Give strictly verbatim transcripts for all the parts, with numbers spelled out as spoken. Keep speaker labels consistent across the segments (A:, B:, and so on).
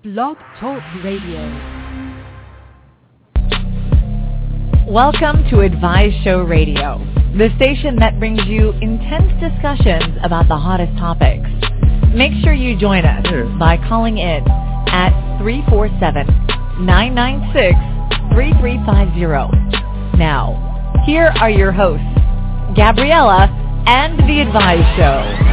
A: Blog Talk Radio.
B: Welcome to Advise Show Radio, the station that brings you intense discussions about the hottest topics. Make sure you join us by calling in at three four seven, nine nine six, three three five zero. Now, here are your hosts, Gabriella and The Advise Show.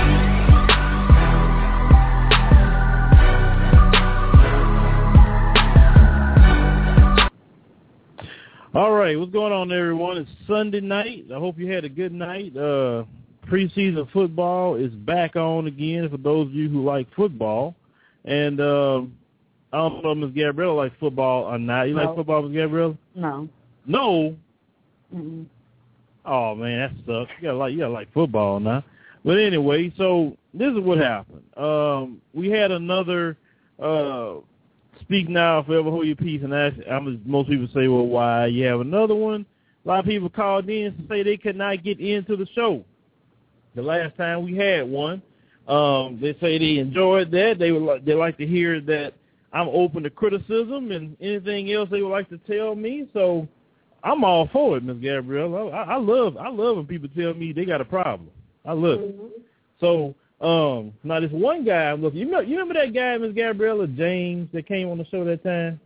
C: All right, what's going on, everyone? It's Sunday night. I hope you had a good night. Uh, preseason football is back on again for those of you who like football. And uh, I don't know if Miz Gabriella likes football or not. You no. like football, Miz Gabriella?
D: No.
C: No?
D: Mm-mm.
C: Oh, man, that sucks. You gotta like, you gotta like football now. But anyway, so this is what happened. Um, we had another uh, Speak Now, Forever Hold Your Peace, and that's, I'm, most people say, well, why? You have another one. A lot of people called in to say they could not get into the show. The last time we had one, um, they say they enjoyed that. They would like, they like to hear that I'm open to criticism and anything else they would like to tell me. So I'm all for it, Miz Gabrielle. I, I love I love when people tell me they got a problem. I love it.
D: Mm-hmm.
C: So um, now this one guy I'm looking. You remember, you remember that guy, Miz Gabriella, James, that came on the show that time?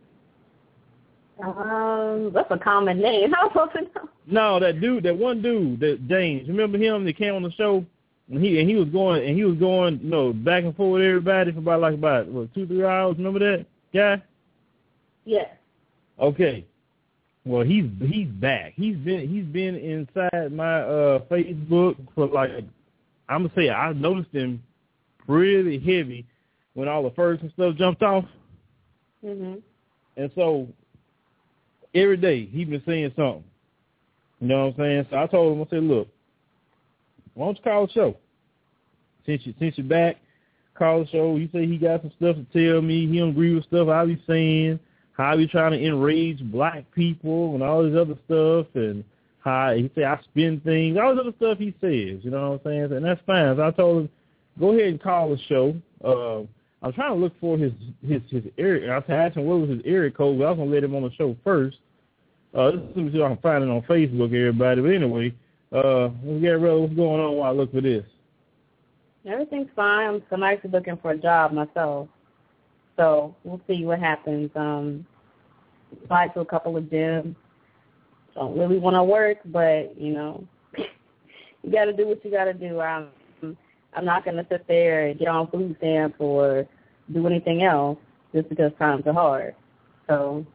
D: Um, that's a common name. How am I supposed to know?
C: No, that dude, that one dude, that James. Remember him that came on the show, and he and he was going and he was going, you know, back and forth with everybody for about like about what, two three hours. Remember that guy?
D: Yes.
C: Okay. Well, he's he's back. He's been he's been inside my uh, Facebook for like, I'm gonna say I noticed him really heavy when all the first and stuff jumped off.
D: Mhm.
C: And so every day he's been saying something. You know what I'm saying? So I told him, I said, look, why don't you call the show? Since you since you're back, call the show. He said he got some stuff to tell me. He don't agree with stuff I be saying. How I be trying to enrage black people and all this other stuff, and how he say I spin things, all this other stuff he says, you know what I'm saying? And that's fine. So I told him, go ahead and call the show. Uh, I was trying to look for his his his area. I was asking what was his area code, but I was gonna let him on the show first. Uh, let's see if I can find it on Facebook, everybody. But anyway, uh, let's get real. What's going on while I look for this?
D: Everything's fine. I'm, I'm actually looking for a job myself. So we'll see what happens. Um, applied to a couple of gyms. Don't really want to work, but, you know, you got to do what you got to do. I'm, I'm not going to sit there and get on food stamps or do anything else just because times are hard. So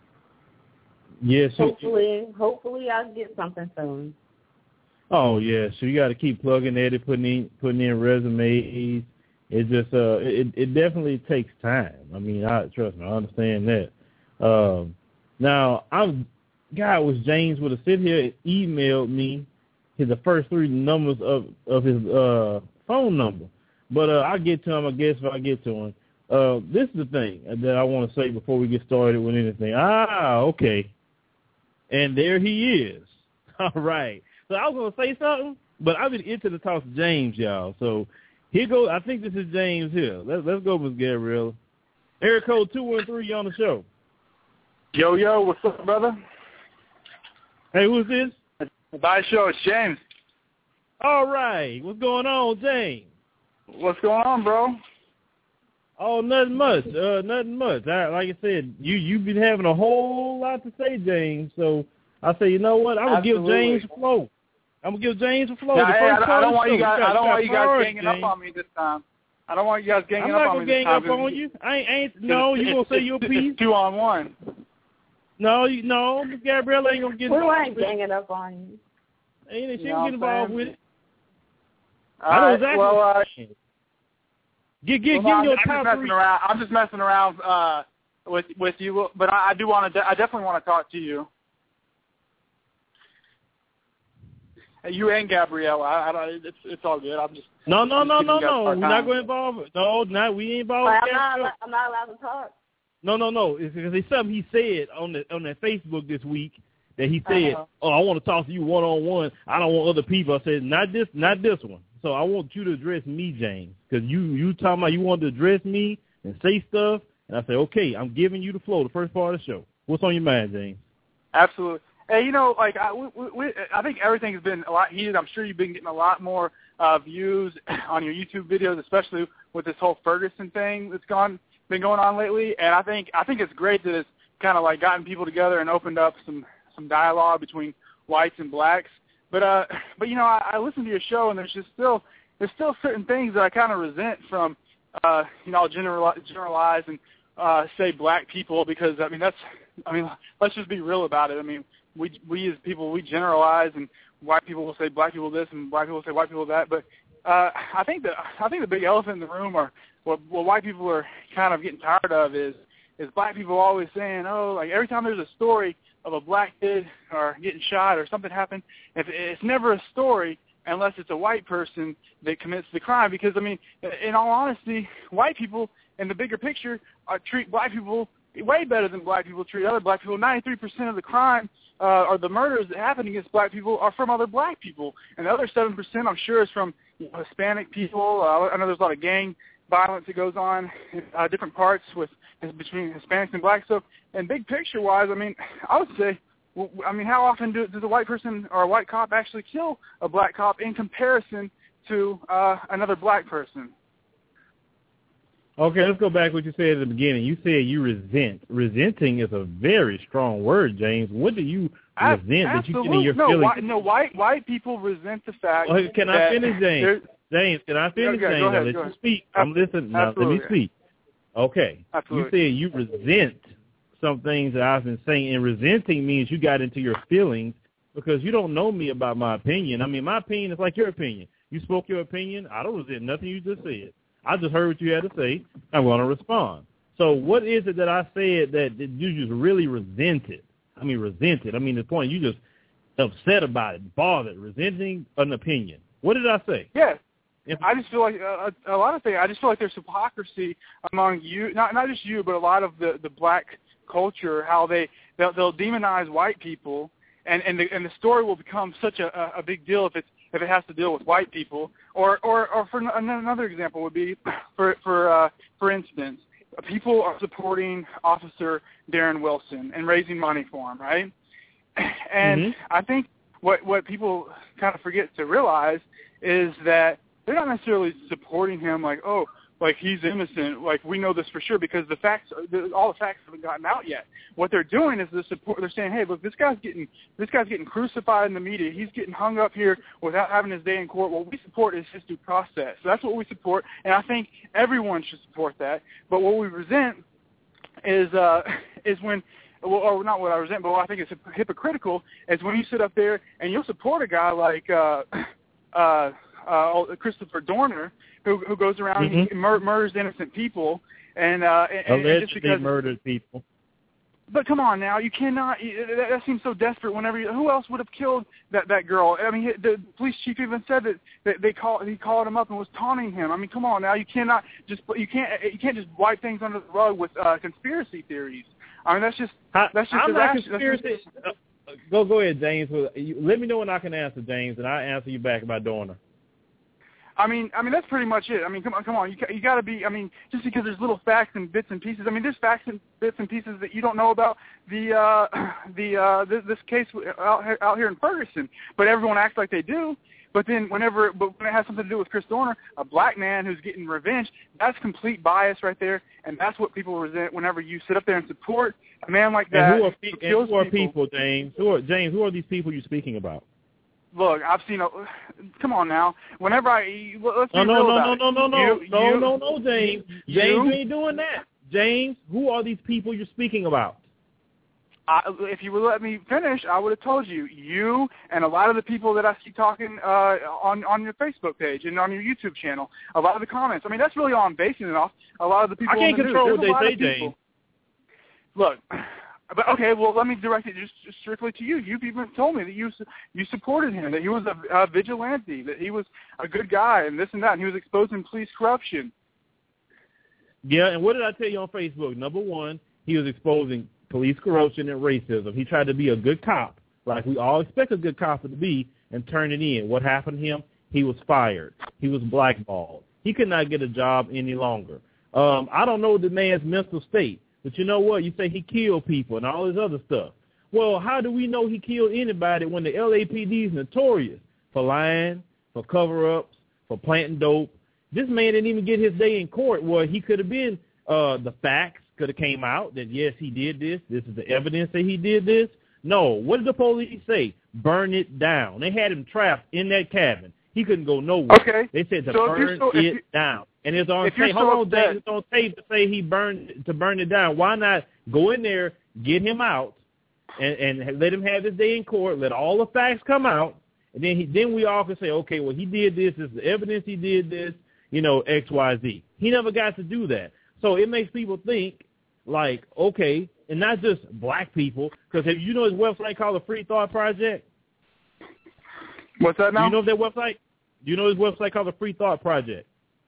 C: yes, yeah, so
D: hopefully, hopefully I'll get something soon.
C: Oh, yeah. So you got to keep plugging at it, putting in, putting in resumes. It just uh, it it definitely takes time. I mean, I trust me, I understand that. Um, now, I'm guy was James would have sit here and emailed me his the first three numbers of of his uh phone number, but uh, I'll get to him. I guess if I get to him. Uh, this is the thing that I want to say before we get started with anything. Ah, okay, and there he is. All right. So I was gonna say something, but I've been into the talk to James, y'all. So. Here goes. I think this is James here. Let's let's go, Miz Gabriella. Area code two one three. You on the show?
E: Yo yo, what's up, brother?
C: Hey, who's this?
E: Bye, show. It's James.
C: All right. What's going on, James?
E: What's going on, bro?
C: Oh, nothing much. Uh, nothing much. I, like I said, you you've been having a whole lot to say, James. So I say, you know what? I'm gonna
E: Absolutely.
C: give James a flow. I'm gonna give James a flow.
E: Yeah,
C: the
E: hey,
C: first
E: I, I don't want
C: show.
E: you guys.
C: got,
E: I don't want you guys
C: priority,
E: ganging
C: James.
E: up on me this time. I don't want you guys ganging
C: I'm
E: up
C: not
E: on
C: gonna
E: me
C: gang
E: this
C: up
E: time.
C: on you. I ain't. ain't no, you gonna say your piece?
E: It's two on one.
C: No, you, no, Miz Gabriella ain't gonna get
D: We
C: involved
D: ain't
C: with it.
D: ganging up on you.
C: Ain't she
E: You know
C: gonna get involved
E: what I'm
C: with it?
E: All
C: I know
E: right,
C: exactly.
E: well, uh,
C: Give, give,
E: well,
C: give me your
E: I'm, I'm
C: top
E: just messing
C: three.
E: around. I'm just messing around uh, with with you, but I, I do want to. I definitely want to talk to you. You and Gabriella. I, I don't. It's it's all good. I'm just.
C: No, no,
E: just
C: no,
E: giving
C: no,
E: you guys
C: no.
E: a
C: We're
E: hard
C: not
E: time.
C: going to involve it. No, not we ain't involved.
D: But
C: with
D: I'm not,
C: Gabriella.
D: I'm not allowed to talk.
C: No, no, no. It's because it's something he said on the on that Facebook this week that he said,
D: Uh-huh.
C: "Oh, I want to talk to you one on one. I don't want other people." I said, "Not this, not this one." So I want you to address me, James, because you you talking about you want to address me and say stuff, And I say, okay, I'm giving you the flow, the first part of the show. What's on your mind, James?
E: Absolutely. Hey, you know, like I, we, we, I think everything has been a lot heated. I'm sure you've been getting a lot more uh, views on your YouTube videos, especially with this whole Ferguson thing that's gone been going on lately. And I think I think it's great that it's kind of like gotten people together and opened up some some dialogue between whites and blacks. But uh, but you know, I, I listen to your show, and there's just still there's still certain things that I kind of resent from uh, you know, I'll generalize, generalize and uh, say black people because I mean that's I mean let's just be real about it. I mean. We we as people we generalize, and white people will say black people this, and black people will say white people that. But uh, I think the I think the big elephant in the room, or what, what white people are kind of getting tired of, is is black people always saying, oh, like every time there's a story of a black kid or getting shot or something happened, if it's never a story unless it's a white person that commits the crime. Because I mean, in all honesty, white people in the bigger picture uh, treat black people way better than black people treat other black people. ninety-three percent of the crime uh, or the murders that happen against black people are from other black people. And the other seven percent, I'm sure, is from you know, Hispanic people. Uh, I know there's a lot of gang violence that goes on in uh, different parts with between Hispanics and blacks. So, and big picture-wise, I mean, I would say, well, I mean, how often do, does a white person or a white cop actually kill a black cop in comparison to uh, another black person?
C: Okay, let's go back to what you said at the beginning. You said you resent. Resenting is a very strong word, James. What do you resent
E: Absolutely.
C: that you get in your
E: no,
C: feelings?
E: White, no, white white people resent the fact
C: okay, can
E: that
C: I finish, James? James, can I finish,
E: okay,
C: James?
E: go ahead,
C: I'll let
E: go
C: you
E: ahead.
C: speak. I'm listening. Now, let me speak. Okay.
E: Absolutely.
C: You said you resent some things that I've been saying, and resenting means you got into your feelings because you don't know me about my opinion. I mean, my opinion is like your opinion. You spoke your opinion. I don't resent nothing you just said. I just heard what you had to say. I'm going to respond. So what is it that I said that, that you just really resented? I mean, resented. I mean, the point you just upset about it, bothered, resenting an opinion. What did I say?
E: Yes.
C: If,
E: I just feel like uh, a lot of things. I just feel like there's hypocrisy among you, not not just you, but a lot of the, the black culture. How they they'll, they'll demonize white people, and and the and the story will become such a, a big deal if it's if it has to deal with white people. Or or, or for another example would be for for uh, for instance, people are supporting Officer Darren Wilson and raising money for him, right? And
C: mm-hmm.
E: I think what what people kind of forget to realize is that they're not necessarily supporting him like, oh, like he's innocent, like we know this for sure because the facts, the, all the facts haven't gotten out yet. What they're doing is the support. They're saying, hey, look, this guy's getting this guy's getting crucified in the media. He's getting hung up here without having his day in court. What we support is his due process. So that's what we support, and I think everyone should support that. But what we resent is uh, is when. Well, or not what I resent, but what I think is hypocritical is when you sit up there and you'll support a guy like uh, uh, uh, Christopher Dorner, who who goes around
C: mm-hmm.
E: and mur- murders innocent people, and, uh, and,
C: allegedly
E: and just because,
C: murdered people.
E: But come on now, you cannot. That, that seems so desperate. Whenever you, who else would have killed that that girl? I mean, the police chief even said that, that they called he called him up and was taunting him. I mean, come on now, you cannot just you can't you can't just wipe things under the rug with uh, conspiracy theories. I mean, that's just that's just
C: I'm not
E: irrational.
C: conspiracy. Uh, go go ahead, James. Let me know when I can answer, James, and I'll answer you back about Dorner.
E: I mean, I mean that's pretty much it. I mean, come on, come on. You you got to be. I mean, just because there's little facts and bits and pieces. I mean, there's facts and bits and pieces that you don't know about the uh, the uh, this, this case out here, out here in Ferguson, but everyone acts like they do. But then whenever, but when it has something to do with Chris Dorner, a black man who's getting revenge, that's complete bias right there, and that's what people resent whenever you sit up there and support a man like that.
C: And who are,
E: who
C: and who are people, James? Who are James? Who are these people you're speaking about?
E: Look, I've seen a. Come on now. Whenever I let's be
C: no, no,
E: real
C: no,
E: about
C: no, no, no, no,
E: you,
C: no,
E: you,
C: no, no, James.
E: You,
C: James, you ain't doing that. James, who are these people you're speaking about?
E: I, if you would let me finish, I would have told you. You and a lot of the people that I see talking uh, on on your Facebook page and on your YouTube channel, a lot of the comments. I mean, that's really all I'm basing it off. A lot of the people.
C: I can't
E: on the
C: control
E: news.
C: what
E: There's
C: they say, James.
E: Look, but okay, well, let me direct it just, just strictly to you. You've even told me that you you supported him, that he was a, a vigilante, that he was a good guy, and this and that, and he was exposing police corruption.
C: Yeah, and what did I tell you on Facebook? Number one, he was exposing police corruption and racism. He tried to be a good cop, like we all expect a good cop to be, and turn it in. What happened to him? He was fired. He was blackballed. He could not get a job any longer. Um, I don't know the man's mental state, but you know what? You say he killed people and all this other stuff. Well, how do we know he killed anybody when the L A P D is notorious for lying, for cover-ups, for planting dope? This man didn't even get his day in court. Well, he could have been, uh, the facts could have came out that, yes, he did this. This is the evidence that he did this. No. What did the police say? Burn it down. They had him trapped in that cabin. He couldn't go nowhere.
E: Okay.
C: They said to
E: so
C: burn
E: so,
C: it
E: you,
C: down. And it's on
E: tape. Hold
C: so
E: on, James.
C: It's on tape to say he burned to burn it down. Why not go in there, get him out, and, and let him have his day in court, let all the facts come out, and then he, then we all can say, okay, well, he did this. This is the evidence he did this, you know, X, Y, Z. He never got to do that. So it makes people think, like, okay, and not just black people, because have you know his website called the Free Thought Project?
E: What's that now?
C: Do you know that website? Do you know his website called the Free Thought Project?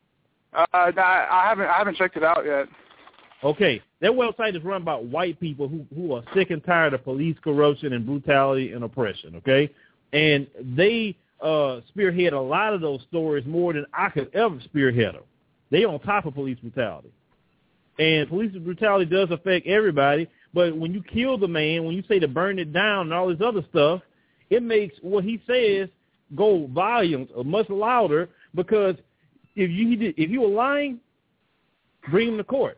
E: Uh, I, I haven't I haven't checked it out yet.
C: Okay, that website is run by white people who, who are sick and tired of police corruption and brutality and oppression, okay? And they uh, spearhead a lot of those stories more than I could ever spearhead them. They on top of police brutality. And police brutality does affect everybody, but when you kill the man, when you say to burn it down and all this other stuff, it makes what he says go volumes or much louder, because if you if you were lying, bring him to court.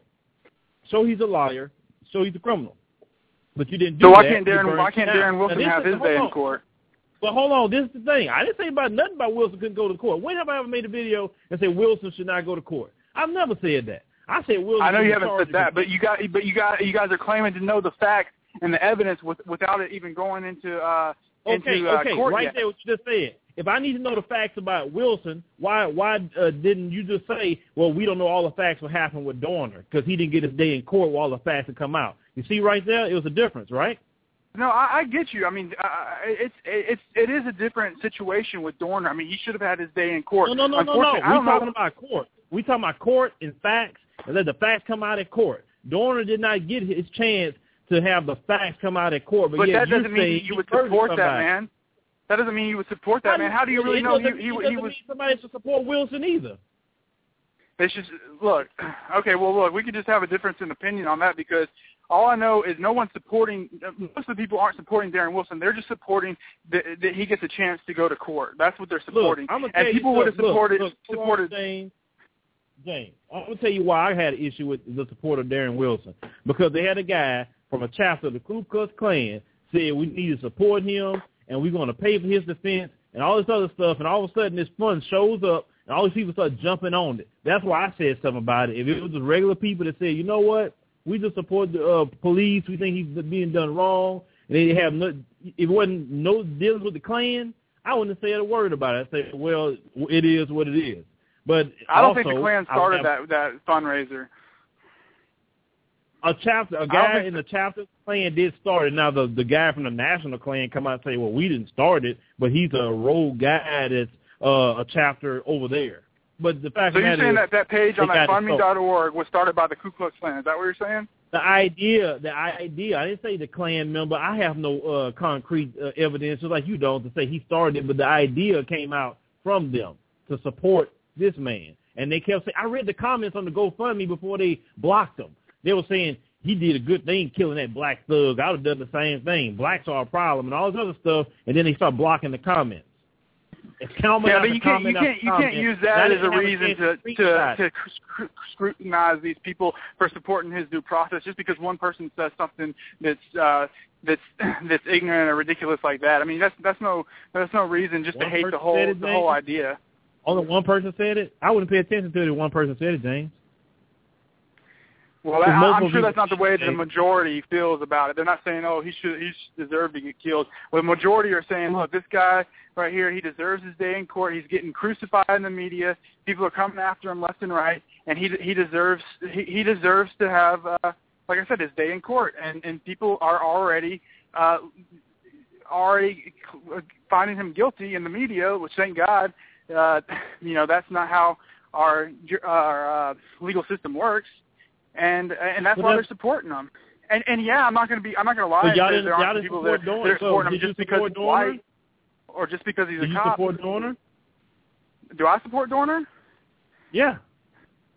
C: So he's a liar. So he's a criminal. But you didn't do
E: so why
C: that.
E: Can't Darren, why can't Darren Wilson have his day in court?
C: But hold on, this is the thing. I didn't say about nothing about Wilson couldn't go to court. When have I ever made a video and said Wilson should not go to court? I've never said that. I said Wilson.
E: I know you haven't said that, but you got, but you got, you guys are claiming to know the facts and the evidence with, without it even going into uh,
C: okay,
E: into uh,
C: okay,
E: court
C: right
E: yet.
C: there, what you just said. If I need to know the facts about Wilson, why why uh, didn't you just say, well, we don't know all the facts what happened with Dorner because he didn't get his day in court while all the facts had come out? You see right there, it was a difference, right?
E: No, I, I get you. I mean, uh, it's it's it is a different situation with Dorner. I mean, he should have had his day in court.
C: No, no, no, no, no. We're talking about court. We're talking about court and facts, and let the facts come out at court. Dorner did not get his chance to have the facts come out at court. But,
E: but
C: yet
E: that doesn't
C: you
E: mean you would support that, man. That doesn't mean you would support that, man. How do you really know he, he, he was?
C: Mean somebody should support Wilson either.
E: It's just look. Okay, well, look, we could just have a difference in opinion on that because all I know is no one's supporting. Most of the people aren't supporting Darren Wilson. They're just supporting that, that he gets a chance to go to court. That's what they're supporting.
C: Look,
E: and people would have supported
C: look, look,
E: supported.
C: James, James, I'm gonna tell you why I had an issue with the support of Darren Wilson, because they had a guy from a chapter of the Ku Klux Klan said we need to support him and we're going to pay for his defense and all this other stuff, and all of a sudden this fund shows up and all these people start jumping on it. That's why I said something about it. If it was the regular people that said, you know what, we just support the uh, police, we think he's being done wrong, and they have no, if it wasn't no dealings with the Klan, I wouldn't have said a word about it. I'd say, well, it is what it is. But
E: I don't
C: also,
E: think the Klan started have, that that fundraiser.
C: A chapter, a guy in the chapter Klan did start it. Now the the guy from the National Klan come out and say, well, we didn't start it, but he's a rogue guy that's uh, a chapter over there. But the fact
E: so
C: of the
E: you're
C: matter
E: saying
C: is,
E: that that page on that fundme
C: so,
E: dot org was started by the Ku Klux Klan? Is that what you're saying?
C: The idea, the idea. I didn't say the Klan member. I have no uh, concrete uh, evidence, just like you don't, to say he started it. But the idea came out from them to support this man, and they kept saying. I read the comments on the GoFundMe before they blocked him. They were saying he did a good thing killing that black thug. I would have done the same thing. Blacks are a problem and all this other stuff. And then they start blocking the comments. It's
E: yeah, but you can't you can't you can't use that as a reason to to, to scrutinize these people for supporting his due process just because one person says something that's uh, that's that's ignorant or ridiculous like that. I mean, that's that's no that's no reason just to hate the whole the whole idea.
C: Only one person said it. I wouldn't pay attention to it if one person said it, James.
E: Well, I, I'm sure that's not the way the majority feels about it. They're not saying, oh, he should he should deserve to get killed. Well, the majority are saying, look, this guy right here, he deserves his day in court. He's getting crucified in the media. People are coming after him left and right, and he he deserves he, he deserves to have, uh, like I said, his day in court. And and people are already uh, already finding him guilty in the media, which thank God, uh, you know, that's not how our our uh, legal system works. And and that's
C: well,
E: why they're supporting them. And and yeah, I'm not going to be I'm not going to lie.
C: So y'all
E: and say there aren't
C: didn't
E: people that, that are supporting
C: so
E: him just because he's
C: Dorner?
E: white or just because he's
C: Do
E: a
C: you
E: cop.
C: support Dorner?
E: Do I support Dorner?
C: Yeah.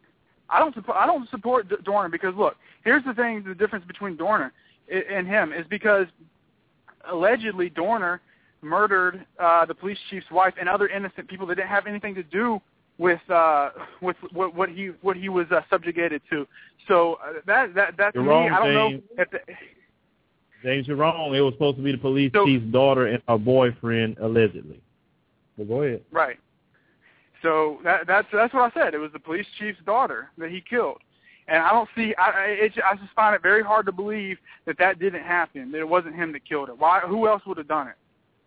E: I don't support I don't support D- Dorner because look, here's the thing: the difference between Dorner and him is because allegedly Dorner murdered uh, the police chief's wife and other innocent people that didn't have anything to do with uh, with what, what he what he was uh, subjugated to. So uh, that that that's
C: You're
E: me.
C: wrong,
E: I don't
C: James.
E: know if the,
C: James, you're wrong. It was supposed to be the police
E: so,
C: chief's daughter and her boyfriend allegedly. But go ahead.
E: Right. So that that's that's what I said. It was the police chief's daughter that he killed. And I don't see. I it, I just find it very hard to believe that that didn't happen. That it wasn't him that killed her. Why? Who else would have done it?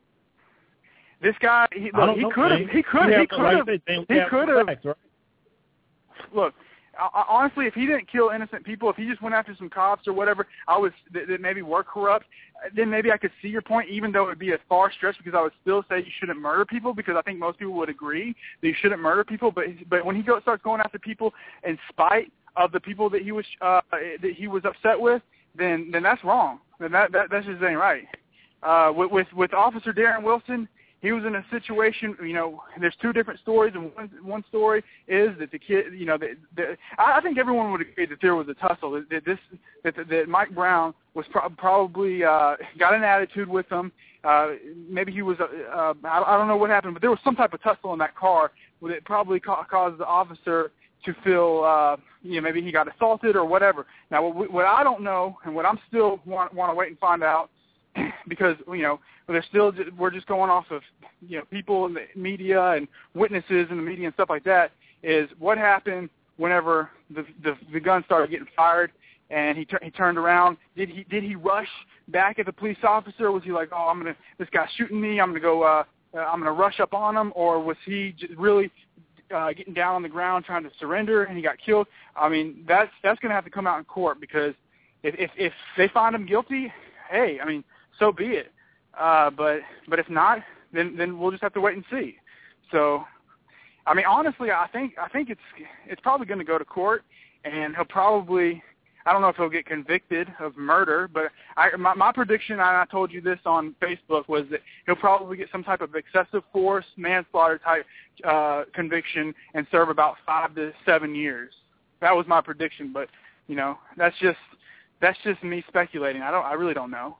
E: This guy. He, look, he could have. He could. He could have. He could have.
C: Right?
E: Look, I, honestly, if he didn't kill innocent people, if he just went after some cops or whatever, I was that, that maybe were corrupt, then maybe I could see your point. Even though it would be a far stretch, because I would still say you shouldn't murder people, because I think most people would agree that you shouldn't murder people. But but when he go, starts going after people in spite of the people that he was uh, that he was upset with, then then that's wrong. Then that that, that just ain't right. Uh, with, with with Officer Darren Wilson, he was in a situation. You know, there's two different stories, and one one story is that the kid. You know, the, the, I think everyone would agree that there was a tussle. That, that this that, that Mike Brown was pro- probably uh, got an attitude with him. Uh, maybe he was. Uh, uh, I, I don't know what happened, but there was some type of tussle in that car that probably ca- caused the officer to feel, uh, you know, maybe he got assaulted or whatever. Now, what, what I don't know, and what I'm still want, want to wait and find out, because you know, they're still we're just going off of you know people in the media and witnesses in the media and stuff like that, is what happened whenever the the, the gun started getting fired and he he turned around. Did he did he rush back at the police officer? Was he like, oh, I'm gonna this guy's shooting me, I'm gonna go, uh, I'm gonna rush up on him, or was he just really Uh, getting down on the ground trying to surrender and he got killed? I mean, that's that's going to have to come out in court, because if, if if they find him guilty, hey, I mean, so be it. Uh, but but if not, then then we'll just have to wait and see. So, I mean, honestly, I think I think it's it's probably going to go to court, and he'll probably, I don't know if he'll get convicted of murder, but I, my, my prediction, and I told you this on Facebook, was that he'll probably get some type of excessive force, manslaughter type uh, conviction and serve about five to seven years. That was my prediction, but you know, that's just that's just me speculating. I don't, I really don't know.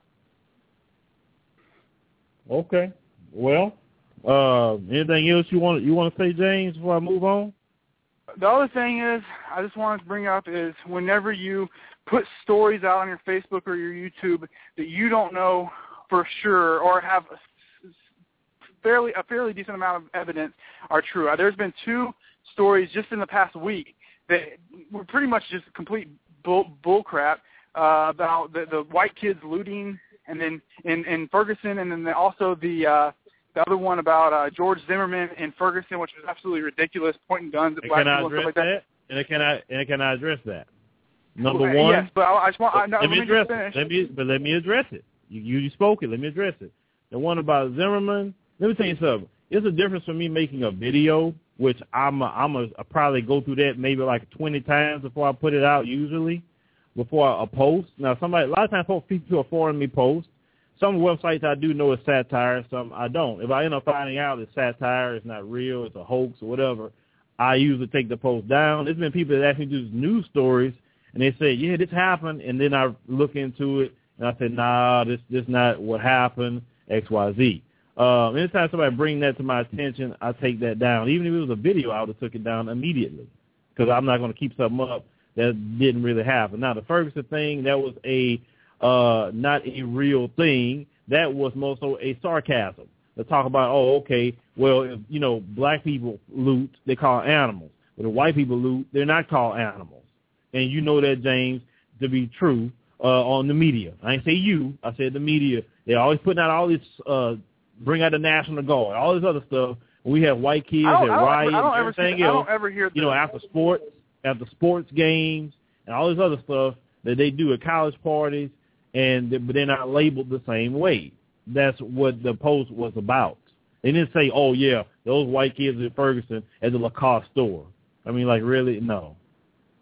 C: Okay. Well, uh, anything else you want you want to say, James, before I move on?
E: The other thing is, I just wanted to bring up is whenever you put stories out on your Facebook or your YouTube that you don't know for sure or have a fairly a fairly decent amount of evidence are true. There's been two stories just in the past week that were pretty much just complete bull, bull crap uh, about the, the white kids looting, and then in, in Ferguson, and then also the uh, the other one about uh, George Zimmerman in Ferguson, which was absolutely ridiculous, pointing guns at
C: and
E: black
C: can
E: people
C: I
E: and stuff like
C: that?
E: that.
C: And can I and can I address that? Number
E: well,
C: one.
E: Yes, but I, I just want. I, no,
C: let,
E: let
C: me
E: me
C: address
E: just finish.
C: it. Let me, but let me address it. You, you spoke it. Let me address it. The one about Zimmerman. Let me tell you something. It's a difference for me making a video, which I'm a, I'm a I probably go through that maybe like twenty times before I put it out. Usually, before a post. Now, somebody a lot of times folks people are forwarding me posts. Some websites I do know is satire, some I don't. If I end up finding out it's satire, it's not real, it's a hoax or whatever, I usually take the post down. There's been people that ask me to do news stories, and they say, yeah, this happened, and then I look into it, and I say, nah, this this not what happened, X, Y, Z. Um, anytime somebody bring that to my attention, I take that down. Even if it was a video, I would have took it down immediately, because I'm not going to keep something up that didn't really happen. Now, the Ferguson thing, that was a Uh, not a real thing. That was more so a sarcasm. To talk about, oh, okay, well, if, you know, black people loot, they call animals. But if white people loot, they're not called animals. And you know that, James, to be true uh, on the media. I didn't say you. I said the media. They're always putting out all this, uh, bring out the National Guard, all this other stuff. We have white kids that riot and everything
E: see,
C: else.
E: I don't ever hear
C: you know, after sports, after sports games, and all this other stuff that they do at college parties. And but they're not labeled the same way. That's what the post was about. They didn't say, oh, yeah, those white kids at Ferguson at the Lacoste store. I mean, like, really? No.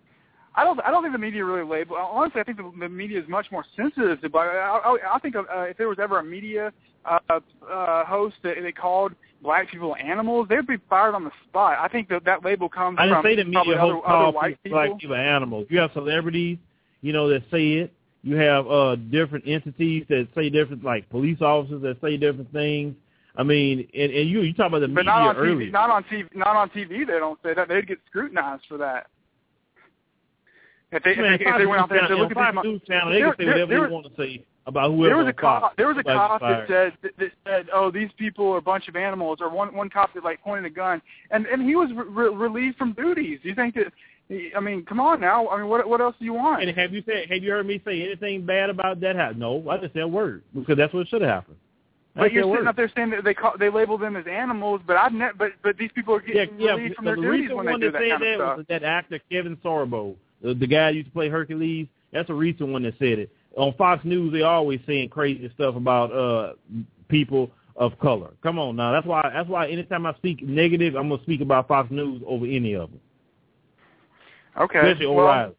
E: I don't. I don't think the media really label. Honestly, I think the, the media is much more sensitive to black. I, I, I think uh, if there was ever a media uh, uh, host that they called black people animals, they'd be fired on the spot. I think that that label comes
C: I didn't
E: from
C: say the media
E: other,
C: host
E: other
C: call
E: white
C: people,
E: people.
C: black people animals. You have celebrities, you know, that say it. You have uh, different entities that say different, like police officers that say different things. I mean, and, and you you talk about the
E: but
C: media
E: not on
C: earlier.
E: T V, not on T V. Not on T V. They don't say that. They'd get scrutinized for that. If they,
C: Man,
E: if they, if they went out there and said, look at
C: Fox
E: these
C: News channel, they
E: there,
C: can say
E: there,
C: whatever
E: there,
C: they want to say about whoever.
E: There was a
C: on
E: cop.
C: Fox.
E: There was a
C: Nobody's
E: cop that
C: fired.
E: said that, that said, "Oh, these people are a bunch of animals." Or one one cop that like pointed a gun, and and he was re- relieved from duties. Do you think that? I mean, come on now. I mean, what what else do you want?
C: And have you said? Have you heard me say anything bad about that? No, I just said a word because that's what should have happened.
E: But you're sitting up there saying that they call, they label them as animals, but I've ne- but but these people are getting
C: yeah,
E: relieved
C: yeah,
E: from their
C: the
E: duties when they do
C: that,
E: that
C: said
E: kind
C: that
E: of stuff.
C: was that actor Kevin Sorbo, the, the guy who used to play Hercules. That's a recent one that said it. On Fox News, they always saying crazy stuff about uh people of color. Come on now, that's why that's why anytime I speak negative, I'm gonna speak about Fox News over any of them.
E: Okay.
C: Especially
E: well,
C: O'Reilly.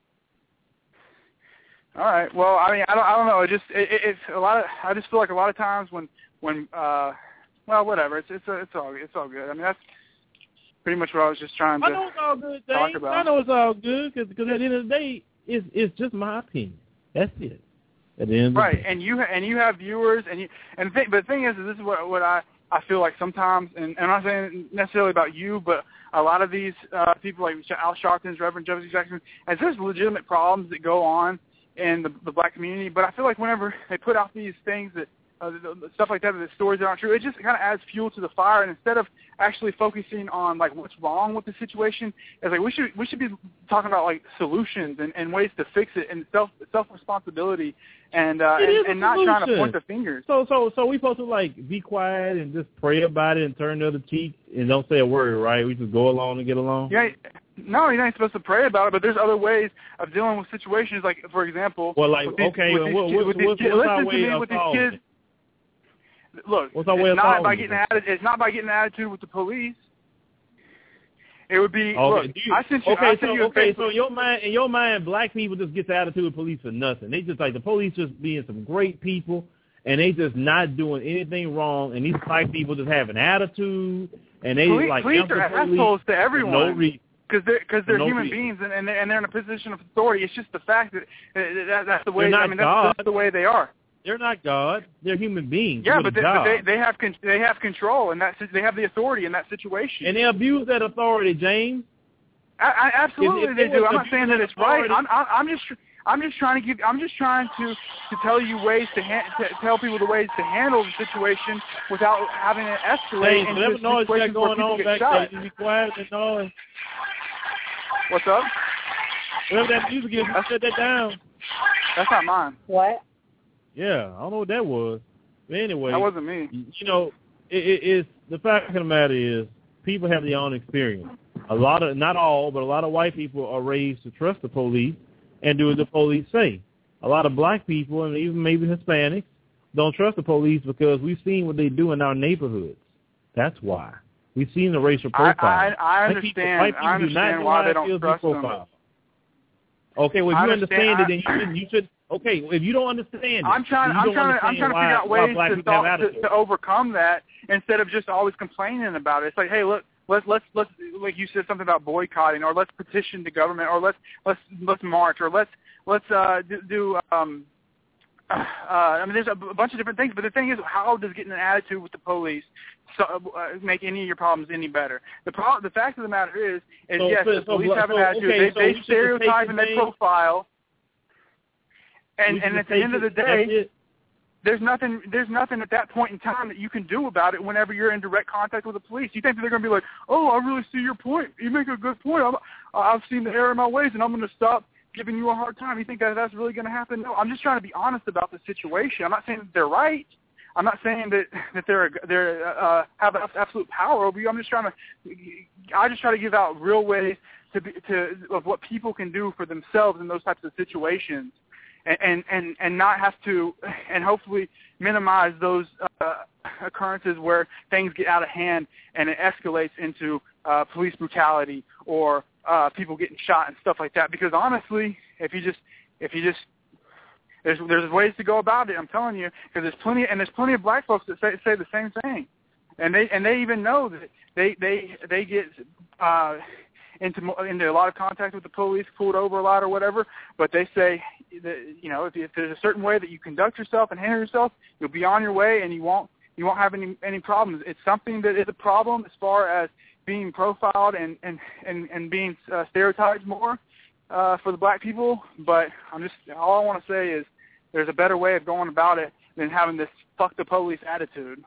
E: All right. Well, I mean, I don't I don't know. It just it, it's a lot of. I just feel like a lot of times when when uh well whatever it's it's it's all it's all good. I mean that's pretty much what I was just trying to
C: I know it's all good.
E: talk
C: Dave.
E: about.
C: I know it's all good because at the end of the day, it's it's just my opinion. That's it. At the end of the
E: right,
C: day.
E: and you and you have viewers, and you and the thing, but the thing is, is this is what what I I feel like sometimes, and, and I'm not saying necessarily about you, but a lot of these uh, people like Al Sharpton's, Reverend Joseph Jackson, as there's legitimate problems that go on in the, the black community, but I feel like whenever they put out these things that uh, the, the stuff like that, the stories that aren't true, it just kind of adds fuel to the fire. And instead of actually focusing on like what's wrong with the situation, it's like we should we should be talking about like solutions and, and ways to fix it and self self responsibility and uh, and, and not trying to point the fingers.
C: So so so we supposed to like be quiet and just pray about it and turn the other cheek and don't say a word, right? We just go along and get along.
E: Yeah. No, you're not supposed to pray about it, but there's other ways of dealing with situations. Like, for example,
C: well, like
E: with these,
C: okay,
E: with these,
C: what, what's,
E: with these
C: what's,
E: kids,
C: what's our
E: listen
C: way
E: to me
C: of
E: with these
C: solving
E: kids.
C: it?
E: Look,
C: what's our way
E: it's
C: of
E: not by
C: solving
E: getting
C: it?
E: atti- It's not by getting an attitude with the police. It would be.
C: Okay,
E: look,
C: you,
E: I sent you.
C: okay,
E: I sent
C: so
E: you a
C: okay,
E: Facebook.
C: so in your mind, in your mind, black people just get the attitude of police for nothing. They just like the police just being some great people, and they just not doing anything wrong. And these black people just have an attitude, and they
E: police,
C: like
E: police are assholes to everyone.
C: No reason.
E: Because they're, cause they're
C: no
E: human
C: reason.
E: beings and, and, they're, and they're in a position of authority. It's just the fact that, that that's the way.
C: They're not
E: I mean, that's,
C: God.
E: that's the way they are.
C: They're not God. They're human beings.
E: Yeah,
C: with
E: but,
C: a
E: they, but
C: job.
E: they they have con- they have control and that they have the authority in that situation.
C: And they abuse that authority, James.
E: I, I absolutely
C: If- if
E: they
C: they
E: do.
C: was
E: I'm not saying that it's right.
C: authority-
E: I'm I'm, I'm just I'm just trying to give I'm just trying to to tell you ways to, ha- to tell people the ways to handle the situation without having it escalate
C: James,
E: into
C: whatever noise you
E: situations
C: got
E: where
C: going
E: people
C: on
E: get
C: back
E: shot.
C: there, you be quiet and noise.
E: What's up?
C: Whatever that music is, you shut that down.
E: That's not mine.
D: What?
C: Yeah, I don't know what that was. But anyway,
E: That wasn't me.
C: you know, it, it, it's the fact of the matter is people have their own experience. A lot of, not all, but a lot of white people are raised to trust the police and do what the police say. A lot of black people and even maybe Hispanics don't trust the police because we've seen what they do in our neighborhoods. That's why. We've seen the racial profile.
E: I, I, I
C: White people-
E: understand.
C: white people
E: I
C: do not
E: understand
C: know
E: why
C: how
E: they
C: to
E: don't
C: feel
E: trust
C: these
E: them.
C: profiles. Okay, well, if
E: I
C: you
E: understand-
C: understand, it, then you should, you should. Okay, if you don't understand it,
E: I'm trying.
C: then you
E: I'm
C: don't
E: trying to. I'm
C: understand
E: trying to
C: why-
E: figure out
C: why
E: ways
C: black
E: to,
C: people have
E: solve, to,
C: attitude.
E: to overcome that instead of just always complaining about it. It's like, hey, look, let's let's let's like you said something about boycotting, or let's petition the government, or let's let's let's march, or let's let's uh, do, do um. Uh, I mean, there's a, a bunch of different things, but the thing is, how does getting an attitude with the police so, uh, make any of your problems any better? The pro- the fact of the matter is, is
C: So,
E: yes,
C: so,
E: the police
C: so,
E: have an
C: so,
E: attitude.
C: okay,
E: they
C: so
E: they
C: we should just
E: stereotype
C: take
E: and they
C: the thing-
E: profile.
C: We
E: And
C: should
E: and
C: just
E: at the
C: take
E: end of the
C: it- that's
E: day,
C: it.
E: there's nothing there's nothing at that point in time that you can do about it whenever you're in direct contact with the police. You think that they're going to be like, oh, I really see your point. You make a good point. I'm, I've seen the error in my ways, and I'm going to stop giving you a hard time. You think that that's really going to happen? No, I'm just trying to be honest about the situation. I'm not saying that they're right. I'm not saying that that they're they're uh, have absolute power over you. I'm just trying to I just try to give out real ways to be, to of what people can do for themselves in those types of situations. And, and and not have to, and hopefully minimize those uh, occurrences where things get out of hand and it escalates into uh, police brutality or uh, people getting shot and stuff like that. Because honestly, if you just if you just there's there's ways to go about it. I'm telling you, because there's plenty and there's plenty of black folks that say say the same thing, and they and they even know that they they they get uh, into into a lot of contact with the police, pulled over a lot or whatever. But they say that, you know, if, if there's a certain way that you conduct yourself and handle yourself, you'll be on your way and you won't you won't have any any problems. It's something that is a problem as far as being profiled and and and, and being uh, stereotyped more uh, for the black people. But I'm just all I want to say is there's a better way of going about it than having this fuck the police attitude.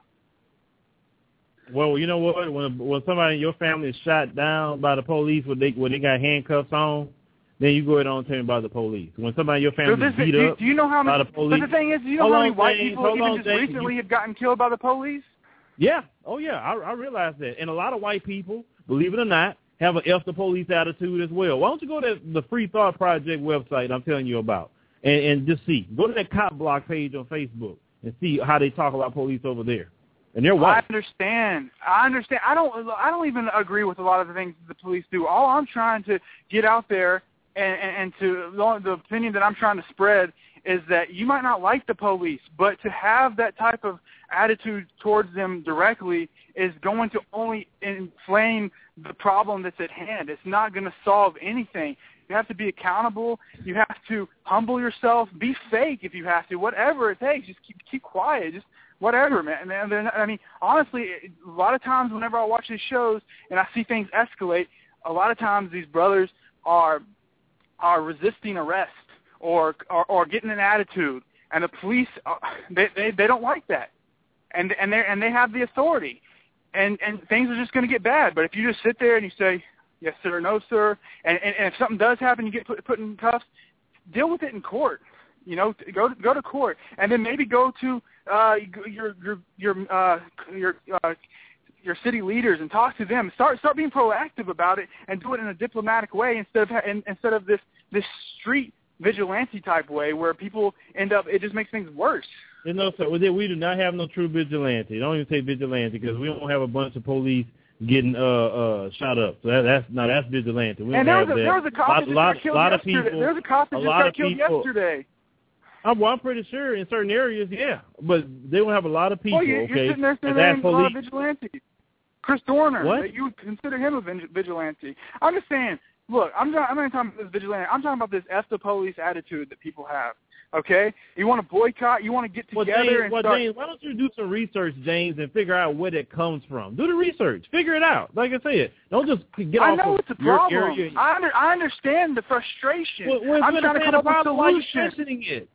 C: Well, you know what? When when somebody in your family is shot down by the police when they when they got handcuffs on, then you go ahead on and tell me about the police. When somebody in your family
E: so
C: is beat
E: do,
C: up
E: do you know how many,
C: by the police.
E: But the thing is, do you know
C: hold
E: how many
C: on,
E: white
C: James,
E: people
C: hold
E: even
C: on,
E: just
C: James,
E: recently
C: you,
E: have gotten killed by the police?
C: Yeah. Oh, yeah. I, I realize that. And a lot of white people, believe it or not, have an F the police attitude as well. Why don't you go to the Free Thought Project website I'm telling you about and, and just see. Go to that Cop Block page on Facebook and see how they talk about police over there. And they're white.
E: I understand. I understand. I don't. I don't even agree with a lot of the things the police do. All I'm trying to get out there, and, and, and to the opinion that I'm trying to spread is that you might not like the police, but to have that type of attitude towards them directly is going to only inflame the problem that's at hand. It's not going to solve anything. You have to be accountable. You have to humble yourself. Be fake if you have to. Whatever it takes, just keep keep quiet. Just whatever, man. And I mean, honestly, a lot of times whenever I watch these shows and I see things escalate, a lot of times these brothers are are resisting arrest or or, or getting an attitude, and the police are, they, they they don't like that, and and they and they have the authority, and and things are just going to get bad. But if you just sit there and you say yes sir, no sir, and and, and if something does happen, you get put put in cuffs, deal with it in court. You know, go to, go to court, and then maybe go to uh, your your your uh, your uh, your city leaders and talk to them. Start start being proactive about it and do it in a diplomatic way instead of in, instead of this this street vigilante type way where people end up. It just makes things worse.
C: You know, so we do not have no true vigilante. Don't even say vigilante because we don't have a bunch of police getting uh uh shot up. So that, that's no, that's vigilante. We don't
E: and there
C: have
E: was a,
C: that.
E: there was a cop that just
C: lot,
E: got killed
C: lot
E: yesterday.
C: Of people,
E: there was a cop that just got killed
C: people,
E: yesterday.
C: I'm, well, I'm pretty sure in certain areas, yeah, but they will have a lot of people.
E: Well, you're,
C: okay,
E: you're sitting there saying
C: that's
E: a lot of
C: police.
E: vigilante. Chris Dorner,
C: what?
E: that you would consider him a vigilante. I'm just saying, look, I'm not, I'm not talking about this vigilante. I'm talking about this F the police attitude that people have. Okay, you want to boycott, you want to get together
C: well, James,
E: and
C: well,
E: start.
C: James, why don't you do some research, James, and figure out where that comes from? Do the research, figure it out. Like I said, don't just get
E: I
C: off
E: know
C: of
E: it's a
C: your
E: problem.
C: area.
E: I under, I understand the frustration.
C: Well, well,
E: I'm trying to come up with solutions.
C: Why are you questioning it?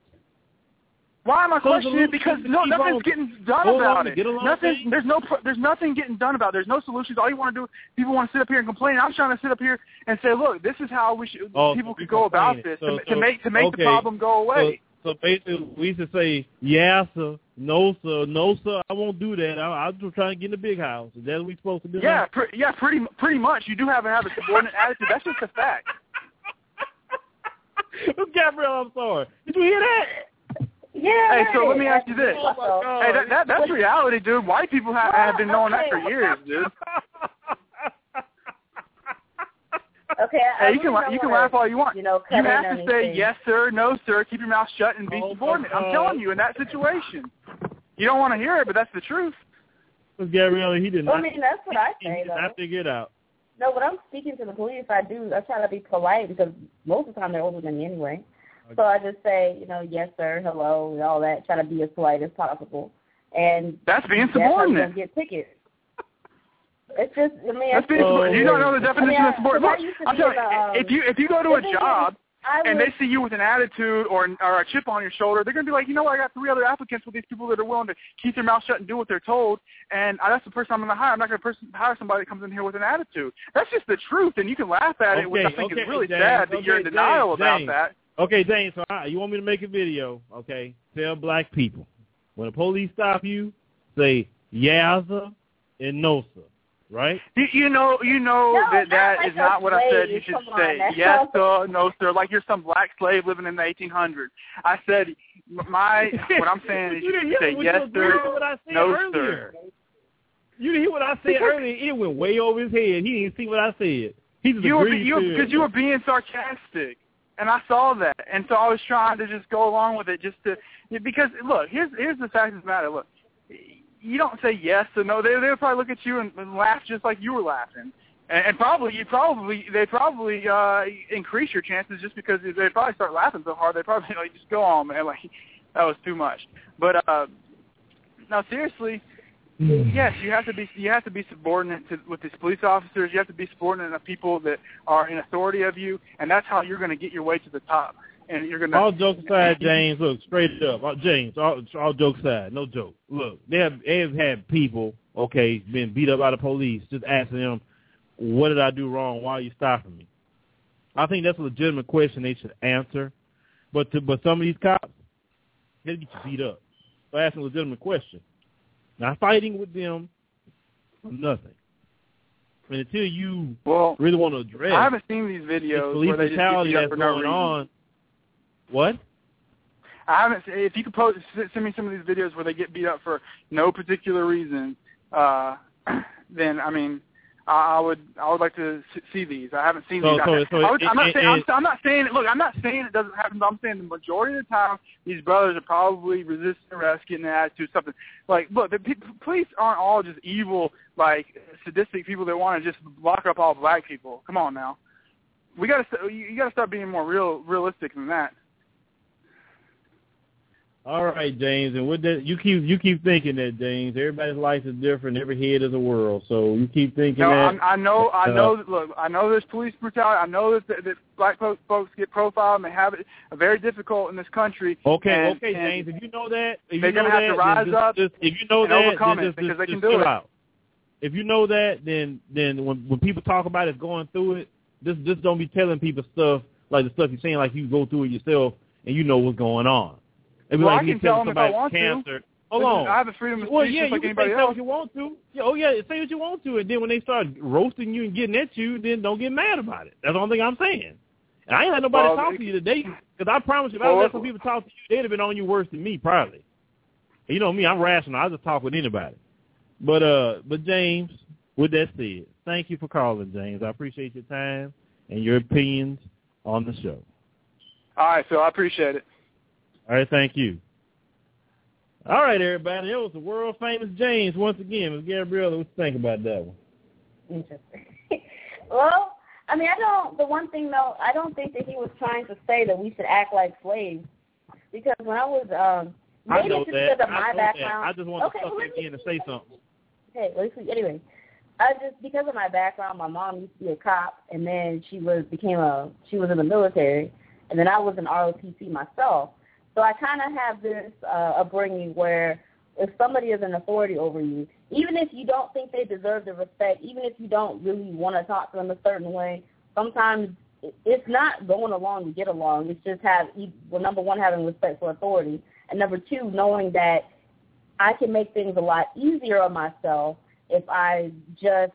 E: Why am I
C: So
E: questioning it? Because no,
C: keep
E: nothing's
C: on,
E: getting done
C: hold
E: about
C: on,
E: it.
C: get along,
E: Nothing.
C: James.
E: There's no. There's nothing getting done about it. There's no solutions. All you want to do, people want to sit up here and complain. I'm trying to sit up here and say, look, this is how we should.
C: Oh,
E: people
C: so
E: could go about
C: complaining.
E: this
C: so,
E: to,
C: so,
E: to make to make
C: okay.
E: the problem go away.
C: So, so basically, we used to say, yeah, sir, no, sir, no, sir, I won't do that. I, I'm just trying to get in the big house. Is that what we're supposed to do?
E: Yeah, pre- yeah, pretty pretty much. You do have to have a subordinate attitude. That's just a fact.
C: Gabrielle, I'm sorry. Did you hear that?
D: Yeah.
E: Hey, so let me ask you this.
C: Oh,
E: Hey, that, that that's reality, dude. White people have, have been knowing that for years, dude.
D: Okay. I
E: Hey, you can
D: really
E: la- you
D: don't
E: can
D: wanna,
E: laugh all you want.
D: You know,
E: You
D: cut
E: have
D: in
E: to
D: on
E: say
D: anything.
E: yes, sir, no, sir. Keep your mouth shut and be
C: Oh,
E: subordinate. I'm
C: God.
E: telling you, in that situation, you don't want to hear it, but that's the truth.
C: Because Gabrielle, he did not.
D: I mean, that's what I
C: he
D: say,
C: did
D: though.
C: not figure it out.
D: No, when I'm speaking to the police, I do. I try to be polite because most of the time they're older than me anyway.
C: Okay.
D: So I just say, you know, yes, sir, hello, and all that. Try to be as polite as possible. And
E: That's being
D: that's how you
E: subordinate.
D: don't get tickets. It's just, I mean,
E: That's being
C: Oh,
E: subordinate. You don't know the definition
D: I mean,
E: of subordinate.
D: I
E: Look,
D: used to
E: I'm
D: be
E: telling you,
D: the, um,
E: if you if you go to a
D: the thing is,
E: job
D: I
E: and
D: was,
E: they see you with an attitude or or a chip on your shoulder, they're gonna be like, you know what? I got three other applicants with these people that are willing to keep their mouth shut and do what they're told, and that's the person I'm gonna hire. I'm not gonna person, hire somebody that comes in here with an attitude. That's just the truth, and you can laugh at it, which I
C: Okay,
E: think
C: okay,
E: is really
C: James,
E: sad that
C: okay,
E: you're in denial
C: James,
E: about
C: James.
E: that.
C: Okay, James, so I, you want me to make a video, okay? Tell black people, when the police stop you, say, yeah, sir, and no, sir, right?
E: You, you know, you know
D: No,
E: that
D: not
E: that
D: like
E: is
D: a
E: not what I said. You
D: slave.
E: should
D: Come on,
E: say
D: that's
E: yes,
D: not-
E: sir, no, sir, like you're some black slave living in the eighteen hundreds. I said, my what I'm saying is you
C: didn't
E: should say
C: hear what
E: yes,
C: you agreed
E: sir,
C: with what I said
E: no,
C: earlier.
E: sir.
C: You didn't hear what I said earlier. It went way over his head. He didn't see what I said. He just
E: you were
C: agreed
E: you
C: to
E: because you were being sarcastic, and I saw that, and so I was trying to just go along with it, just to because look, here's here's the fact of the matter. Look, you don't say yes or no. They they'll probably look at you and, and laugh just like you were laughing, and, and probably you probably they probably uh, increase your chances just because they probably start laughing so hard. They probably like just go on, man, like that was too much. But uh, no, seriously. Yes, you have to be. You have to be subordinate to with these police officers. You have to be subordinate to people that are in authority of you, and that's how you're going to get your way to the top. And you're going to.
C: All jokes aside, James. Look, straight up, uh, James. All, all jokes aside, no joke. Look, they have they have had people, okay, been beat up by the police, just asking them, "What did I do wrong? Why are you stopping me?" I think that's a legitimate question they should answer. But to, but some of these cops, they get you beat up by asking a legitimate question. Not fighting with them, nothing. And until you
E: well,
C: really want to address,
E: I haven't seen these videos
C: police
E: where they just
C: brutality
E: get
C: that's
E: for no
C: going
E: reason.
C: on. What?
E: I haven't. If you could post, send me some of these videos where they get beat up for no particular reason, uh, then I mean, I, I would I would like to see these. I haven't seen
C: so,
E: these.
C: So,
E: I,
C: so
E: I would,
C: it,
E: I'm not
C: it,
E: saying.
C: it,
E: I'm, I'm not saying. Look, I'm not saying it doesn't happen. But I'm saying the majority of the time, these brothers are probably resisting arrest, getting an attitude, something. Like, look, the p- police aren't all just evil, like sadistic people that want to just lock up all black people. Come on now, we got to. You got to start being more real, realistic than that.
C: All right, James, and with that, you keep you keep thinking that, James. Everybody's life is different. Every head is a world. So you keep thinking
E: no,
C: that.
E: I'm, I know. I
C: uh,
E: know. That, look, I know there's police brutality. I know that, that, that black folks, folks get profiled and they have it very difficult in this country.
C: Okay,
E: and,
C: okay,
E: and
C: James. If you know that, if
E: they're
C: you know
E: gonna have
C: that,
E: to rise
C: just,
E: up
C: just, if you know
E: and
C: that,
E: overcome
C: then
E: it
C: just,
E: because
C: just,
E: they can
C: just
E: do
C: chill
E: it.
C: out. If you know that, then then when when people talk about it, going through it, just just don't be telling people stuff like the stuff you're saying, like you go through it yourself and you know what's going on. It'd be
E: Well,
C: like
E: I
C: you
E: can tell
C: telling
E: them if I
C: somebody
E: want
C: cancer.
E: to.
C: Hold
E: This
C: on.
E: is, I have a freedom of speech
C: Well, yeah,
E: just like
C: you can
E: anybody
C: say
E: else.
C: what you want to. Yeah, oh yeah, say what you want to, and then when they start roasting you and getting at you, then don't get mad about it. That's the only thing I'm saying. And I ain't had nobody
E: well,
C: talk
E: it,
C: to you today, because I promise you, if I
E: well,
C: let some people talk to you, they'd have been on you worse than me, probably. And you know me, I'm rational. I just talk with anybody. But uh, but James, with that said, thank you for calling, James. I appreciate your time and your opinions on the show.
E: All right, Phil, I appreciate it.
C: All right, thank you. All right, everybody. It was the world-famous James once again. Miz Gabriella, what you think about that one?
D: Interesting. Well, I mean, I don't, the one thing, though, I don't think that he was trying to say that we should act like slaves. Because when I was, um,
C: I
D: maybe
C: know
D: it's just
C: that.
D: because of
C: I
D: my
C: know
D: background.
C: that. I just want
D: okay,
C: to step
D: well,
C: back in and say something.
D: Okay, let's see. Anyway, I just, because of my background, my mom used to be a cop, and then she was, became a, she was in the military, and then I was an R O T C myself. So I kind of have this uh, upbringing where if somebody is an authority over you, even if you don't think they deserve the respect, even if you don't really want to talk to them a certain way, sometimes it's not going along to get along. It's just have, well, number one, having respect for authority, and number two, knowing that I can make things a lot easier on myself if I just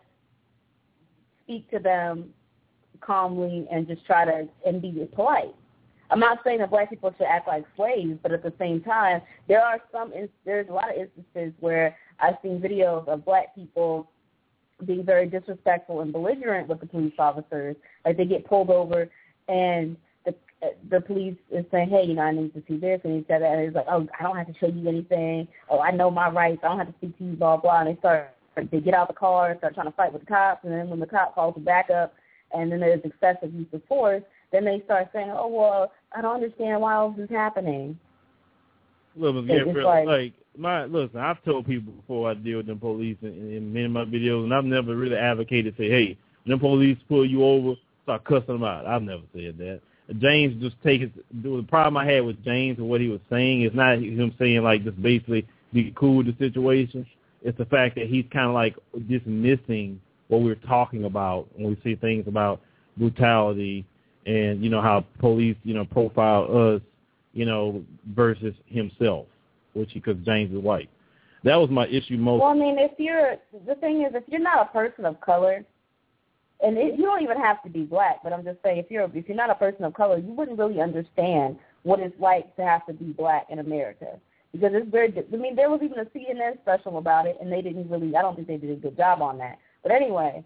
D: speak to them calmly and just try to and be polite. I'm not saying that black people should act like slaves, but at the same time, there are some, there's a lot of instances where I've seen videos of black people being very disrespectful and belligerent with the police officers. Like they get pulled over and the the police is saying, hey, you know, I need to see this, and he said that, and it's like, oh, I don't have to show you anything. Oh, I know my rights. I don't have to speak to you, blah, blah. And they start, they get out of the car and start trying to fight with the cops, and then when the cop calls for backup and then there's excessive use of force, then they start saying, oh, well, I don't understand why all this is happening.
C: Look, Miz Gabrielle, like, like my listen, I've told people before I deal with them police in, in many of my videos, and I've never really advocated say, hey, when them police pull you over, start cussing them out. I've never said that. James just take it. The problem I had with James and what he was saying is not him saying like just basically be cool with the situation. It's the fact that he's kind of like dismissing what we're talking about when we see things about brutality and, you know, how police, you know, profile us, you know, versus himself, which because James is white. That was my issue most.
D: Well, I mean, if you're, the thing is, if you're not a person of color, and it, you don't even have to be black, but I'm just saying, if you're if you're not a person of color, you wouldn't really understand what it's like to have to be black in America. Because it's very, I mean, there was even a C N N special about it, and they didn't really, I don't think they did a good job on that. But anyway,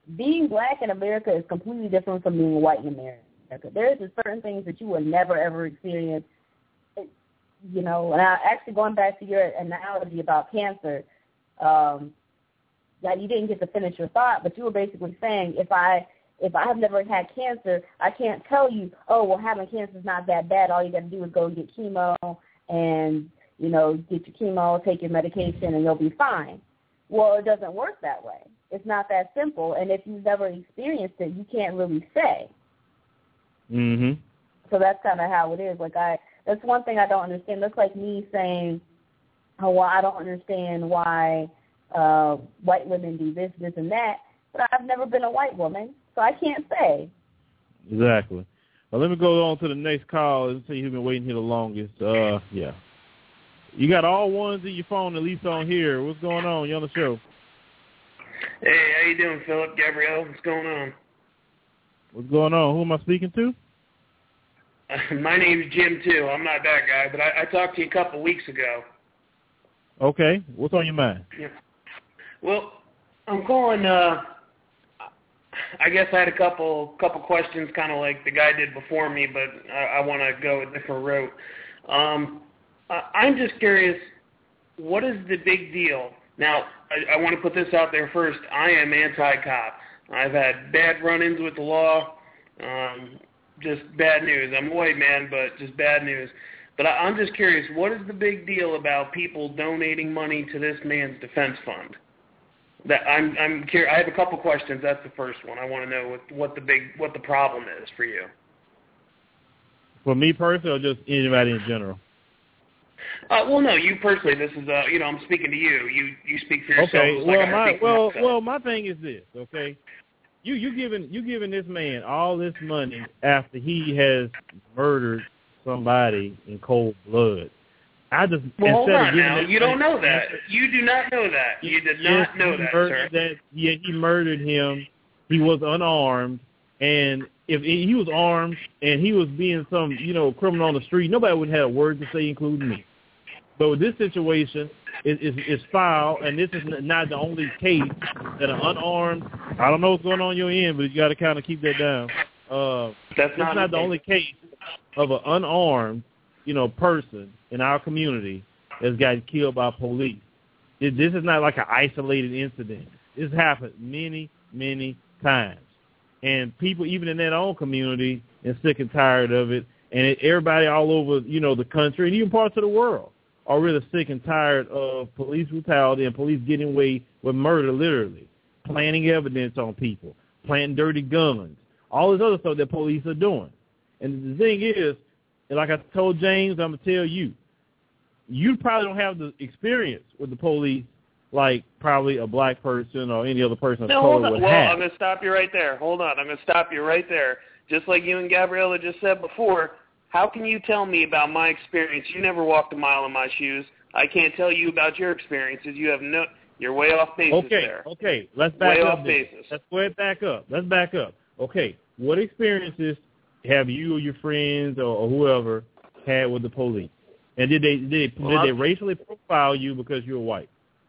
D: being black in America is completely different from being white in America. There's just certain things that you will never, ever experience. You know, and I, actually going back to your analogy about cancer, um, that you didn't get to finish your thought, but you were basically saying if I if I have never had cancer, I can't tell you, oh, well, having cancer is not that bad. All you got to do is go and get chemo and, you know, get your chemo, take your medication, and you'll be fine. Well, it doesn't work that way. It's not that simple, and if you've never experienced it, you can't really say.
C: Mhm.
D: So that's kind of how it is. Like I, that's one thing I don't understand. That's like me saying, oh, well, I don't understand why uh, white women do this, this, and that, but I've never been a white woman, so I can't say.
C: Exactly. Well, let me go on to the next call and see who's been waiting here the longest. Uh, yeah. You got all ones in your phone, at least on here. What's going on? You on the show?
F: Hey, how you doing, Philip? Gabrielle, what's going on?
C: What's going on? Who am I speaking to?
F: Uh, my name's Jim, too. I'm not that guy, but I, I talked to you a couple weeks ago.
C: Okay. What's on your mind?
F: Yeah. Well, I'm calling, uh, I guess I had a couple couple questions, kind of like the guy did before me, but I, I want to go a different route. Um, I'm just curious, what is the big deal? Now, I, I want to put this out there first. I am anti-cop. I've had bad run-ins with the law, um, just bad news. I'm a white man, but just bad news. But I, I'm just curious, what is the big deal about people donating money to this man's defense fund? That I'm I'm curious. I have a couple questions. That's the first one. I want to know what, what the big what the problem is for you.
C: For me personally, or just anybody in general?
F: Uh, well, no, you personally. This is, uh, you know, I'm speaking to you. You you speak for yourself.
C: Okay.
F: Like
C: Well,
F: I
C: my
F: speak for
C: well
F: myself.
C: well my thing is this. Okay. You you giving you giving this man all this money after he has murdered somebody in cold blood. I just
F: well, hold
C: instead
F: on
C: of giving
F: now.
C: this
F: You don't
C: man,
F: know that. You do not know that. You did
C: yes,
F: not know
C: he
F: that,
C: murdered
F: sir.
C: that. Yeah, he murdered him. He was unarmed, and if he was armed and he was being some you know criminal on the street, nobody would have a word to say, including me. But with this situation, is is is foul, and this is not the only case that an unarmed. I don't know what's going on, on your end, but you got to kind of keep that down. Uh,
F: That's
C: not, not the only case of an unarmed, you know, person in our community that's gotten killed by police. It, this is not like an isolated incident. This happened many, many times, and people, even in their own community, are sick and tired of it. And it, everybody all over, you know, the country and even parts of the world are really sick and tired of police brutality and police getting away with murder, literally, planting evidence on people, planting dirty guns, all this other stuff that police are doing. And the thing is, like I told James, I'm going to tell you, you probably don't have the experience with the police like probably a black person or any other person of
F: no,
C: color
F: hold on.
C: would
F: Well,
C: have.
F: I'm going to stop you right there. Hold on. I'm going to stop you right there. Just like you and Gabriella just said before, how can you tell me about my experience? You never walked a mile in my shoes. I can't tell you about your experiences. You have no. You're way off basis
C: okay,
F: there.
C: Okay, let's back
F: way
C: up.
F: off
C: then.
F: basis.
C: Let's go ahead back up. Let's back up. Okay, what experiences have you or your friends or, or whoever had with the police? And did they did,
F: well,
C: did
F: I'll,
C: they racially profile you because you're white?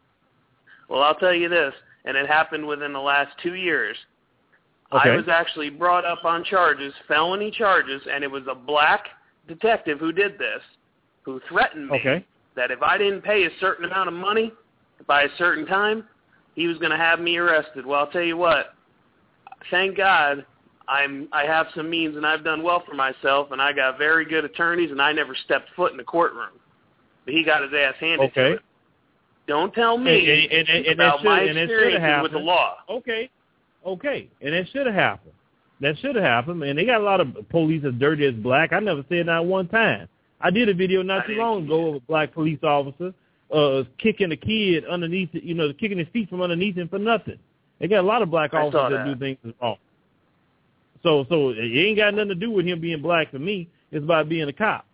F: Well, I'll tell you this, and it happened within the last two years.
C: Okay.
F: I was actually brought up on charges, felony charges, and it was a black detective who did this, who threatened me
C: Okay.
F: that if I didn't pay a certain amount of money by a certain time, he was going to have me arrested. Well, I'll tell you what, thank God I'm I have some means and I've done well for myself, and I got very good attorneys, and I never stepped foot in the courtroom. But he got his ass handed
C: Okay.
F: to it. Don't tell me
C: and, and, and, and
F: about
C: that should,
F: my
C: and that should have
F: experiences
C: happened.
F: with the law.
C: Okay, okay, and that should have happened. That should have happened, and they got a lot of police as dirty as black. I never said that one time. I did a video not
F: I
C: too
F: didn't
C: long ago of a black police officer uh, kicking a kid underneath, you know, kicking his feet from underneath him for nothing. They got a lot of black
F: I
C: officers
F: saw
C: that.
F: that.
C: do things wrong. So, so it ain't got nothing to do with him being black for me. It's about being a cop.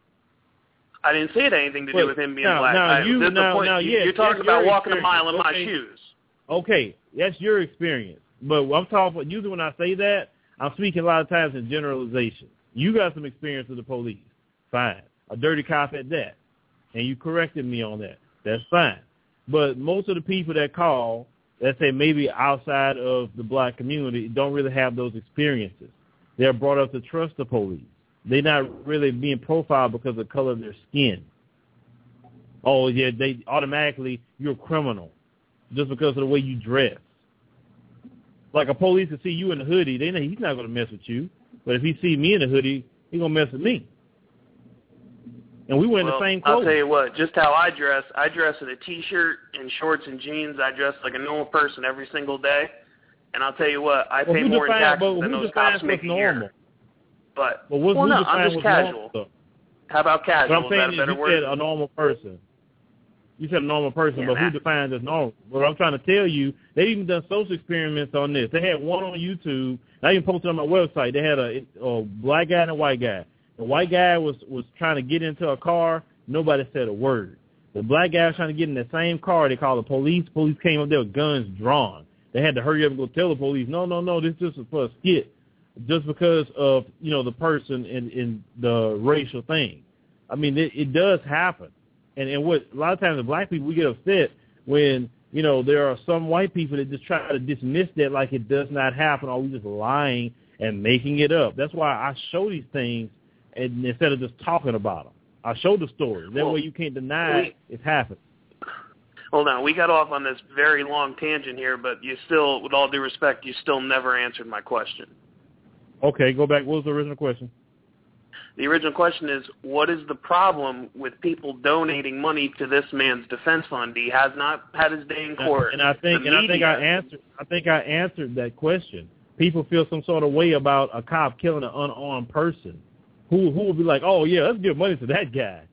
F: I didn't say it had anything to
C: Wait,
F: do with him being
C: now-
F: black.
C: now
F: I,
C: you-
F: this is
C: now-
F: the point.
C: now,
F: You-
C: yes,
F: You're talking
C: that's
F: about
C: your
F: walking a mile in my
C: experience. Okay.
F: shoes.
C: Okay, that's your experience. But I'm talking. Usually when I say that, I'm speaking a lot of times in generalization. You got some experience with the police. Fine. A dirty cop at that. And you corrected me on that. That's fine. But most of the people that call let's say maybe outside of the black community, don't really have those experiences. They're brought up to trust the police. They're not really being profiled because of the color of their skin. Oh, yeah, they automatically, you're a criminal just because of the way you dress. Like a police can see you in a hoodie, they know he's not going to mess with you. But if he see me in a hoodie, he's going to mess with me. And we wear
F: well,
C: the same clothes.
F: I'll tell you what, just how I dress, I dress in a T-shirt and shorts and jeans. I dress like a normal person every single day. And I'll tell you what, I
C: well,
F: pay more in
C: define,
F: taxes than those cops make a
C: normal?
F: year. But,
C: well, what,
F: well no, I'm just
C: casual.
F: casual. How about casual?
C: What I'm saying
F: is that a better
C: is you
F: word?
C: said a normal person. You said a normal person,
F: yeah,
C: but
F: that.
C: who defines as normal? What I'm trying to tell you, they even done social experiments on this. They had one on YouTube. I even posted on my website. They had a, a black guy and a white guy. The white guy was, was trying to get into a car. Nobody said a word. The black guy was trying to get in the same car. They called the police. Police came up there with guns drawn. They had to hurry up and go tell the police, no, no, no, this is just for a skit, just because of, you know, the person in, in the racial thing. I mean, it, it does happen. And, and what a lot of times the black people, we get upset when, you know, there are some white people that just try to dismiss that like it does not happen, or we just lying and making it up. That's why I show these things and instead of just talking about them. I show the story. That
F: well,
C: way you can't deny
F: we,
C: it's happened.
F: Hold on. We got off on this very long tangent here, but you still, with all due respect, you still never answered my question.
C: Okay, go back. What was the original question?
F: The original question is, what is the problem with people donating money to this man's defense fund? He has not had his day in court.
C: And I think,
F: the
C: and
F: media,
C: I think I answered. I think I answered that question. People feel some sort of way about a cop killing an unarmed person. Who who will be like, oh yeah, let's give money to that guy,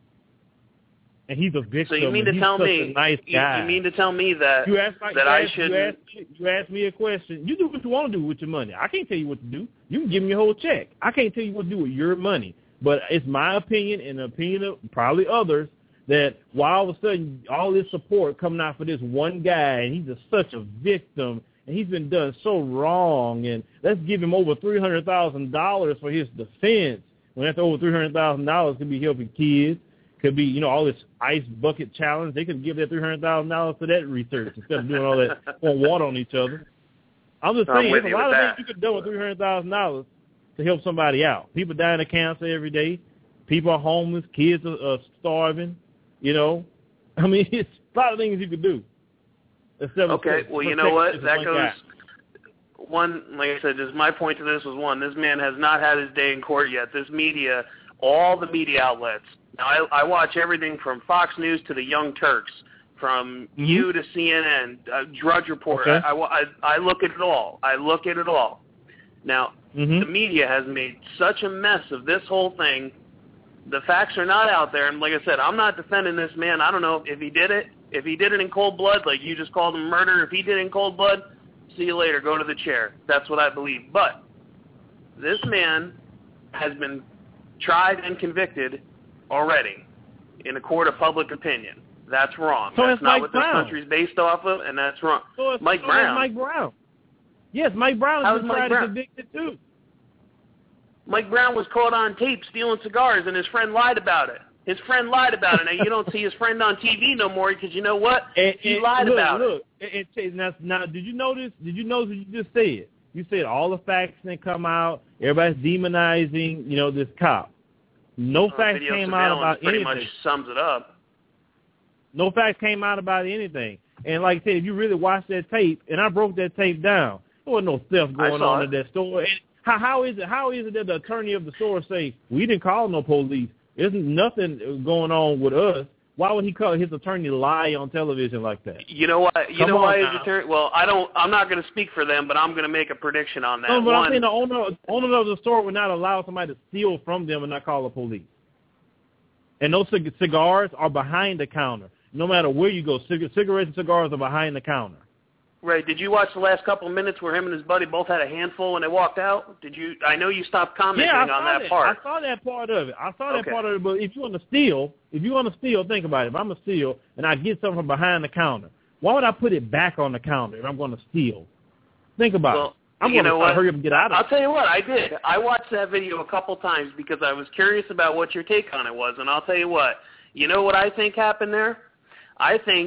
C: and he's a victim.
F: So you mean to
C: he's
F: tell
C: such
F: me?
C: A nice guy.
F: You, you mean to tell me that
C: you ask, like,
F: that
C: you
F: I
C: ask,
F: should?
C: You ask, you ask me a question. You do what you want to do with your money. I can't tell you what to do. You can give me a whole check. I can't tell you what to do with your money. But it's my opinion and the opinion of probably others that why all of a sudden all this support coming out for this one guy, and he's just such a victim, and he's been done so wrong, and let's give him over three hundred thousand dollars for his defense. When that's over three hundred thousand dollars, could be helping kids, could be, you know, all this ice bucket challenge. They could give that three hundred thousand dollars to that research instead of doing all that pouring water on each other. I'm just saying,
F: I'm
C: there's a lot of
F: that.
C: things you could do with three hundred thousand dollars to help somebody out. People dying of cancer every day. People are homeless. Kids are, are starving. You know, I mean, it's a lot of things you could do.
F: Okay, well, you know what? That goes. Guy. One, like I said, just my point to this was one, this man has not had his day in court yet. This media, all the media outlets. Now, I, I watch everything from Fox News to the Young Turks, from mm-hmm. you to C N N, uh, Drudge Report.
C: Okay.
F: I, I, I look at it all. I look at it all. Now, mm-hmm. the media has made such a mess of this whole thing. The facts are not out there. And like I said, I'm not defending this man. I don't know if he did it. If he did it in cold blood, like you just called him murder, if he did it in cold blood, see you later, go to the chair. That's what I believe. But this man has been tried and convicted already in a court of public opinion. That's wrong.
C: So
F: that's not
C: Mike
F: what
C: Brown.
F: this country's based off of, and that's wrong.
C: So it's,
F: Mike
C: so
F: Brown.
C: Mike Brown. Yes, Mike Brown has been tried and convicted too.
F: Mike Brown was caught on tape stealing cigars, and his friend lied about it. His friend lied about it. Now, you don't see his friend on T V no more because you know what?
C: And,
F: he
C: and
F: lied
C: look,
F: about
C: look,
F: it.
C: Look, now, now, did you notice? Did you notice what you just said? You said all the facts that come out. Everybody's demonizing, you know, this cop. No
F: well,
C: facts came out about
F: pretty
C: anything.
F: Much sums it up.
C: No facts came out about anything. And like I said, if you really watch that tape, and I broke that tape down, there was no theft going on
F: it.
C: in that store. And how, how is it? How is it that the attorney of the store say we didn't call no police? There's nothing going on with us. Why would he call his attorney lie on television like that?
F: You know what? You
C: Come
F: know why
C: now.
F: his attorney? Well, I don't. I'm not going to speak for them, but I'm going to make a prediction on that.
C: No, but
F: One,
C: I'm saying the owner, owner of the store would not allow somebody to steal from them and not call the police. And those cig- cigars are behind the counter. No matter where you go, cig- cigarettes and cigars are behind the counter.
F: Right. Did you watch the last couple of minutes where him and his buddy both had a handful and they walked out? Did you? I know you stopped commenting
C: yeah, I
F: on
C: saw
F: that,
C: that
F: part.
C: I saw that part of it. I saw that
F: Okay.
C: part of it. But if you want to steal, if you want to steal, think about it. If I'm going to steal and I get something from behind the counter, why would I put it back on the counter if I'm going to steal? Think about
F: well,
C: it. I'm
F: you
C: going
F: know
C: to hurry up and get out of
F: I'll
C: it.
F: tell you what, I did. I watched that video a couple times because I was curious about what your take on it was, and I'll tell you what. You know what I think happened there? I think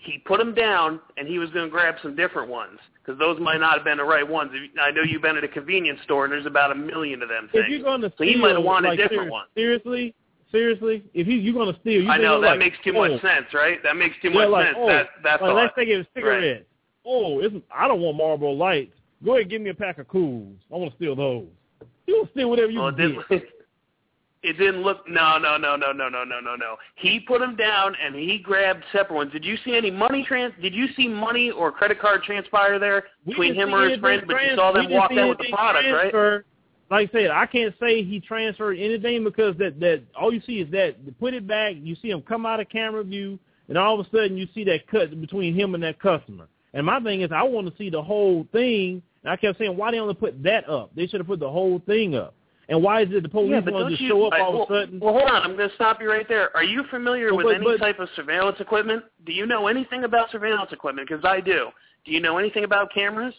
F: he put them down, and he was going to grab some different ones because those might not have been the right ones. I know you've been at a convenience store, and there's about a million of them things.
C: If you're going to
F: so
C: steal,
F: he might have wanted
C: like,
F: different
C: ser-
F: ones.
C: Seriously? Seriously? If you, you're going to steal, you
F: I know, that
C: like,
F: makes too
C: oh,
F: much sense, right? That makes too
C: yeah,
F: much
C: like,
F: sense.
C: Oh,
F: that, that's
C: like,
F: all.
C: let's take it as cigarettes.
F: Right.
C: Oh, it's, I don't want Marlboro Lights. Go ahead and give me a pack of Cools. I want to steal those. You will steal whatever you
F: well,
C: can
F: it
C: get.
F: didn't, it didn't look, no, no, no, no, no, no, no, no, no. He put them down, and he grabbed separate ones. Did you see any money, trans? Did you see money or credit card transpire there between him or his friend? But you saw them walk out with the product, transfer. Right?
C: Like I said, I can't say he transferred anything because that, that all you see is that put it back, you see him come out of camera view, and all of a sudden you see that cut between him and that customer. And my thing is I want to see the whole thing, and I kept saying, why they only put that up? They should have put the whole thing up. And why is it the police
F: yeah,
C: want to just
F: you,
C: show up
F: I,
C: all
F: well,
C: of a sudden?
F: Well, hold on. I'm going to stop you right there. Are you familiar
C: well,
F: with
C: but,
F: any
C: but,
F: type of surveillance equipment? Do you know anything about surveillance equipment? Because I do. Do you know anything about cameras?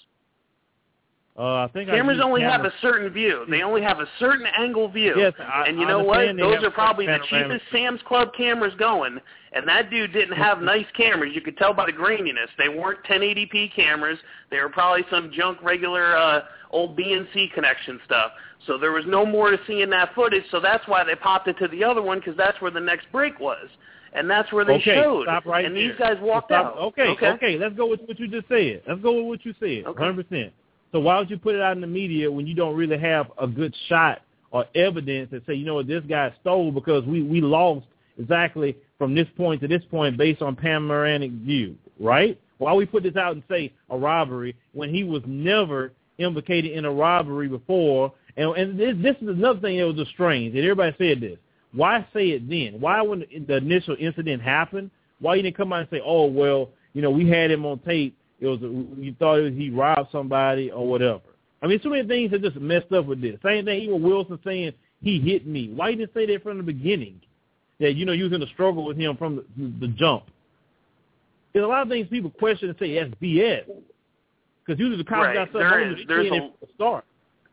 C: Uh, I think
F: cameras
C: I
F: only
C: cameras.
F: have a certain view. They only have a certain angle view.
C: Yes, I,
F: and you
C: I
F: know what? Those are probably the
C: panoramic.
F: cheapest Sam's Club cameras going. And that dude didn't have nice cameras. You could tell by the graininess. They weren't ten eighty p cameras. They were probably some junk regular uh, old B N C connection stuff. So there was no more to see in that footage. So that's why they popped it to the other one, because that's where the next break was. And that's where they
C: okay,
F: showed.
C: Stop right
F: and
C: there.
F: these guys walked
C: stop,
F: out.
C: Okay,
F: okay,
C: okay. Let's go with what you just said. Let's go with what you said,
F: okay.
C: one hundred percent. So why would you put it out in the media when you don't really have a good shot or evidence that say, you know what, this guy stole because we, we lost exactly from this point to this point based on panoramic view, right? Why we put this out and say a robbery when he was never implicated in a robbery before? And, and this, this is another thing that was just strange, and everybody said this. Why say it then? Why, when the initial incident happened, why you didn't come out and say, oh, well, you know, we had him on tape. It was a, you thought it was he robbed somebody or whatever. I mean, so many things that just messed up with this. Same thing, even Wilson saying he hit me. Why you didn't say that from the beginning? That, you know, you was in a struggle with him from the, the jump. There's a lot of things people question and say that's B S. Because usually the cops
F: right.
C: got something
F: there
C: on
F: is,
C: the
F: there's
C: beginning
F: a,
C: to start.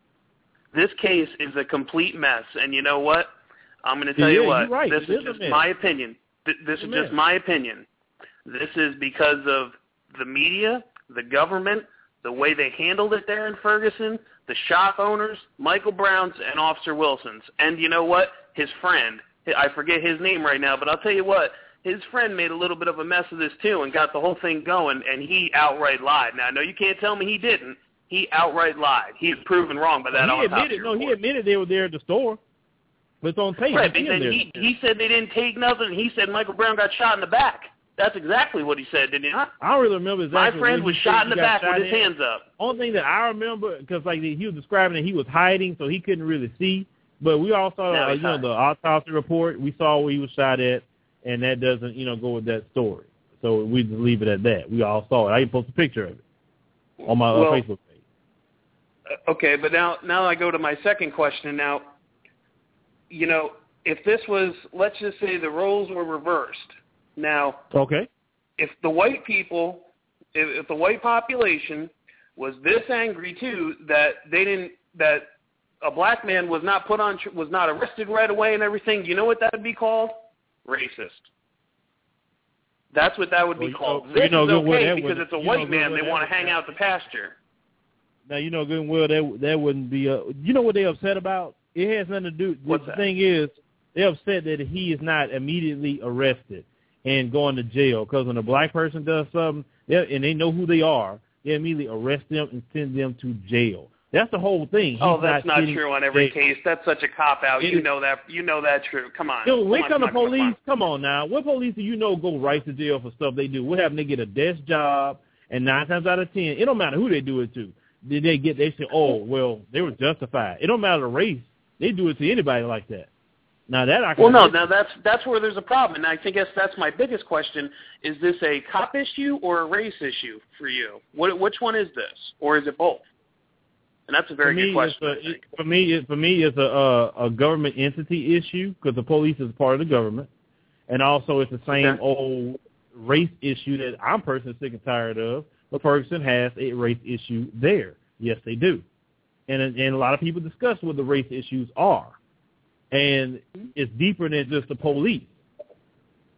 F: This case is a complete mess. And you know what? I'm going to tell
C: yeah,
F: you what.
C: You're right.
F: This
C: it
F: is, is just my opinion. This
C: it's
F: is just my opinion. This is because of the media, the government, the way they handled it there in Ferguson, the shop owners, Michael Brown's, and Officer Wilson's. And you know what? His friend, I forget his name right now, but I'll tell you what, his friend made a little bit of a mess of this too and got the whole thing going, and he outright lied. Now, I know you can't tell me he didn't. He outright lied. He's proven wrong by that
C: he
F: autopsy
C: admitted, No,
F: report.
C: he admitted they were there at the store. But it's on tape.
F: Right, but then he, he said they didn't take nothing. He said Michael Brown got shot in the back. That's exactly what he said, didn't he?
C: I, I don't really remember exactly.
F: My friend was shot in the back with his hands up.
C: Only thing that I remember, because like he was describing that he was hiding, so he couldn't really see. But we all saw,
F: no,
C: uh, you know, the autopsy report. We saw where he was shot at, and that doesn't, you know, go with that story. So we just leave it at that. We all saw it. I even posted a picture of it on my
F: well,
C: uh, Facebook page.
F: Okay, but now, now I go to my second question. Now, you know, if this was, let's just say the roles were reversed. Now,
C: okay,
F: if the white people, if, if the white population was this angry too that they didn't, that a black man was not put on, was not arrested right away and everything, you know what that would be called? Racist. That's what that would be
C: well,
F: called.
C: You know,
F: this
C: you know,
F: is okay
C: well,
F: because
C: would,
F: it's a
C: you
F: white
C: know,
F: man.
C: well,
F: They want to hang out the pasture.
C: Now, you know good and well that that wouldn't be. Uh, you know what they're upset about? It has nothing to do.
F: What's
C: the
F: that?
C: thing is, they're upset that he is not immediately arrested and going to jail. Because when a black person does something, and they know who they are, they immediately arrest them and send them to jail. That's the whole thing. He's
F: oh, that's not,
C: not
F: true on every
C: jail.
F: case. That's such a cop out.
C: It
F: You
C: is,
F: know that. You know that true. Come on.
C: Yo, when
F: come
C: come
F: on,
C: to
F: come on,
C: police,
F: come on.
C: come on now. What police do you know go right to jail for stuff they do? What happen? They get a desk job, and nine times out of ten, it don't matter who they do it to. Did they get? They say, oh, well, they were justified. It don't matter the race. They do it to anybody like that. Now that I can
F: well, no, now that's that's where there's a problem, and I think that's that's my biggest question: is this a cop issue or a race issue for you? What, which one is this, or is it both? And that's a very
C: for
F: good
C: me,
F: question.
C: A, it, for me, it, for me, it's a, a, a government entity issue because the police is part of the government, and also it's the same
F: okay.
C: old race issue that I'm personally sick and tired of. But Ferguson has a race issue there. Yes, they do, and and a lot of people discuss what the race issues are, and it's deeper than just the police.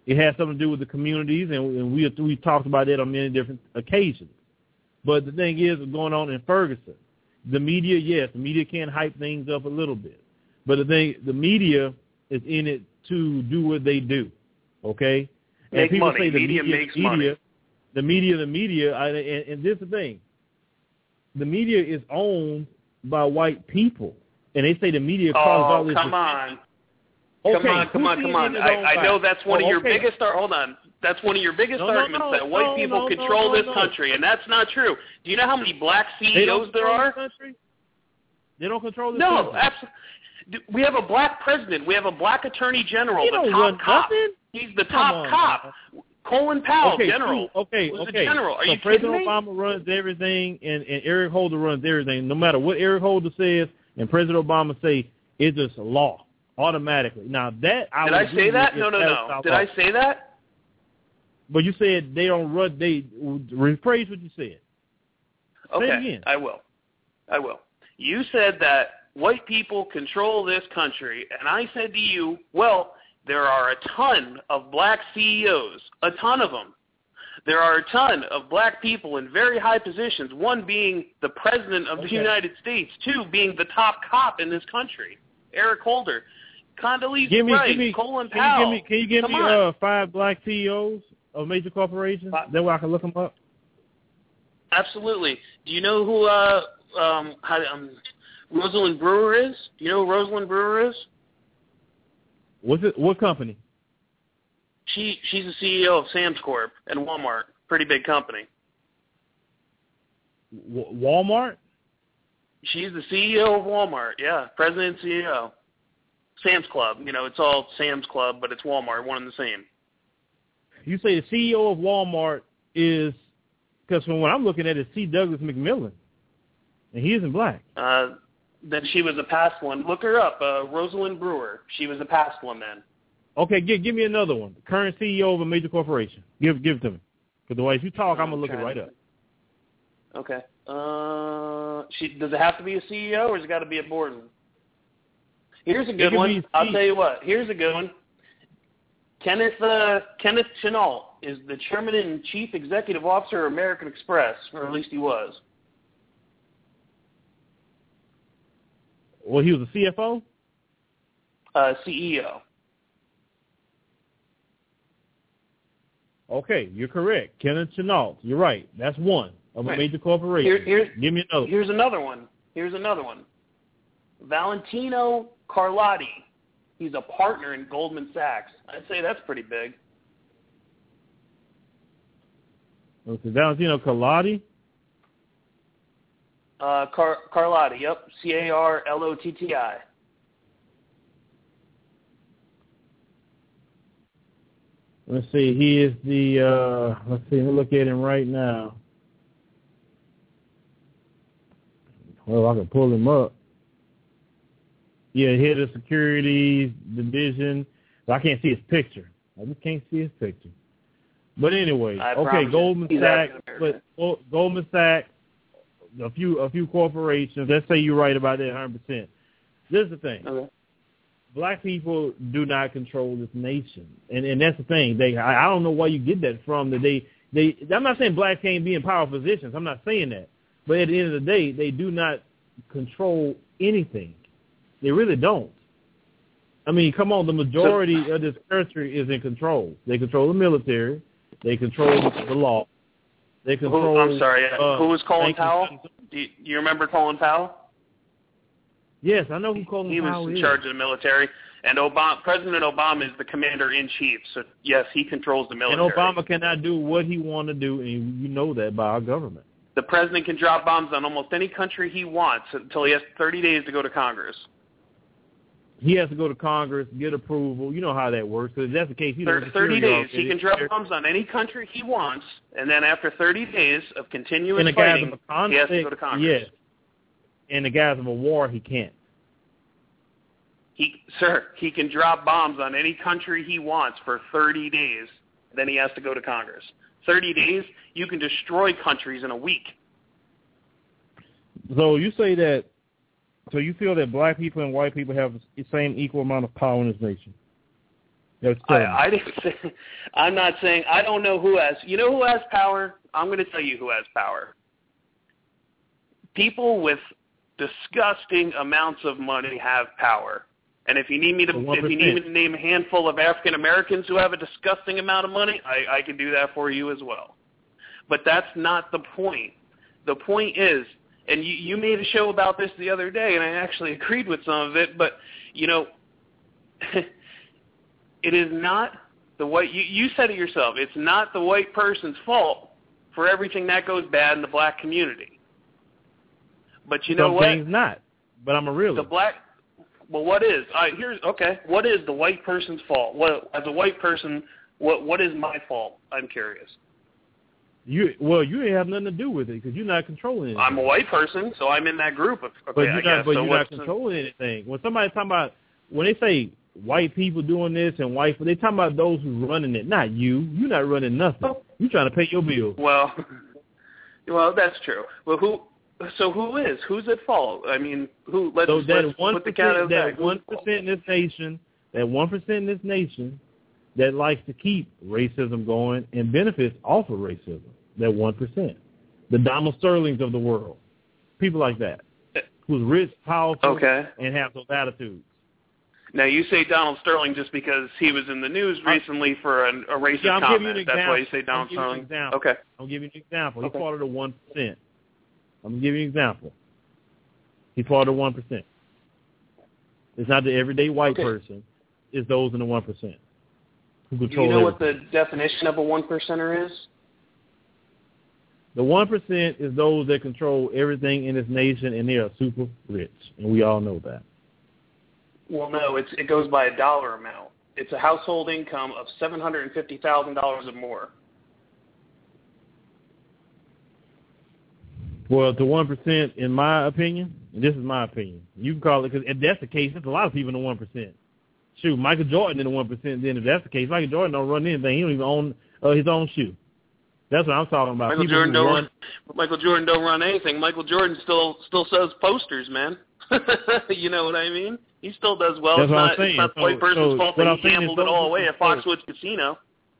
C: It has something to do with the communities, and, and we we talked about that on many different occasions. But the thing is, what's going on in Ferguson, the media, yes, the media can hype things up a little bit. But the thing, the media is in it to do what they do, okay? And
F: Make
C: people
F: money.
C: say the
F: media,
C: media
F: makes
C: media,
F: money.
C: The media, the media, I, and, and this is the thing. The media is owned by white people. And they say the media causes
F: oh,
C: all this.
F: come on.
C: Okay,
F: come on, come on, come on. I, I know that's one
C: oh,
F: of your
C: okay.
F: biggest, ar- hold on. That's one of your biggest
C: no, no,
F: arguments,
C: no,
F: that white
C: no,
F: people
C: no,
F: control
C: no, no,
F: this
C: no.
F: country, and that's not true. Do you know how many black C
C: They
F: E
C: don't
F: Os there
C: control
F: are?
C: this country? They don't control this
F: No,
C: country?
F: absolutely. We have a black president. We have a black attorney general,
C: He
F: the
C: don't
F: top
C: run
F: cop.
C: nothing.
F: He's the
C: Come
F: top
C: on,
F: cop.
C: man.
F: Colin Powell,
C: okay,
F: general.
C: true. Okay,
F: was
C: okay.
F: The general. Are
C: so
F: you
C: President
F: kidding me?
C: Obama runs everything, and, and Eric Holder runs everything. No matter what Eric Holder says and President Obama say, it's just a law automatically. Now that I
F: did
C: would
F: I
C: agree
F: say
C: with
F: that?
C: if
F: No, no,
C: that
F: no.
C: was our
F: Did
C: law.
F: I say that?
C: But you said they don't run. They rephrase what you said.
F: Okay,
C: Say it again.
F: I will. I will. You said that white people control this country, and I said to you, well, there are a ton of black C E Os, a ton of them. There are a ton of black people in very high positions, one being the president of
C: Okay.
F: the United States, two being the top cop in this country, Eric Holder, Condoleezza
C: Give me,
F: Rice,
C: give me,
F: Colin
C: can
F: Powell.
C: you give me, can you give
F: Come
C: me
F: on.
C: uh, five black C E Os of major corporations?
F: Five.
C: That way I can look them up.
F: Absolutely. Do you know who uh, um, how, um, Rosalind Brewer is? Do you know who Rosalind Brewer is?
C: What's it? What company?
F: She she's the C E O of Sam's Corp and Walmart, pretty big company.
C: W- Walmart?
F: She's the C E O of Walmart, yeah, president and C E O. Sam's Club, you know, it's all Sam's Club, but it's Walmart, one and the same.
C: You say the C E O of Walmart is, because from what I'm looking at is C. Douglas McMillan, and he isn't black.
F: Uh, then she was a past one. Look her up, uh, Rosalind Brewer. She was a past one then.
C: Okay, give give me another one. Current C E O of a major corporation. Give give it to me. Because the way if you talk, I'm gonna look it right up.
F: Okay. Uh, she does it have to be a C E O or has it got to be a board? Here's a good one. I'll tell you what. Here's a good one. Kenneth uh, Kenneth Chenault is the chairman and chief executive officer of American Express, or at least he was.
C: Well, he was a C F O?
F: Uh, C E O.
C: Okay, you're correct. Kenneth Chenault. You're right. That's one of a
F: Right.
C: major corporation.
F: Here, here's,
C: Give me another.
F: Here's another one. Here's another one. Valentino Carlotti. He's a partner in Goldman Sachs. I'd say that's pretty big.
C: Okay, Valentino Carlotti.
F: Uh, Car- Carlotti, yep. C A R L O T T I.
C: Let's see. He is the. Uh, let's see. Let me look at him right now. Well, I can pull him up. Yeah, head of securities division. I can't see his picture. I just can't see his picture. But anyway,
F: I
C: okay, Goldman
F: He's
C: Sachs.
F: African-American.
C: But Goldman Sachs, a few a few corporations. Let's say you're right about that one hundred percent. This is the thing.
F: Okay.
C: Black people do not control this nation, and and that's the thing. They I, I don't know where you get that from. That they they. I'm not saying blacks can't be in powerful positions. I'm not saying that. But at the end of the day, they do not control anything. They really don't. I mean, come on. The majority of this country is in control. They control the military. They control the law. They control.
F: Who, I'm sorry.
C: Uh,
F: who was Colin Powell?
C: You.
F: Do you, do you remember Colin Powell?
C: Yes, I know who Colin
F: he
C: Powell
F: was in
C: is.
F: charge of the military, and Obama, President Obama is the commander-in-chief. So, yes, he controls the military.
C: And Obama cannot do what he want to do, and you know that by our government.
F: The president can drop bombs on almost any country he wants until he has thirty days to go to Congress.
C: He has to go to Congress, get approval. You know how that works. Because if that's the case, he doesn't
F: thirty days. He can drop
C: there.
F: bombs on any country he wants, and then after thirty days of continuous
C: In the guise
F: fighting,
C: of a conflict,
F: he has to go to Congress.
C: yes. In the guise of a war, he can't.
F: He, sir, he can drop bombs on any country he wants for thirty days. Then he has to go to Congress. thirty days, you can destroy countries in a week.
C: So you say that, so you feel that black people and white people have the same equal amount of power in this nation?
F: I, I didn't say, I'm not saying, I don't know who has, you know who has power? I'm going to tell you who has power. People with disgusting amounts of money have power. And if you need me to, if you need me to name a handful of African Americans who have a disgusting amount of money, I, I can do that for you as well. But that's not the point. The point is, and you, you made a show about this the other day, and I actually agreed with some of it, but, you know, it is not the white, you, you said it yourself, it's not the white person's fault for everything that goes bad in the black community. But you know
C: Some
F: what?
C: things not, but I'm a realist.
F: The black, well, what is, all right, here's, okay, what is the white person's fault? What, as a white person, what what is my fault? I'm curious.
C: You Well, you ain't have nothing to do with it because you're not controlling anything.
F: I'm a white person, so I'm in that group. Of, okay,
C: but you're
F: I
C: not,
F: guess.
C: but
F: so
C: you're not controlling anything. When somebody's talking about, when they say white people doing this and white, they talking about those who's running it, not you. You're not running nothing. You're trying to pay your bills.
F: Well, well, that's true. Well, who? So who is? Who's at fault? I mean, who? Let's,
C: so that
F: let's
C: one
F: put the count of
C: that one percent in this nation, that one percent in this nation, that likes to keep racism going and benefits off of racism. That one percent, the Donald Sterlings of the world, people like that, who's rich, powerful,
F: okay.
C: and have those attitudes.
F: Now, you say Donald Sterling just because he was in the news recently for an, a racist
C: yeah,
F: comment. That's why you say Donald Sterling? Okay.
C: I'll give you an example.
F: Okay.
C: He's part of the one percent. I'm going to give you an example. He's part of the one percent. It's not the everyday white
F: okay.
C: person. It's those in the one percent who control
F: Do you know
C: everything.
F: what the definition of a one percenter is?
C: The one percent is those that control everything in this nation, and they are super rich, and we all know that.
F: Well, no, it's, it goes by a dollar amount. It's a household income of seven hundred fifty thousand dollars or more.
C: Well, the one percent, in my opinion, and this is my opinion, you can call it, because if that's the case, there's a lot of people in the one percent. Shoot, Michael Jordan in the one percent, then if that's the case, Michael Jordan don't run anything. He don't even own uh, his own shoe. That's what I'm talking about.
F: Michael
C: People
F: Jordan don't
C: run,
F: Michael Jordan don't run anything. Michael Jordan still still sells posters, man. You know what I mean? He still does well.
C: That's
F: it's
C: what
F: not,
C: I'm saying.
F: It's not the
C: so,
F: white person's
C: so
F: fault that he gambled it all away at Foxwoods Casino.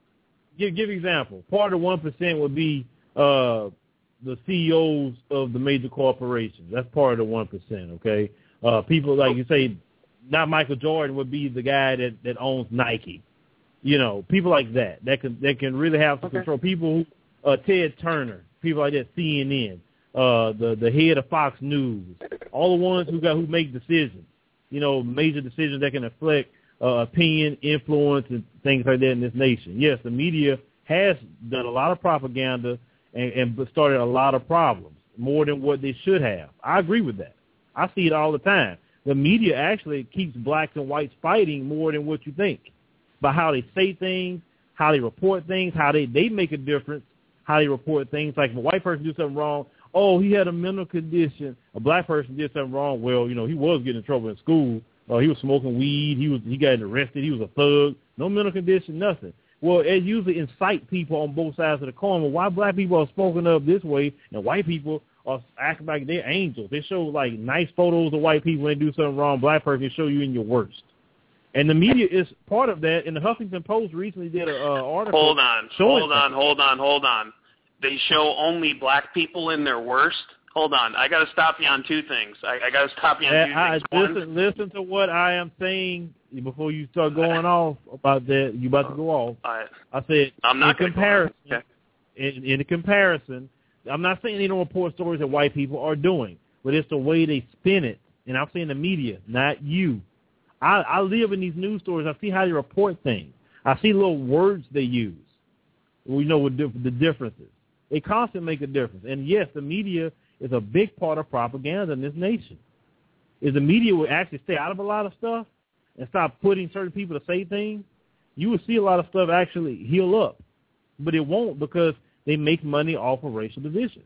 C: Give give example. Part of the one percent would be uh, the C E Os of the major corporations. That's part of the one percent. Okay, uh, people like you say, not Michael Jordan would be the guy that, that owns Nike. You know, people like that that can that can really have some
F: okay.
C: control. People who. Uh, Ted Turner, people like that, C N N, uh, the the head of Fox News, all the ones who got who make decisions, you know, major decisions that can affect uh, opinion, influence, and things like that in this nation. Yes, the media has done a lot of propaganda and, and started a lot of problems, more than what they should have. I agree with that. I see it all the time. The media actually keeps blacks and whites fighting more than what you think, by how they say things, how they report things, how they, they make a difference. How they report things. Like if a white person do something wrong, oh, he had a mental condition. A black person did something wrong. Well, you know, he was getting in trouble in school. Uh, he was smoking weed. He was he got arrested. He was a thug. No mental condition, nothing. Well, it usually incite people on both sides of the coin. Well, why black people are spoken of this way and white people are acting like they're angels? They show like nice photos of white people when they do something wrong. Black person show you in your worst. And the media is part of that. And the Huffington Post recently did an uh, article.
F: Hold on, hold on, that. hold on, hold on. They show only black people in their worst? Hold on. I got to stop you on two things. I, I got to stop you on
C: uh,
F: two
C: I,
F: things.
C: Listen,
F: One,
C: listen to what I am saying before you start going off about that. You about to go off.
F: I,
C: I said
F: I'm not
C: in comparison.
F: Go okay.
C: in, in the comparison, I'm not saying they don't report stories that white people are doing, but it's the way they spin it. And I'm saying the media, not you. I, I live in these news stories. I see how they report things. I see little words they use. We know what the differences. They constantly make a difference. And, yes, the media is a big part of propaganda in this nation. If the media would actually stay out of a lot of stuff and stop putting certain people to say things, you would see a lot of stuff actually heal up. But it won't because they make money off of racial division.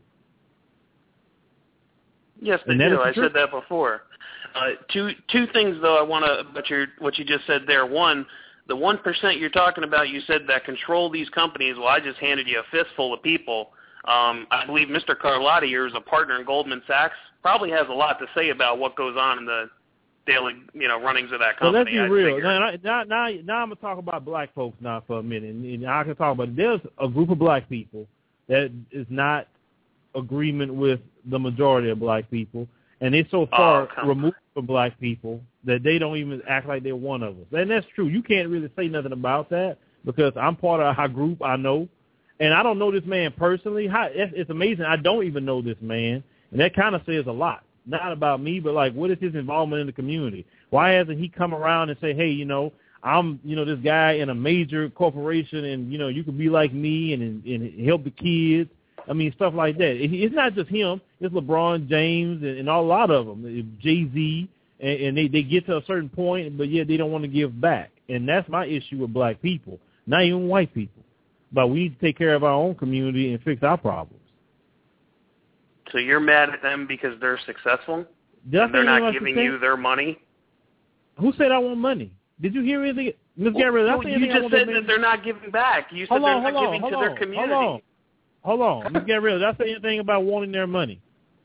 F: Yes, they do. I said that before. Uh, two two things, though, I want to about your what you just said there. One, the one percent you're talking about, you said that control these companies. Well, I just handed you a fistful of people. Um, I believe Mister Carlotti, who is a partner in Goldman Sachs, probably has a lot to say about what goes on in the daily, you know, runnings of that
C: So let's
F: company.
C: be
F: I
C: real.
F: figure.
C: Now, now, now, now I'm gonna talk about black folks now for a minute, and, and I can talk about. There's a group of black people that is not agreement with the majority of black people, and they're so far
F: oh,
C: removed from black people that they don't even act like they're one of us. And that's true. You can't really say nothing about that because I'm part of our group. I know, and I don't know this man personally. How, it's, it's amazing. I don't even know this man, and that kind of says a lot. Not about me, but like, what is his involvement in the community? Why hasn't he come around and say, hey, you know, I'm, you know, this guy in a major corporation, and you know, you could be like me and and help the kids. I mean, stuff like that. It's not just him. It's LeBron James and, and a lot of them, Jay-Z, and, and they, they get to a certain point, but yet they don't want to give back. And that's my issue with black people, not even white people. But we need to take care of our own community and fix our problems.
F: So you're mad at them because they're successful?
C: And
F: they're not giving you their money?
C: Who said I want money? Did you hear anything? Miz
F: Well,
C: Gabriel,
F: well, you just said that they're not giving back. You said
C: hold
F: they're
C: on,
F: not
C: hold
F: giving
C: on,
F: to
C: hold
F: their
C: on,
F: community.
C: Hold on. Hold on. Miz Gabriel, did I say anything about wanting their money?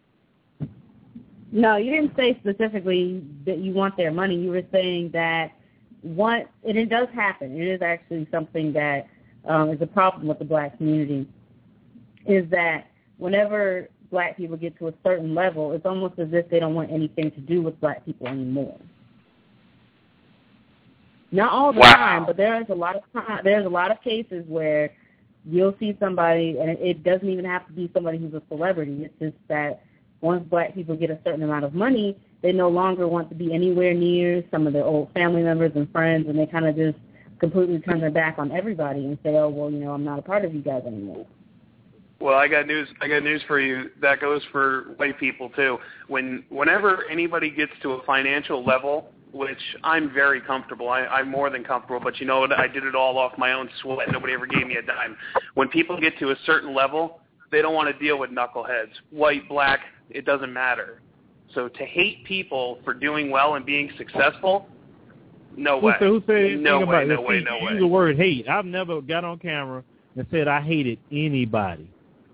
D: No, you didn't say specifically that you want their money. You were saying that one, and it does happen. It is actually something that um, is a problem with the black community, is that whenever black people get to a certain level, it's almost as if they don't want anything to do with black people anymore. Not all the
F: wow.
D: time, but there is a lot of time, there's a lot of cases where you'll see somebody, and it doesn't even have to be somebody who's a celebrity. It's just that once black people get a certain amount of money, they no longer want to be anywhere near some of their old family members and friends, and they kind of just completely turn their back on everybody and say, oh, well, you know, I'm not a part of you guys anymore.
F: Well, I got news. I got news for you. That goes for white people too. When, whenever anybody gets to a financial level, which I'm very comfortable, I, I'm more than comfortable. But you know what? I did it all off my own sweat. Nobody ever gave me a dime. When people get to a certain level, they don't want to deal with knuckleheads, white, black. It doesn't matter. So to hate people for doing well and being successful, no
C: who
F: way.
C: Said, who said anything
F: no
C: about
F: way. No
C: See,
F: way. No
C: you
F: way.
C: Use the word hate. I've never got on camera and said I hated anybody.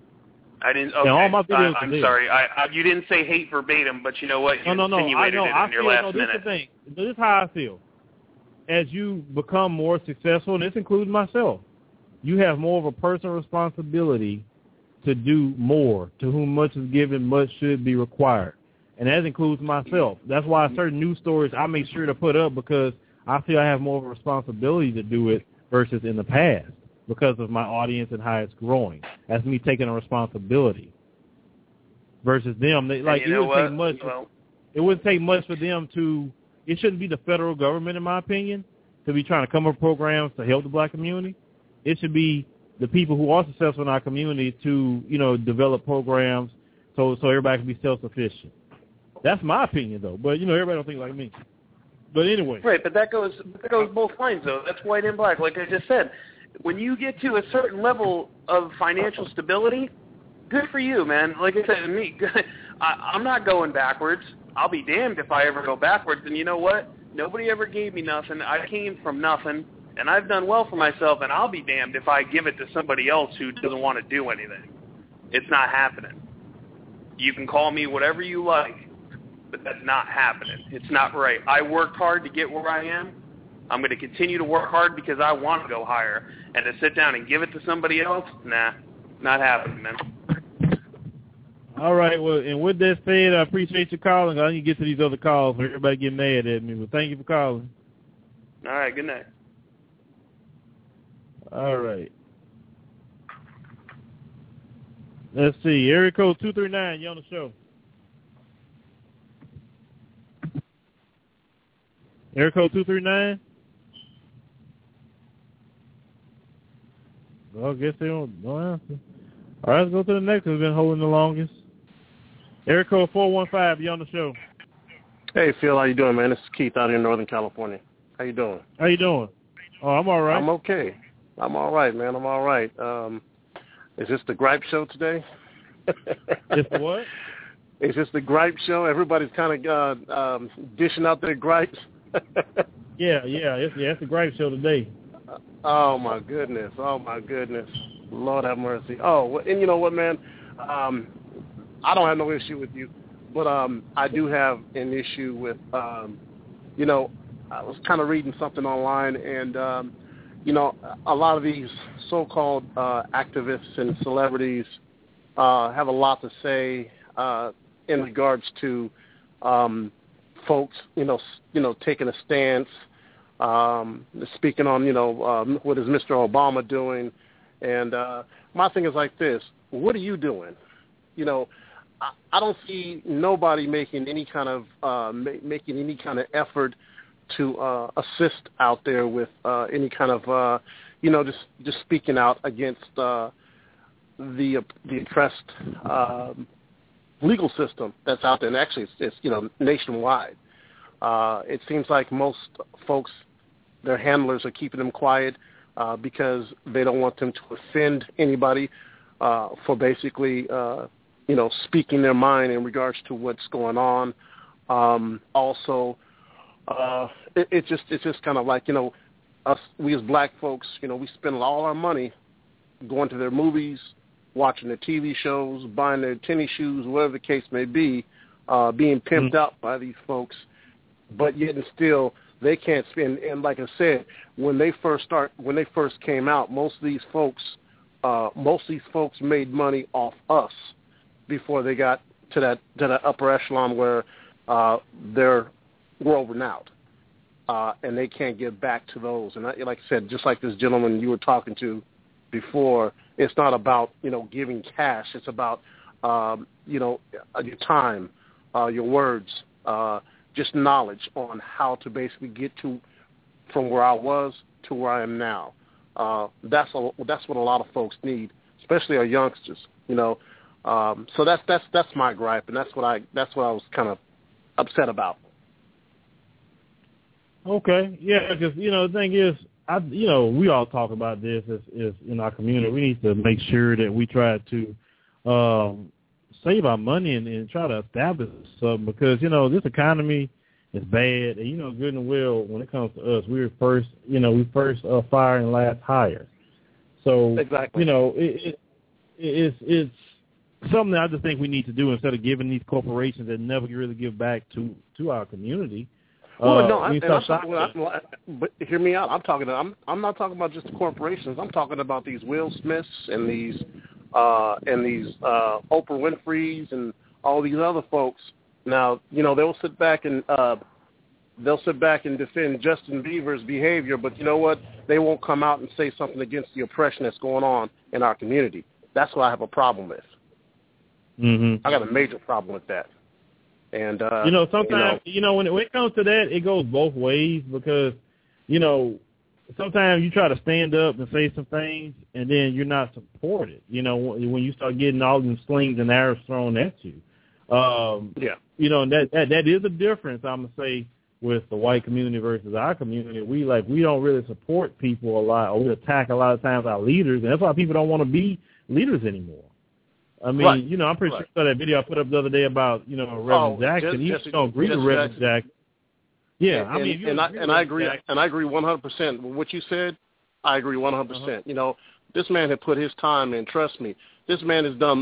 F: I didn't. Okay.
C: all my videos
F: I, I'm
C: are
F: sorry. I, I, you didn't say hate verbatim, but you know what? You
C: no, no, no.
F: insinuated
C: I know.
F: it
C: I
F: in your
C: feel,
F: last
C: no, this
F: minute.
C: is the thing. This is how I feel. As you become more successful, and this includes myself, you have more of a personal responsibility to do more. To whom much is given, much should be required. And that includes myself. That's why certain news stories I make sure to put up, because I feel I have more of a responsibility to do it versus in the past because of my audience and how it's growing. That's me taking a responsibility versus them. They, like
F: you
C: it
F: know
C: wouldn't
F: what?
C: take much.
F: Well,
C: it wouldn't take much for them to. It shouldn't be the federal government, in my opinion, to be trying to come up with programs to help the black community. It should be the people who are successful in our community to, you know, develop programs so so everybody can be self-sufficient. That's my opinion, though. But, you know, everybody don't think like me. But anyway.
F: Right, but that goes that goes both lines, though. That's white and black. Like I just said, when you get to a certain level of financial stability, good for you, man. Like I said, me, I, I'm not going backwards. I'll be damned if I ever go backwards. And you know what? Nobody ever gave me nothing. I came from nothing, and I've done well for myself, and I'll be damned if I give it to somebody else who doesn't want to do anything. It's not happening. You can call me whatever you like, but that's not happening. It's not right. I worked hard to get where I am. I'm going to continue to work hard because I want to go higher. And to sit down and give it to somebody else, nah, not happening, man.
C: All right, well, and with that said, I appreciate you calling. I need to get to these other calls where everybody get mad at me. But thank you for calling.
F: All right, good night.
C: All right. Let's see. Area code two three nine, you on the show. Area code two three nine? Well, I guess they don't, don't answer. All right, let's go to the next one. Who's been holding the longest. Area code four one five, you on the show.
G: Hey, Phil, how you doing, man? This is Keith out here in Northern California. How you doing?
C: How you doing? Oh, I'm all right.
G: I'm okay. I'm all right, man. I'm all right. Um, is this the gripe show today?
C: It's the what?
G: Is this the gripe show? Everybody's kind of uh, um, dishing out their gripes.
C: yeah, yeah, it's, yeah, it's the gripe show today.
G: Oh, my goodness. Oh, my goodness. Lord have mercy. Oh, and you know what, man? Um, I don't have no issue with you, but um, I do have an issue with um, you know, I was kind of reading something online, and um, you know, a lot of these so-called uh, activists and celebrities uh, have a lot to say uh, in regards to um, folks, you know, you know, taking a stance, um, speaking on, you know, uh, what is Mister Obama doing, and uh, my thing is like this: what are you doing? You know, I, I don't see nobody making any kind of uh, ma- making any kind of effort to uh, assist out there with uh, any kind of, uh, you know, just just speaking out against uh, the uh, the oppressed um, legal system that's out there. And actually, it's, it's you know, nationwide. Uh, it seems like most folks, their handlers are keeping them quiet uh, because they don't want them to offend anybody uh, for basically, uh, you know, speaking their mind in regards to what's going on. Um, also, Uh, it, it just it's just kind of like, you know, us, we as black folks, you know, we spend all our money going to their movies, watching their T V shows, buying their tennis shoes, whatever the case may be, uh, being pimped mm-hmm. out by these folks, but yet and still they can't spend. And like I said, when they first start, when they first came out, most of these folks, uh, most of these folks made money off us before they got to that to that upper echelon where uh, they're world renowned, uh, and they can't get back to those. And I, like I said, just like this gentleman you were talking to before, it's not about, you know, giving cash. It's about, um, you know, your time, uh, your words, uh, just knowledge on how to basically get to from where I was to where I am now. Uh, that's a, that's what a lot of folks need, especially our youngsters. You know, um, so that's that's that's my gripe, and that's what I that's what I was kind of upset about.
C: Okay, yeah, because, you know, the thing is, I, you know, we all talk about this as, as in our community. We need to make sure that we try to um, save our money and, and try to establish something because, you know, this economy is bad. And, you know, good and well, when it comes to us, we're first, you know, we first uh, fire and last hire. So,
G: exactly.
C: you know, it, it, it's, it's something that I just think we need to do instead of giving these corporations that never really give back to, to our community.
G: Well,
C: uh,
G: no, I,
C: we
G: and I'm talking, well, I, but hear me out. I'm talking. I'm I'm not talking about just the corporations. I'm talking about these Will Smiths and these uh, and these uh, Oprah Winfrey's and all these other folks. Now, you know, they'll sit back and uh, they'll sit back and defend Justin Bieber's behavior, but you know what? They won't come out and say something against the oppression that's going on in our community. That's what I have a problem with.
C: Mm-hmm.
G: I got a major problem with that. And uh,
C: you know, sometimes
G: you know,
C: you know when it, when it comes to that, it goes both ways because you know sometimes you try to stand up and say some things, and then you're not supported. You know, when you start getting all these slings and arrows thrown at you. Um,
G: yeah.
C: You know, and that, that that is a difference. I'm gonna say with the white community versus our community. We like we don't really support people a lot, or we attack a lot of times our leaders, and that's why people don't want to be leaders anymore. I mean,
G: right.
C: you know, I'm pretty
G: right.
C: sure you saw that video I put up the other day about, you know, Reverend
G: oh,
C: Jackson.
G: Just,
C: he don't agree with Reverend Jackson. Jackson. Yeah,
G: and,
C: I mean,
G: and, I, and I agree,
C: Jackson,
G: and I agree one hundred percent with what you said. I agree one hundred percent. Uh-huh. You know, this man had put his time in. Trust me, this man has done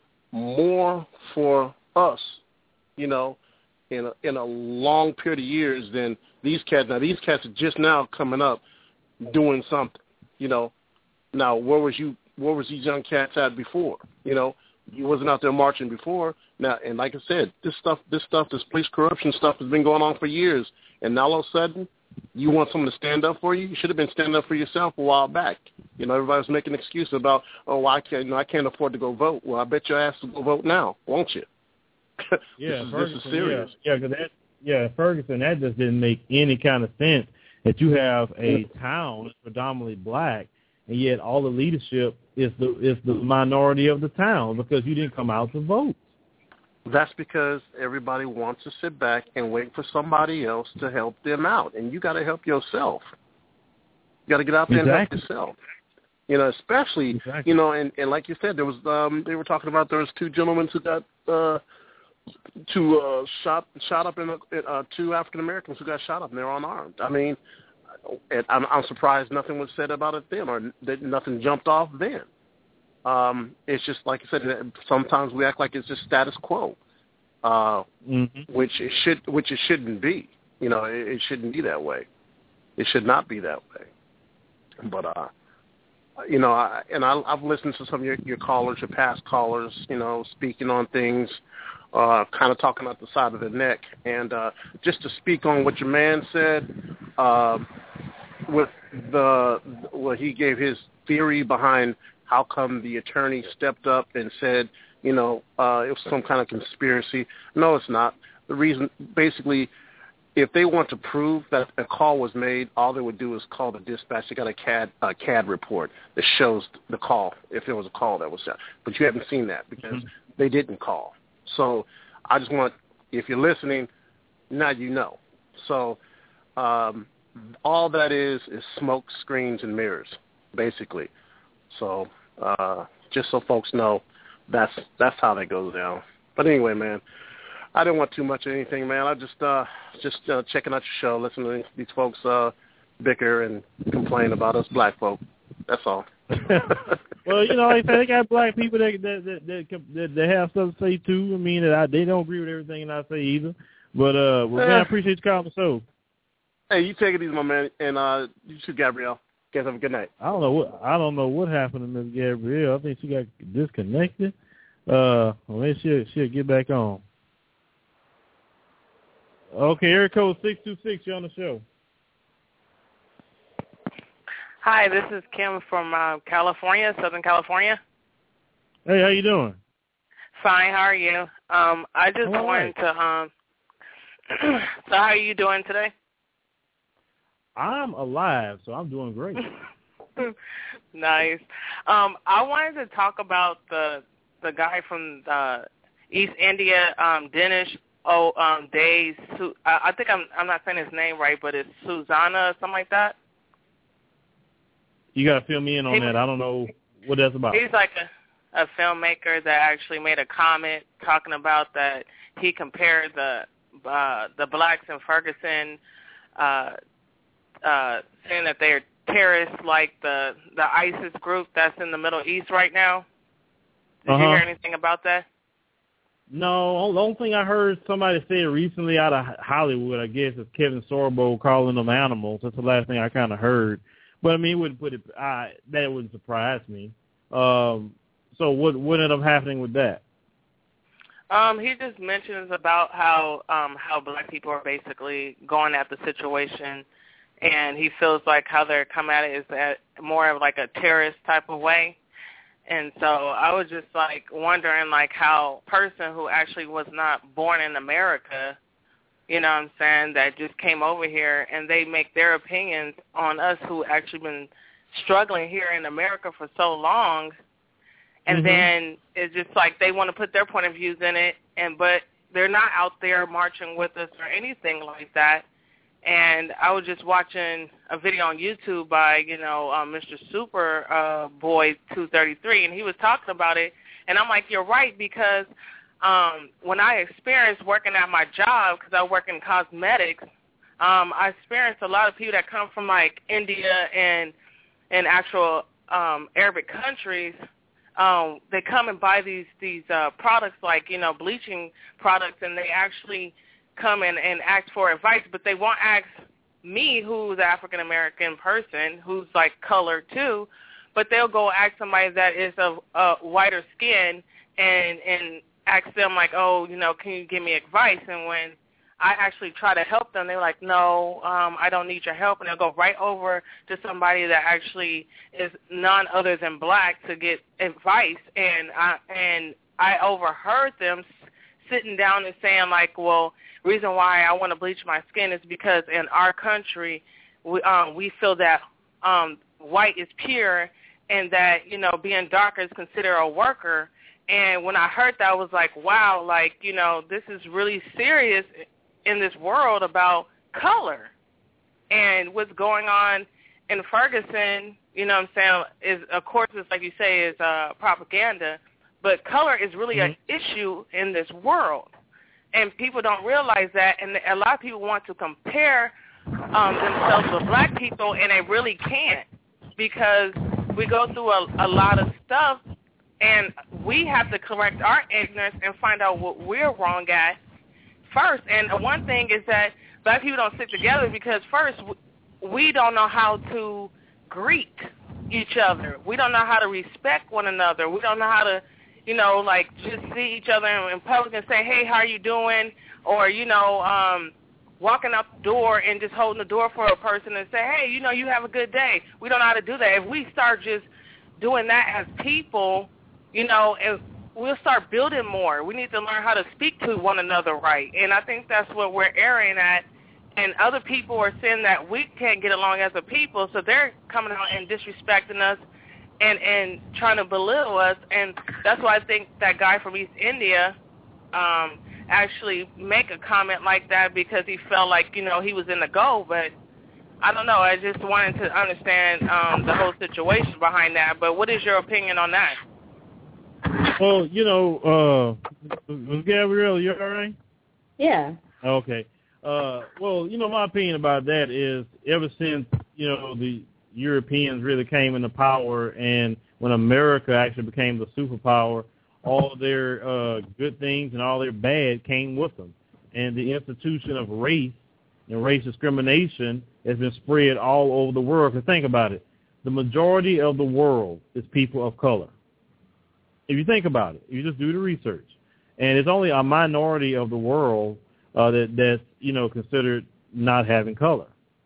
G: more for us, you know, in a, in a long period of years than these cats. Now, these cats are just now coming up doing something, you know. Now, where was you? Where was these young cats at before? You know, you wasn't out there marching before. Now, and like I said, this stuff, this stuff, this police corruption stuff has been going on for years. And now all of a sudden, you want someone to stand up for you? You should have been standing up for yourself a while back. You know, everybody's making an excuse about, oh, well, I can't, you know, I can't afford to go vote. Well, I bet your ass will go vote now, won't you?
C: Yeah,
G: this, is,
C: Ferguson,
G: this is serious.
C: Yeah, yeah, cause that, yeah, Ferguson, that just didn't make any kind of sense that you have a town that's predominantly black, and yet all the leadership is the is the minority of the town because you didn't come out to vote.
G: That's because everybody wants to sit back and wait for somebody else to help them out, and you got to help yourself. You got to get out there
C: exactly.
G: and help yourself. You know, especially
C: exactly.
G: you know, and, and like you said, there was um, they were talking about there was two gentlemen who got uh, two uh, shot shot up in a, uh, two African Americans who got shot up and they're unarmed. I mean, I'm, I'm surprised nothing was said about it then, or that nothing jumped off then. Um, it's just like I said. Sometimes we act like it's just status quo, uh,
C: mm-hmm.
G: which it should, which it shouldn't be. You know, it, it shouldn't be that way. It should not be that way. But, uh, you know, I, and I, I've listened to some of your, your callers, your past callers, you know, speaking on things, uh, kind of talking out the side of the neck. And uh, just to speak on what your man said, uh, with the, well, he gave his theory behind how come the attorney stepped up and said, you know, uh, it was some kind of conspiracy. No, it's not. The reason, basically, if they want to prove that a call was made, all they would do is call the dispatch. They got a C A D, a C A D report that shows the call, if there was a call that was done. But you haven't seen that because mm-hmm. they didn't call. So I just want, if you're listening, now you know. So um, all that is is smoke screens and mirrors, basically. So uh, just so folks know, that's that's how that goes down. But anyway, man, I didn't want too much of anything, man. I just uh, just uh, checking out your show, listening to these folks uh, bicker and complain about us black folk. That's all.
C: Well, you know, like I said, they got black people that that that, that, that, that have something to say too. I mean, that I, they don't agree with everything I say either. But uh, well, man, I appreciate you calling the show.
G: Hey, you take it easy, my man, and uh, you too, Gabrielle. Guys, have a good night.
C: I don't know what I don't know what happened to Miss Gabrielle. I think she got disconnected. Uh, well, maybe she'll she'll get back on. Okay, area code six two six. You're on the show.
H: Hi, this is Kim from uh, California, Southern California.
C: Hey, how you doing?
H: Fine. How are you? Um, I just
C: All
H: wanted
C: right.
H: to. Um, so, how are you doing today?
C: I'm alive, so I'm doing great.
H: Nice. Um, I wanted to talk about the the guy from uh, East India, um, Dinesh Oh um, Days. I, I think I'm I'm not saying his name right, but it's Susanna, something like that.
C: You got to fill me in on
H: he,
C: that. I don't know what that's about.
H: He's like a, a filmmaker that actually made a comment talking about that he compared the uh, the blacks in Ferguson, uh, uh, saying that they're terrorists like the, the ISIS group that's in the Middle East right now. Did
C: uh-huh.
H: you hear anything about that?
C: No, the only thing I heard somebody say recently out of Hollywood, I guess, is Kevin Sorbo calling them animals. That's the last thing I kind of heard. But I mean, it wouldn't put it. I, that wouldn't surprise me. Um, so what what ended up happening with that?
H: Um, he just mentions about how um, how black people are basically going at the situation, and he feels like how they're coming at it is at more of like a terrorist type of way. And so I was just like wondering like how a person who actually was not born in America, you know what I'm saying, that just came over here and they make their opinions on us who actually been struggling here in America for so long. And mm-hmm. then it's just like they want to put their point of views in it, and but they're not out there marching with us or anything like that. And I was just watching a video on YouTube by, you know, uh, Mister Super uh, Boy two thirty-three, and he was talking about it. And I'm like, you're right, because um, when I experienced working at my job, because I work in cosmetics, um, I experienced a lot of people that come from, like, India and, and actual um, Arabic countries. Um, they come and buy these, these uh, products like, you know, bleaching products, and they actually come in and ask for advice, but they won't ask me, who's an African-American person, who's, like, colored too, but they'll go ask somebody that is of uh, whiter skin and, and ask them, like, oh, you know, can you give me advice? And when I actually try to help them, they're like, no, um, I don't need your help. And they'll go right over to somebody that actually is none other than black to get advice. And I, and I overheard them sitting down and saying, like, well, reason why I want to bleach my skin is because in our country, we, um, we feel that um, white is pure and that, you know, being darker is considered a worker. And when I heard that, I was like, wow, like, you know, this is really serious in this world about color. And what's going on in Ferguson, you know what I'm saying, is, of course, it's like you say, is uh, propaganda, but color is really mm-hmm. an issue in this world. And people don't realize that, and a lot of people want to compare um, themselves with black people, and they really can't, because we go through a, a lot of stuff, and we have to correct our ignorance and find out what we're wrong at first. And one thing is that black people don't stick together because first we don't know how to greet each other. We don't know how to respect one another. We don't know how to, you know, like just see each other in public and say, hey, how are you doing? Or, you know, um, walking out the door and just holding the door for a person and say, hey, you know, you have a good day. We don't know how to do that. If we start just doing that as people, you know, if we'll start building more. We need to learn how to speak to one another right. And I think that's what we're erring at. And other people are saying that we can't get along as a people, so they're coming out and disrespecting us and, and trying to belittle us. And that's why I think that guy from East India um, actually make a comment like that because he felt like, you know, he was in the go. But I don't know. I just wanted to understand um, the whole situation behind that. But what is your opinion on that?
C: Well, you know, uh, was Gabrielle, you all right?
D: Yeah.
C: Okay. Uh, well, you know, my opinion about that is ever since, you know, the Europeans really came into power and when America actually became the superpower, all their uh, good things and all their bad came with them. And the institution of race and race discrimination has been spread all over the world. Because think about it. The majority of the world is people of color. If you think about it, you just do the research. And it's only a minority of the world uh, that that's, you know, considered not having color.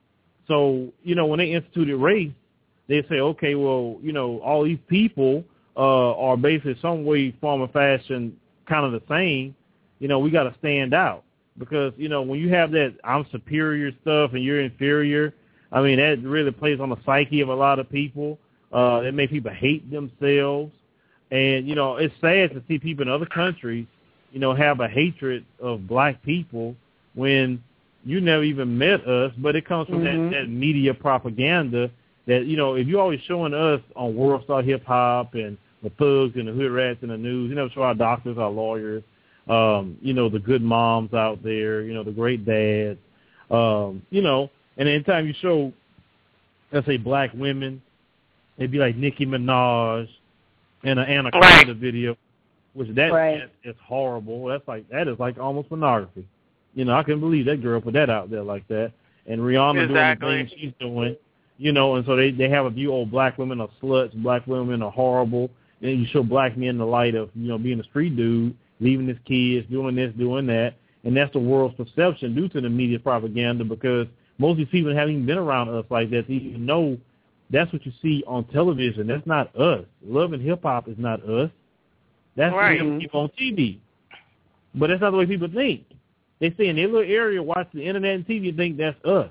C: So, you know, when they instituted race, they say, okay, well, you know, all these people uh, are basically some way, form, or fashion kind of the same. You know, we got to stand out. Because, you know, when you have that I'm superior stuff and you're inferior, I mean, that really plays on the psyche of a lot of people. Uh, it makes people hate themselves. And, you know, it's sad to see people in other countries, you know, have a hatred of black people when you never even met us, but it comes from mm-hmm. that, that media propaganda that, you know, if you're always showing us on World Star Hip Hop and the thugs and the hood rats in the news, you never show our doctors, our lawyers, um, you know, the good moms out there, you know, the great dads, um, you know, and anytime you show, let's say, black women, it'd be like Nicki Minaj and an Anaconda right. video, which that
D: right.
C: is horrible. That's like that is like almost pornography. You know, I couldn't believe that girl put that out there like that. And Rihanna
H: exactly.
C: doing the things she's doing, you know, and so they, they have a view, oh, black women are sluts, black women are horrible. And you show black men in the light of, you know, being a street dude, leaving his kids, doing this, doing that. And that's the world's perception due to the media propaganda because most of these people haven't even been around us like that to even know that's what you see on television. That's not us. Love and hip-hop is not us. That's
H: right.
C: what people on T V. But that's not the way people think. They stay in their little area, watch the internet and T V, and think that's us.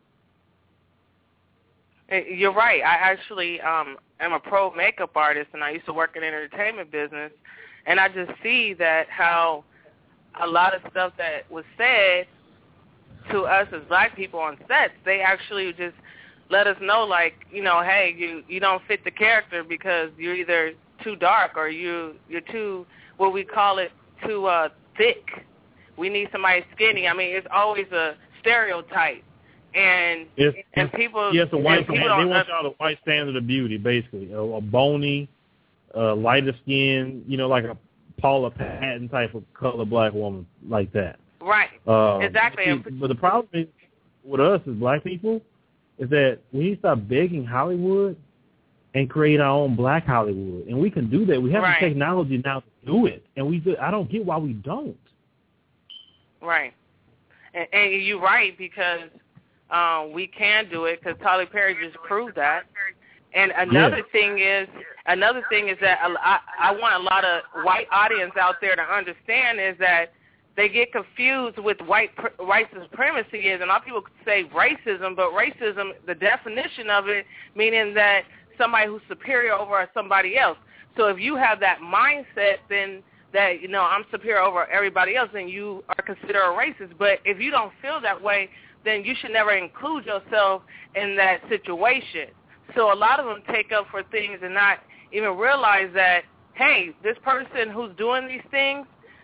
H: You're right. I actually um, am a pro makeup artist, and I used to work in the entertainment business, and I just see that how a lot of stuff that was said to us as black people on sets, they actually just let us know, like, you know, hey, you, you don't fit the character because you're either too dark or you, you're too, what we call it, too uh, thick. We need somebody skinny. I mean, it's always a stereotype. And
C: it's,
H: and people,
C: yes, a white
H: people
C: they want y'all the white standard of beauty, basically. A, a bony, uh, lighter skin, you know, like a Paula Patton type of color black woman like that.
H: Right.
C: Uh,
H: exactly.
C: See, but the problem is with us as black people is that we need to stop begging Hollywood and create our own black Hollywood. And we can do that. We have
H: right.
C: the technology now to do it. And we do, I don't get why we don't.
H: Right. And, and you're right because um, we can do it because Tyler Perry just proved that. And another
C: yeah.
H: thing is, another thing is that I, I want a lot of white audience out there to understand is that they get confused with white white supremacy is, and a lot of people say racism, but racism, the definition of it, meaning that somebody who's superior over somebody else. So if you have that mindset, then that, you know, I'm superior over everybody else, then you are considered a racist. But if you don't feel that way, then you should never include yourself in that situation. So a lot of them take up for things and not even realize that, hey, this person who's doing these things,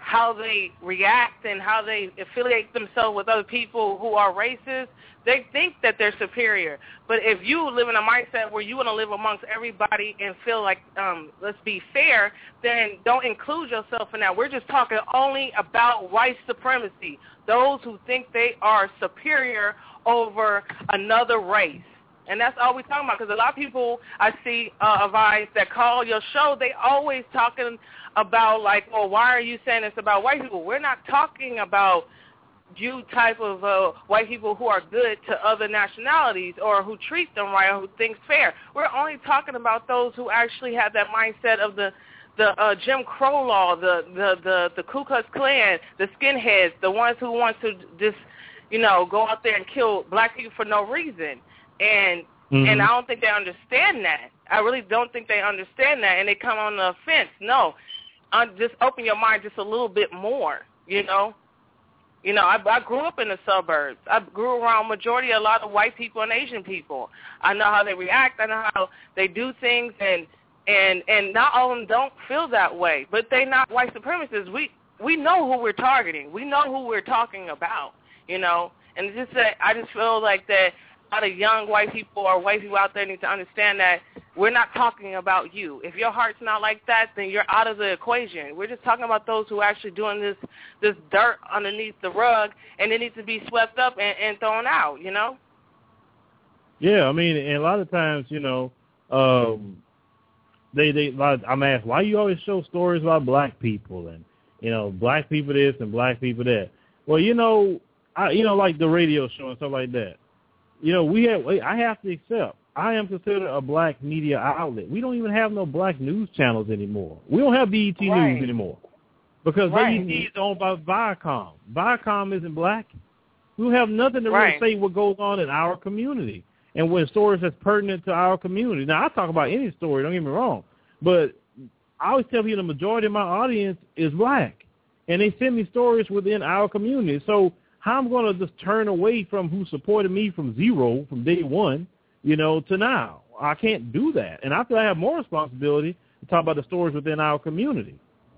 H: how they react and how they affiliate themselves with other people who are racist, they think that they're superior. But if you live in a mindset where you want to live amongst everybody and feel like, um, let's be fair, then don't include yourself in that. We're just talking only about white supremacy, those who think they are superior over another race. And that's all we're talking about, because a lot of people I see, uh, advise that call your show, they always talking about, like, well, why are you saying this about white people? We're not talking about you type of uh, white people who are good to other nationalities or who treat them right or who thinks fair. We're only talking about those who actually have that mindset of the the uh, Jim Crow law, the, the, the, the Ku Klux Klan, the skinheads, the ones who want to just, you know, go out there and kill black people for no reason. And mm-hmm. and I don't think they understand that. I really don't think they understand that, and they come on the fence. No, uh, just open your mind just a little bit more, you know. You know, I, I grew up in the suburbs. I grew around majority a lot of white people and Asian people. I know how they react. I know how they do things, and and and not all of them don't feel that way. But they're not white supremacists. We we know who we're targeting. We know who we're talking about. You know, and it's just that I just feel like that. A lot of young white people or white people out there need to understand that we're not talking about you. If your heart's not like that, then you're out of the equation. We're just talking about those who are actually doing this this dirt underneath the rug, and it needs to be swept up and, and thrown out, you know?
C: Yeah, I mean, and a lot of times, you know, um, they, they, I'm asked, why you always show stories about black people and, you know, black people this and black people that? Well, you know, I, you know, like the radio show and stuff like that. You know, we have. I have to accept. I am considered a black media outlet. We don't even have no black news channels anymore. We don't have B E T
H: right.
C: News anymore because
H: right.
C: B E T is owned by Viacom. Viacom isn't black. We don't have nothing to
H: right.
C: really say what goes on in our community and when stories that's pertinent to our community. Now, I talk about any story. Don't get me wrong, but I always tell you the majority of my audience is black, and they send me stories within our community. So how I'm going to just turn away from who supported me from zero, from day one, you know, to now? I can't do that. And I feel I have more responsibility to talk about the stories within our community.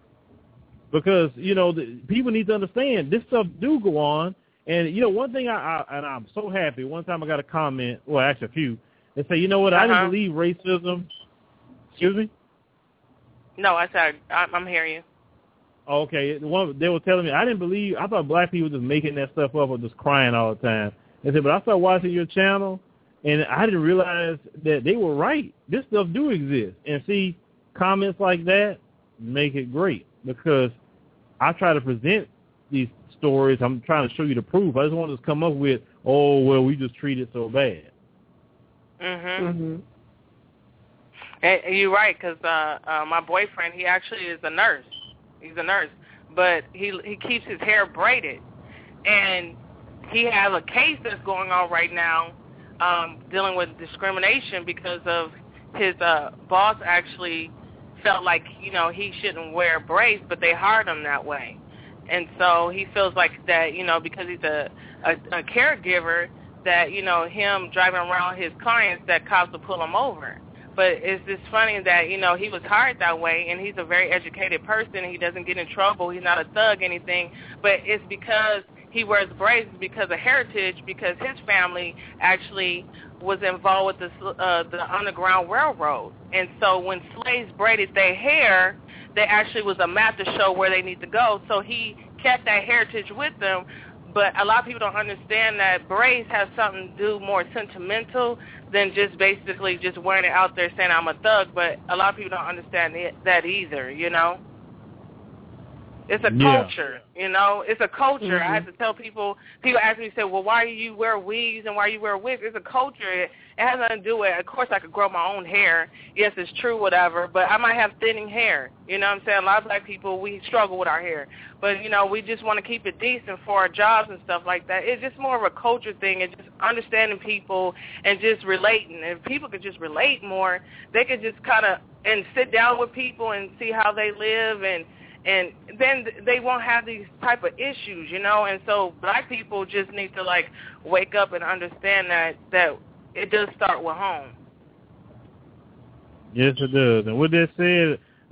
C: Because, you know, the, people need to understand this stuff do go on. And, you know, one thing, I, I and I'm so happy, one time I got a comment, well, actually a few, they say, you know what,
H: uh-huh.
C: I didn't believe racism. Excuse me?
H: No, I said, I'm hearing you.
C: Okay, one they were telling me I didn't believe. I thought black people were just making that stuff up or just crying all the time. They said, but I started watching your channel, and I didn't realize that they were right. This stuff do exist, and see comments like that make it great because I try to present these stories. I'm trying to show you the proof. I just want to just come up with, oh well, we just treat it so bad.
H: Mhm.
D: Mhm.
H: And you're right, because uh, uh, my boyfriend, he actually is a nurse. He's a nurse, but he he keeps his hair braided, and he has a case that's going on right now, um, dealing with discrimination because of his uh, boss actually felt like you know he shouldn't wear braids, but they hired him that way, and so he feels like that you know because he's a a, a caregiver that you know him driving around his clients that cops will pull him over. But it's just funny that, you know, he was hired that way, and he's a very educated person. He doesn't get in trouble. He's not a thug, anything. But it's because he wears braids because of heritage, because his family actually was involved with the, uh, the Underground Railroad. And so when slaves braided their hair, there actually was a map to show where they need to go. So he kept that heritage with them. But a lot of people don't understand that braids have something to do more sentimental than just basically just wearing it out there saying I'm a thug. But a lot of people don't understand it, that either, you know. It's a
C: yeah.
H: culture, you know. It's a culture.
D: Mm-hmm.
H: I have to tell people, people ask me, say, well, why do you wear weaves and why do you wear wigs? It's a culture. It, it has nothing to do with, of course, I could grow my own hair. Yes, it's true, whatever, but I might have thinning hair. You know what I'm saying? A lot of black people, we struggle with our hair. But, you know, we just want to keep it decent for our jobs and stuff like that. It's just more of a culture thing and just understanding people and just relating. And if people could just relate more, they could just kind of, and sit down with people and see how they live and, And then they won't have these type of issues, you know. And so black people just need to, like, wake up and understand that, that it does start with home.
C: Yes, it does. And with that said,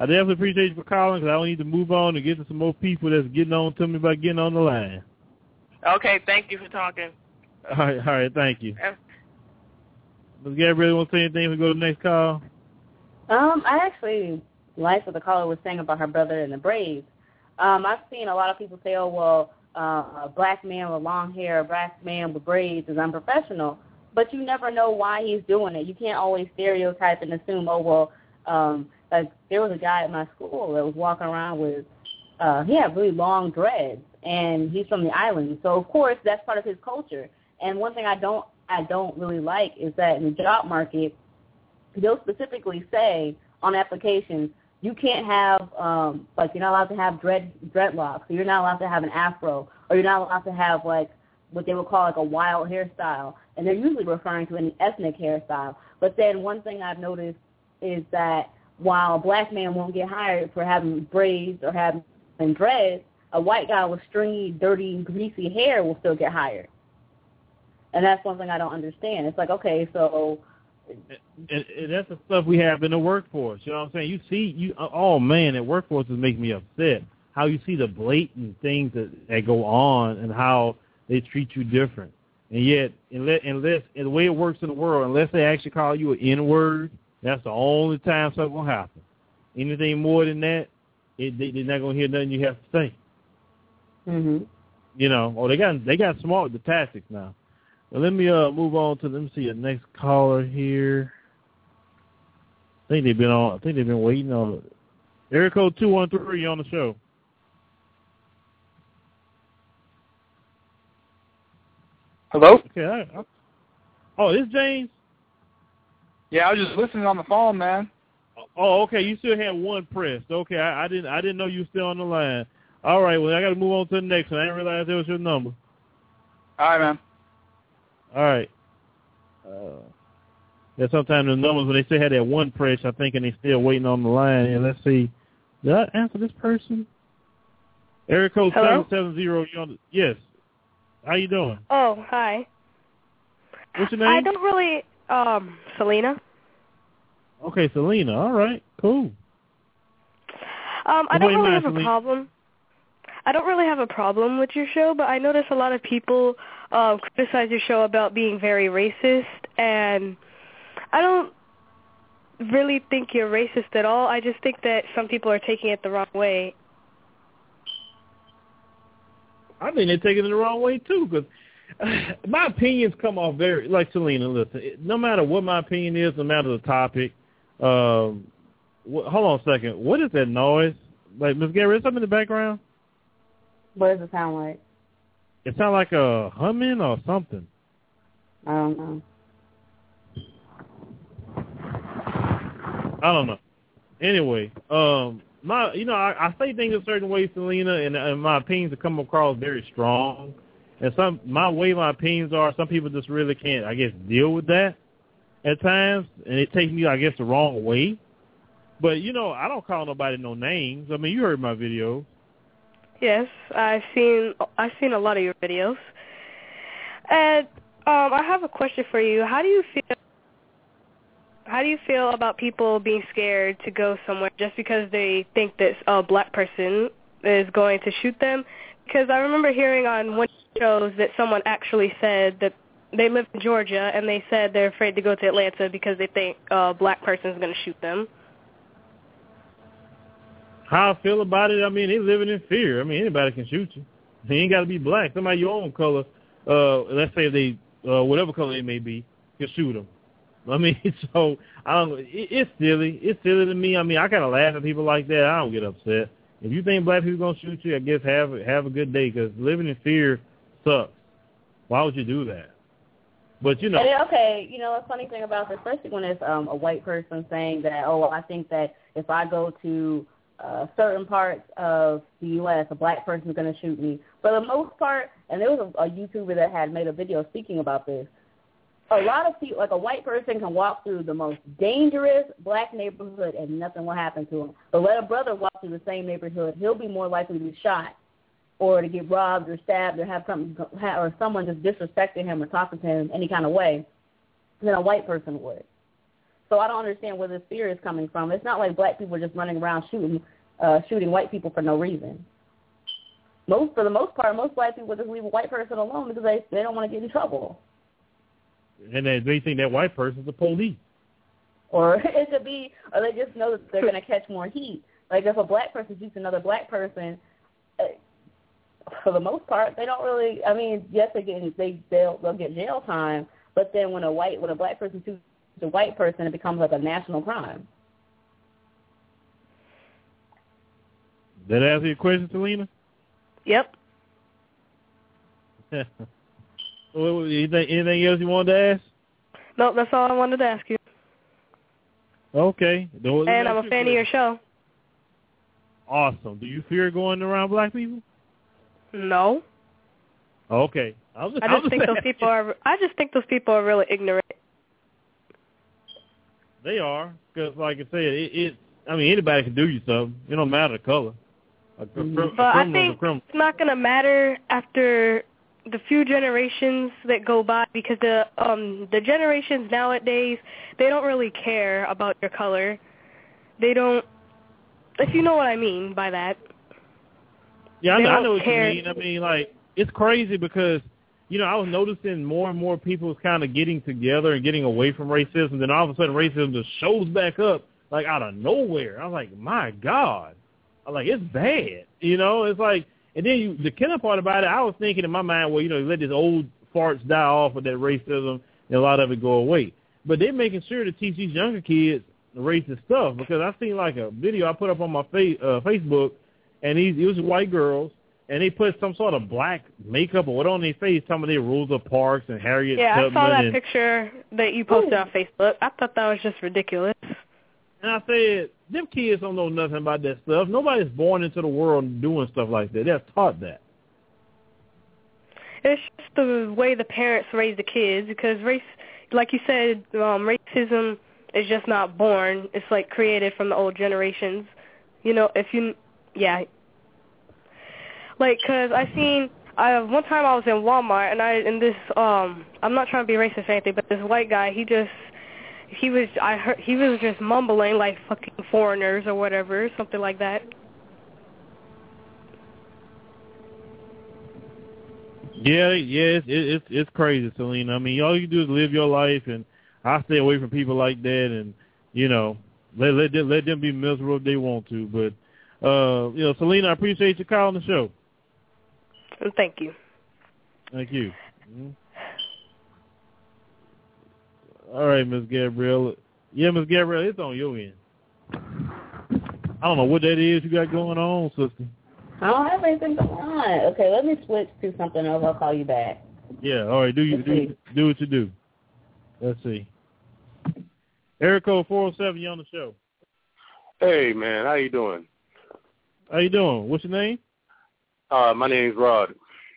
C: I definitely appreciate you for calling because I need to move on and get to some more people that's getting on to me about getting on the line.
H: Okay, thank you for talking.
C: All right, all right, thank you. Uh, Miz Gabrielle, want to say anything before we go to the next call?
D: Um, I actually like what the caller was saying about her brother and the braids. Um, I've seen a lot of people say, oh, well, uh, a black man with long hair, a black man with braids is unprofessional. But you never know why he's doing it. You can't always stereotype and assume, oh, well, um, like there was a guy at my school that was walking around with, uh, he had really long dreads, and he's from the island. So, of course, that's part of his culture. And one thing I don't I don't really like is that in the job market, they'll specifically say on applications, you can't have, um, like, you're not allowed to have dread dreadlocks, or you're not allowed to have an afro, or you're not allowed to have, like, what they would call, like, a wild hairstyle. And they're usually referring to an ethnic hairstyle. But then one thing I've noticed is that while a black man won't get hired for having braids or having dreads, a white guy with stringy, dirty, greasy hair will still get hired. And that's one thing I don't understand. It's like, okay, so...
C: And, and that's the stuff we have in the workforce. You know what I'm saying? You see, you oh, man, that workforce is making me upset. How you see the blatant things that, that go on and how they treat you different. And yet, unless, unless and the way it works in the world, unless they actually call you an N-word, that's the only time something will happen. Anything more than that, it, they, they're not going to hear nothing you have to say.
D: Mm-hmm.
C: You know, oh, they got they got smart with the tactics now. Well, let me uh move on to let me see the next caller here. I think they've been on. I think they've been waiting on. Area code two one three on the show.
E: Hello.
C: Okay. I, I, oh, this James.
E: Yeah, I was just listening on the phone, man.
C: Oh, okay. You still had one pressed. Okay, I, I didn't. I didn't know you were still on the line. All right. Well, I got to move on to the next one. I didn't realize that was your number.
E: All right, man.
C: All right. Uh, yeah, sometimes the numbers, when they still had that one press, I think, and they still waiting on the line. And let's see. Did I answer this person? Area code seven seven zero. Yes. How you doing?
I: Oh, hi.
C: What's your name?
I: I don't really, um, Selena.
C: Okay, Selena. All right. Cool.
I: Um, I don't really
C: mind,
I: have
C: Selena?
I: a problem. I don't really have a problem with your show, but I notice a lot of people um, criticize your show about being very racist, and I don't really think you're racist at all. I just think that some people are taking it the wrong way.
C: I think they're taking it the wrong way, too, because uh, my opinions come off very, like Selena, listen, no matter what my opinion is, no matter the topic, um, wh- hold on a second, what is that noise? Like, Miz Gary, is something in the background?
D: What does it sound like?
C: It sounds like a humming or something.
D: I don't know.
C: I don't know. Anyway, um, my, you know, I, I say things a certain way, Selena, and, and my opinions come across very strong. And some, my way my opinions are, some people just really can't, I guess, deal with that at times, and it takes me, I guess, the wrong way. But, you know, I don't call nobody no names. I mean, you heard my video.
I: Yes, I've seen I've seen a lot of your videos. And um, I have a question for you. How do you feel How do you feel about people being scared to go somewhere just because they think that a black person is going to shoot them? Because I remember hearing on one shows that someone actually said that they live in Georgia and they said they're afraid to go to Atlanta because they think a black person is going to shoot them.
C: How I feel about it, I mean, they living in fear. I mean, anybody can shoot you. You ain't got to be black. Somebody your own color, uh, let's say they, uh, whatever color they may be, can shoot them. I mean, so, I don't know. It, it's silly. It's silly to me. I mean, I kind of laugh at people like that. I don't get upset. If you think black people going to shoot you, I guess have, have a good day, because living in fear sucks. Why would you do that? But, you know.
D: And, okay, you know, a funny thing about this, especially when it's um, a white person saying that, oh, I think that if I go to Uh, certain parts of the U S, a black person is going to shoot me. For the most part, and there was a, a YouTuber that had made a video speaking about this, a lot of people, like a white person can walk through the most dangerous black neighborhood and nothing will happen to him. But let a brother walk through the same neighborhood, he'll be more likely to be shot or to get robbed or stabbed or have something, or someone just disrespecting him or talking to him any kind of way than a white person would. So I don't understand where this fear is coming from. It's not like black people are just running around shooting uh, shooting white people for no reason. Most for the most part, most black people just leave a white person alone because they they don't want to get in trouble.
C: And they, they think that white person's the police.
D: Or it could be, or they just know that they're going to catch more heat. Like if a black person shoots another black person, uh, for the most part, they don't really. I mean, yes, they get they they'll, they'll get jail time, but then when a white when a black person shoots a white person, it becomes like a national crime.
C: Did that answer your question, Selena?
I: Yep.
C: anything, anything else you wanted to ask?
I: No, that's all I wanted to ask you.
C: Okay.
I: And I'm a fan of your show.
C: Awesome. Do you fear going around black people?
I: No.
C: Okay. I, was,
I: I just think those people are. I just think those people are really ignorant.
C: They are, because like I said, it, it. I mean, anybody can do you something. It don't matter the color. A, a, a
I: but I think it's not going to matter after the few generations that go by, because the um the generations nowadays, they don't really care about your color. They don't, if you know what I mean by that.
C: Yeah, I know, I know what
I: care.
C: you mean. I mean, like, it's crazy because, you know, I was noticing more and more people kind of getting together and getting away from racism. Then all of a sudden racism just shows back up, like, out of nowhere. I was like, my God. I'm like, it's bad. You know, it's like, and then you, the killer part about it, I was thinking in my mind, well, you know, let this old farts die off of that racism and a lot of it go away. But they're making sure to teach these younger kids racist stuff, because I seen like a video I put up on my fa- uh, Facebook, and these it was white girls, and they put some sort of black makeup or what on their face, some of their Rosa Parks and Harriet
I: Yeah,
C: Tubman.
I: I saw that
C: and,
I: picture that you posted Ooh. on Facebook. I thought that was just ridiculous.
C: And I said, them kids don't know nothing about that stuff. Nobody's born into the world doing stuff like that. They're taught that.
I: It's just the way the parents raise the kids, because race, like you said, um, racism is just not born. It's like created from the old generations. You know, if you, yeah. Like, because I seen, I, one time I was in Walmart, and I, in this, um, I'm not trying to be racist or anything, but this white guy, he just, he was, I heard, he was just mumbling like fucking foreigners or whatever, something like that.
C: Yeah, yeah, it's it's it's crazy, Selena. I mean, all you do is live your life, and I stay away from people like that, and you know, let let them, let them be miserable if they want to. But uh, you know, Selena, I appreciate you calling the show.
I: Thank you.
C: Thank you. Mm-hmm. All right, Miss Gabrielle. Yeah, Miss Gabrielle, it's on your end. I don't know what that is you got going on, sister.
D: I don't have anything going on. Okay, let me switch to something else. I'll call you back.
C: Yeah, all right. Do you do, do what you do. Let's see. Area code four oh seven, you on the show.
J: Hey, man. How you doing?
C: How you doing? What's your name?
J: Uh, my name's Rod.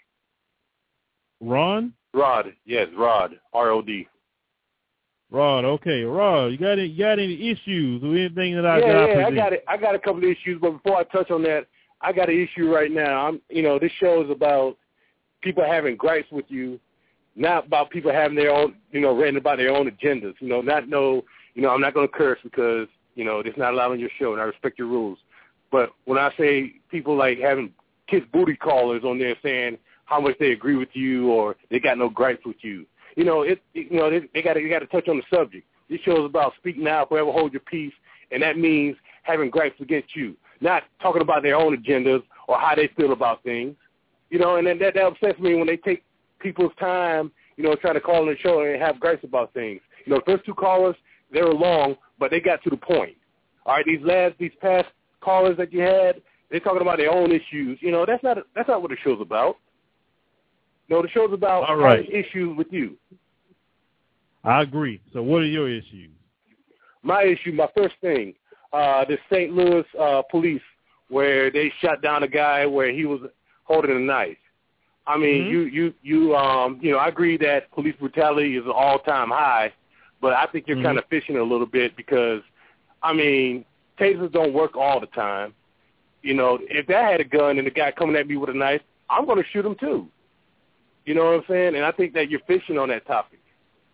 C: Ron?
J: Rod. Yes, Rod. R O D.
C: Rod, okay. Rod, you got any, you got any issues or anything that I
J: yeah,
C: got?
J: Yeah, I got it. I got a couple of issues, but before I touch on that, I got an issue right now. I'm, you know, this show is about people having gripes with you, not about people having their own, you know, ranting about their own agendas. You know, not no, you know, I'm not going to curse because, you know, it's not allowed on your show, and I respect your rules. But when I say people like having kiss booty callers on there saying how much they agree with you or they got no gripes with you, you know, it, it you know, they, they got to, you got to touch on the subject. This show is about speaking out, forever hold your peace, and that means having gripes against you, not talking about their own agendas or how they feel about things. You know, and then that, that upsets me when they take people's time, you know, trying to call on the show and have gripes about things. You know, the first two callers, they were long, but they got to the point. All right, these last, these past callers that you had, they're talking about their own issues. You know, that's not that's not what the show's about. No, the show's about
C: All right.
J: having issues with you.
C: I agree. So what are your issues?
J: My issue, my first thing, uh, the Saint Louis uh, police, where they shot down a guy where he was holding a knife. I mean, mm-hmm. you, you, you, um, you know, I agree that police brutality is an all-time high, but I think you're mm-hmm. kind of fishing a little bit because, I mean, tasers don't work all the time. You know, if I had a gun and the guy coming at me with a knife, I'm going to shoot him too. You know what I'm saying? And I think that you're fishing on that topic.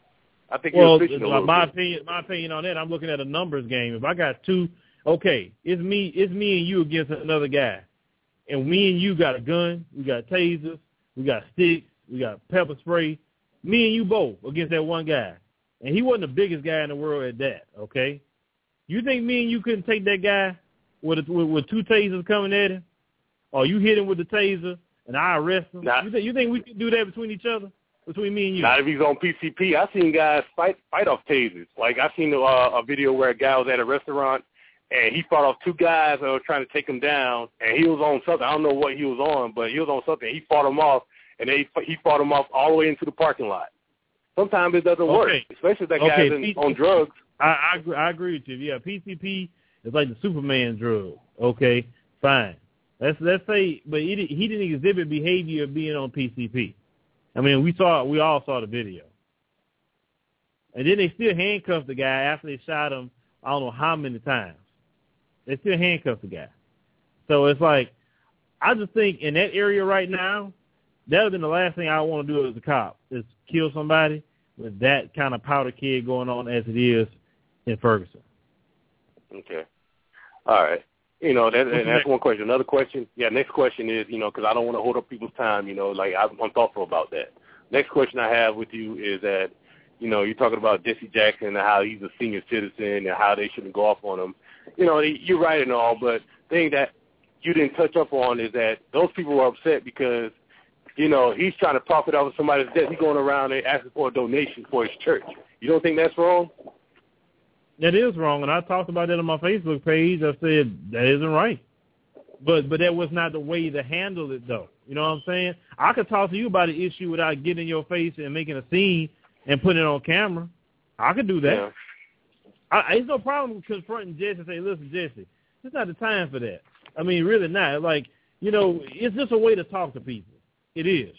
J: I think
C: well,
J: he was fishing a little
C: my
J: bit.
C: opinion, my opinion on that, I'm looking at a numbers game. If I got two, okay, it's me, it's me and you against another guy, and me and you got a gun, we got tasers, we got sticks, we got pepper spray. Me and you both against that one guy, and he wasn't the biggest guy in the world at that. Okay, you think me and you couldn't take that guy with a, with, with two tasers coming at him, or you hit him with the taser and I arrest him?
J: Not,
C: you think you think we could do that between each other? Between me and you.
J: Not if he's on P C P. I've seen guys fight fight off tasers. Like, I've seen uh, a video where a guy was at a restaurant, and he fought off two guys that were trying to take him down, and he was on something. I don't know what he was on, but he was on something. He fought him off, and they he fought him off all the way into the parking lot. Sometimes it doesn't
C: okay.
J: work, especially if that guy's
C: okay.
J: in,
C: P-
J: on drugs.
C: I, I, agree, I agree with you. Yeah, P C P is like the Superman drug. Okay, fine. Let's let's say, but he, he didn't exhibit behavior of being on P C P. I mean, we saw, we all saw the video. And then they still handcuffed the guy after they shot him, I don't know how many times. They still handcuffed the guy. So it's like, I just think in that area right now, that would have been the last thing I want to do as a cop, is kill somebody with that kind of powder keg going on as it is in Ferguson.
J: Okay. All right. You know, that, and that's one question. Another question, yeah, next question is, you know, because I don't want to hold up people's time, you know, like I'm, I'm thoughtful about that. Next question I have with you is that, you know, you're talking about Jesse Jackson and how he's a senior citizen and how they shouldn't go off on him. You know, you're right and all, but the thing that you didn't touch up on is that those people were upset because, you know, he's trying to profit off of somebody's debt. He's going around and asking for a donation for his church. You don't think that's wrong?
C: That is wrong, and I talked about that on my Facebook page. I said that isn't right. But but that was not the way to handle it, though. You know what I'm saying? I could talk to you about an issue without getting in your face and making a scene and putting it on camera. I could do that.
J: Yeah.
C: I, it's no problem confronting Jesse and say, listen, Jesse, it's not the time for that. I mean, really not. Like, you know, it's just a way to talk to people. It is.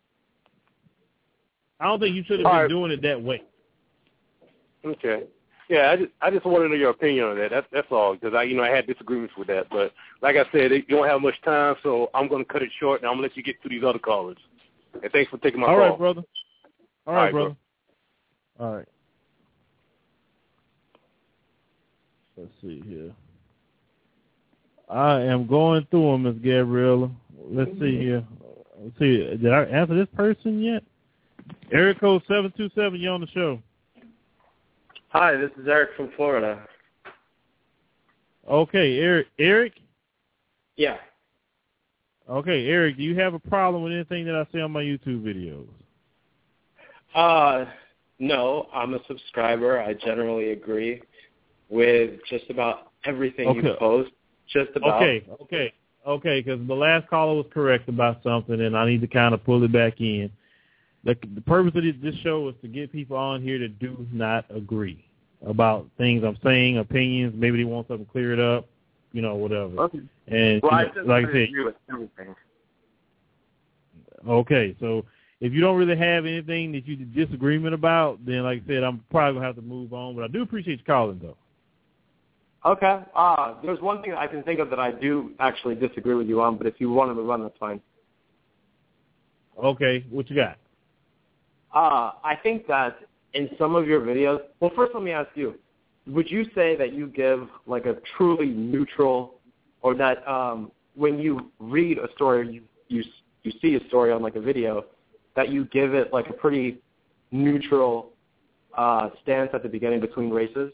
C: I don't think you should have been
J: right.
C: doing it that way.
J: Okay. Yeah, I just I just wanted to know your opinion on that. That's that's all, because I you know I had disagreements with that. But like I said, you don't have much time, so I'm going to cut it short, and I'm going to let you get to these other callers. And thanks for taking my
C: all
J: call.
C: All right, brother. All right,
J: all right
C: brother.
J: Bro.
C: All right. Let's see here. I am going through them, Miz Gabriella. Let's see here. Let's see. Did I answer this person yet? Area code seven two seven, you on the show.
K: Hi, this is Eric from Florida.
C: Okay, Eric. Eric?
K: Yeah.
C: Okay, Eric, do you have a problem with anything that I say on my YouTube videos?
K: Uh, no, I'm a subscriber. I generally agree with just about everything
C: okay.
K: you post. Just about.
C: Okay, okay, okay, because the last caller was correct about something, and I need to kind of pull it back in. The, the purpose of this, this show is to get people on here that do not agree about things I'm saying, opinions. Maybe they want something cleared up, you know, whatever.
K: Okay.
C: And
K: well,
C: you
K: I
C: know,
K: just
C: like I said,
K: agree with everything.
C: Okay, so if you don't really have anything that you disagreement about, then like I said, I'm probably gonna have to move on. But I do appreciate you calling, though.
K: Okay. Uh, there's one thing I can think of that I do actually disagree with you on, but if you want to run, that's fine.
C: Okay, what you got?
K: Uh, I think that in some of your videos, well, first let me ask you, would you say that you give like a truly neutral, or that um, when you read a story, you, you you see a story on like a video, that you give it like a pretty neutral uh, stance at the beginning between races?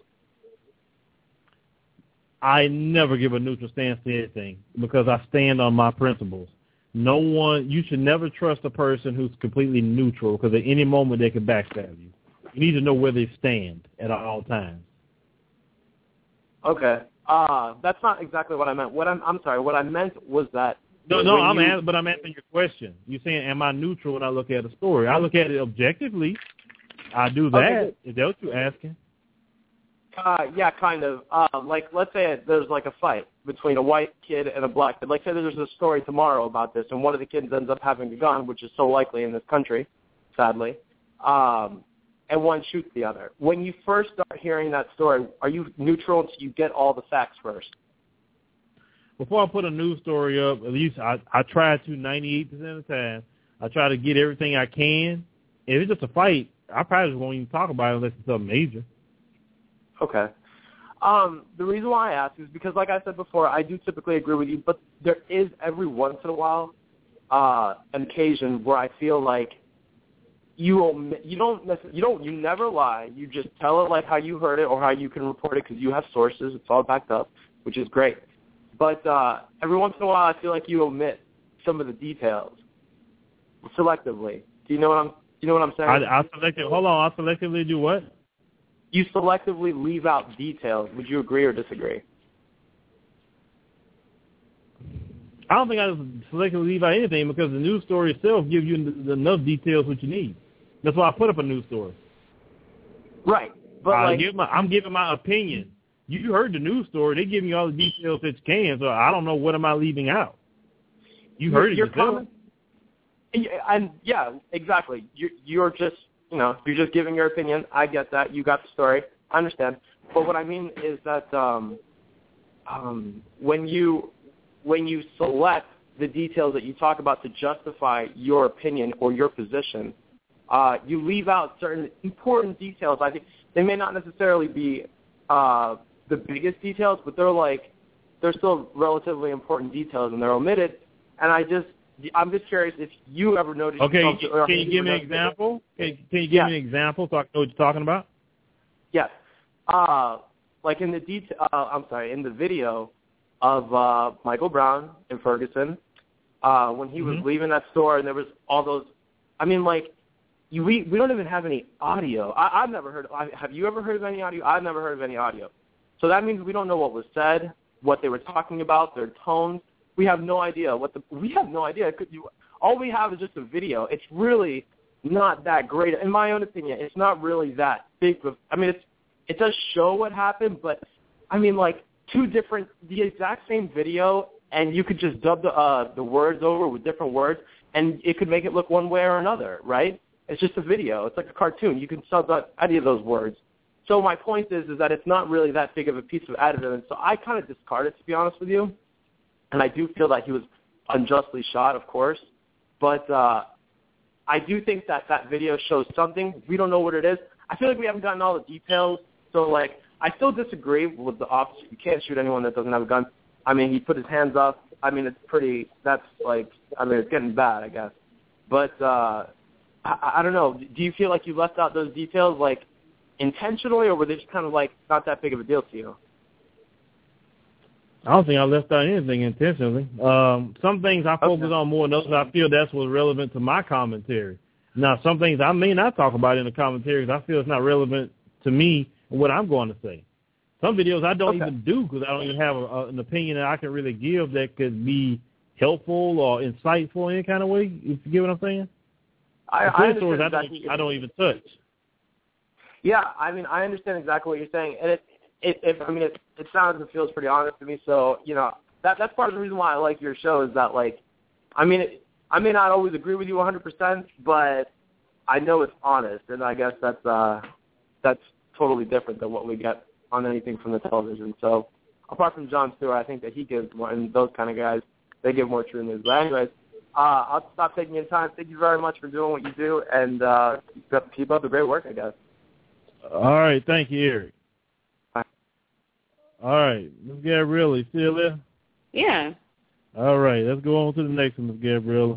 C: I never give a neutral stance to anything because I stand on my principles. No one, you should never trust a person who's completely neutral because at any moment they can backstab you. You need to know where they stand at all times.
K: Okay. Uh, that's not exactly what I meant. What I'm, I'm sorry, what I meant was that...
C: No, no, I'm
K: you,
C: answering, but I'm answering your question. You're saying, am I neutral when I look at a story? I look at it objectively. I do that.
K: Okay.
C: Is that what you're asking?
K: Uh, yeah, kind of. Uh, like, let's say there's like a fight between a white kid and a black kid. Like, say there's a story tomorrow about this, and one of the kids ends up having a gun, which is so likely in this country, sadly, um, and one shoots the other. When you first start hearing that story, are you neutral until you get all the facts first?
C: Before I put a news story up, at least I, I try to ninety-eight percent of the time. I try to get everything I can. If it's just a fight, I probably just won't even talk about it unless it's something major.
K: Okay. Um, the reason why I ask is because, like I said before, I do typically agree with you, but there is every once in a while uh, an occasion where I feel like you omit, you don't you don't you never lie. You just tell it like how you heard it or how you can report it because you have sources. It's all backed up, which is great. But uh, every once in a while, I feel like you omit some of the details selectively. Do you know what I'm? You know what I'm saying?
C: I, I selectively hold on. I selectively do what?
K: You selectively leave out details. Would you agree or disagree?
C: I don't think I selectively leave out anything because the news story itself gives you enough details what you need. That's why I put up a news story.
K: Right, but
C: I
K: like,
C: give my, I'm giving my opinion. You heard the news story; they give me all the details that you can. So I don't know what am I leaving out. You heard it
K: your
C: yourself.
K: comment, and yeah, exactly. You're, you're just. You know, you're just giving your opinion. I get that. You got the story. I understand. But what I mean is that um, um, when you when you select the details that you talk about to justify your opinion or your position, uh, you leave out certain important details. I think they may not necessarily be uh, the biggest details, but they're like they're still relatively important details, and they're omitted. And I just I'm just curious if you ever noticed.
C: Okay,
K: something,
C: can you give me an example? Can, can you give
K: yeah.
C: me an example so I know what you're talking about?
K: Yes. Uh, like in the detail, uh, I'm sorry, in the video of uh, Michael Brown in Ferguson, uh, when he was
C: Mm-hmm.
K: leaving that store, and there was all those. I mean, like, you, we we don't even have any audio. I, I've never heard. I, have you ever heard of any audio? I've never heard of any audio. So that means we don't know what was said, what they were talking about, their tones. We have no idea what the. We have no idea. Could you? All we have is just a video. It's really not that great, in my own opinion. It's not really that big of. I mean, it's it does show what happened, but I mean, like two different, the exact same video, and you could just dub the uh, the words over with different words, and it could make it look one way or another, right? It's just a video. It's like a cartoon. You can sub out any of those words. So my point is, is that it's not really that big of a piece of evidence. So I kind of discard it, to be honest with you. And I do feel that he was unjustly shot, of course. But uh, I do think that that video shows something. We don't know what it is. I feel like we haven't gotten all the details. So, like, I still disagree with the officer. You can't shoot anyone that doesn't have a gun. I mean, he put his hands up. I mean, it's pretty – that's, like – I mean, it's getting bad, I guess. But uh, I, I don't know. Do you feel like you left out those details, like, intentionally, or were they just kind of, like, not that big of a deal to you?
C: I don't think I left out anything intentionally. Um, some things I focus
K: okay.
C: on more than others. I feel that's what's relevant to my commentary. Now, some things I may not talk about in the commentary because I feel it's not relevant to me and what I'm going to say. Some videos I don't
K: okay.
C: even do because I don't even have a, a, an opinion that I can really give that could be helpful or insightful in any kind of way, if you get what I'm saying.
K: I,
C: the
K: I understand
C: stories
K: exactly
C: I don't, I don't even touch.
K: Yeah, I mean, I understand exactly what you're saying, and it, it, it I mean, it, it sounds and feels pretty honest to me. So, you know, that that's part of the reason why I like your show is that, like, I mean, it, I may not always agree with you one hundred percent, but I know it's honest, and I guess that's uh, that's totally different than what we get on anything from the television. So, apart from Jon Stewart, I think that he gives more, and those kind of guys, they give more true news. But anyways, uh, I'll stop taking your time. Thank you very much for doing what you do, and uh, keep up the great work, I guess.
C: All right. Thank you, Eric.
K: Bye.
C: All right. Miz Gabriella, you still there?
D: Yeah.
C: All right. Let's go on to the next one, Miz Gabriella.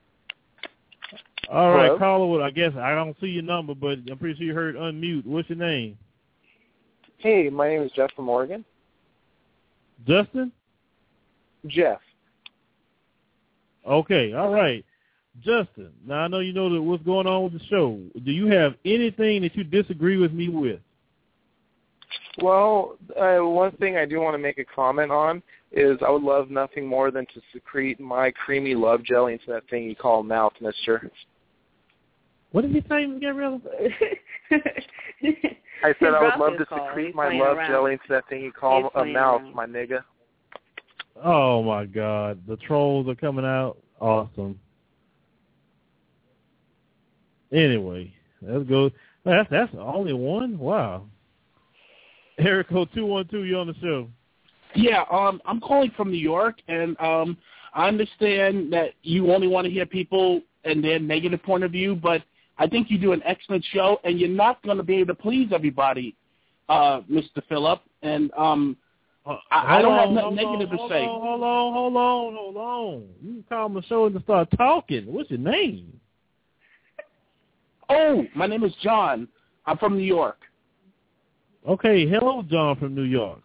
C: All right,
L: Hello?
C: caller. I guess I don't see your number, but I'm pretty sure you heard unmute. What's your name?
L: Hey, my name is Jeff from Oregon.
C: Justin?
L: Jeff.
C: Okay. All right. Justin, now I know you know that what's going on with the show. Do you have anything that you disagree with me with?
L: Well, uh, one thing I do want to make a comment on is I would love nothing more than to secrete my creamy love jelly into that thing you call a mouth, mister.
C: What did you say, Miz Gabriella?
L: I said I would love to secrete my love around. jelly into that thing you call
D: He's
L: a mouth,
D: around.
L: my nigga.
C: Oh, my God. The trolls are coming out. Awesome. Anyway, let's go. That's that's the only one? Wow. Erico two one two, you're on the show.
M: Yeah, um, I'm calling from New York, and um, I understand that you only want to hear people and their negative point of view, but I think you do an excellent show, and you're not going to be able to please everybody, uh, Mister Phillip. And um,
C: uh,
M: I, I don't
C: on,
M: have nothing
C: hold
M: negative
C: on,
M: to say.
C: Hold on, hold on, hold on. You can call my show and start talking. What's your name?
M: Oh, my name is John. I'm from New York.
C: Okay, hello, John from New York.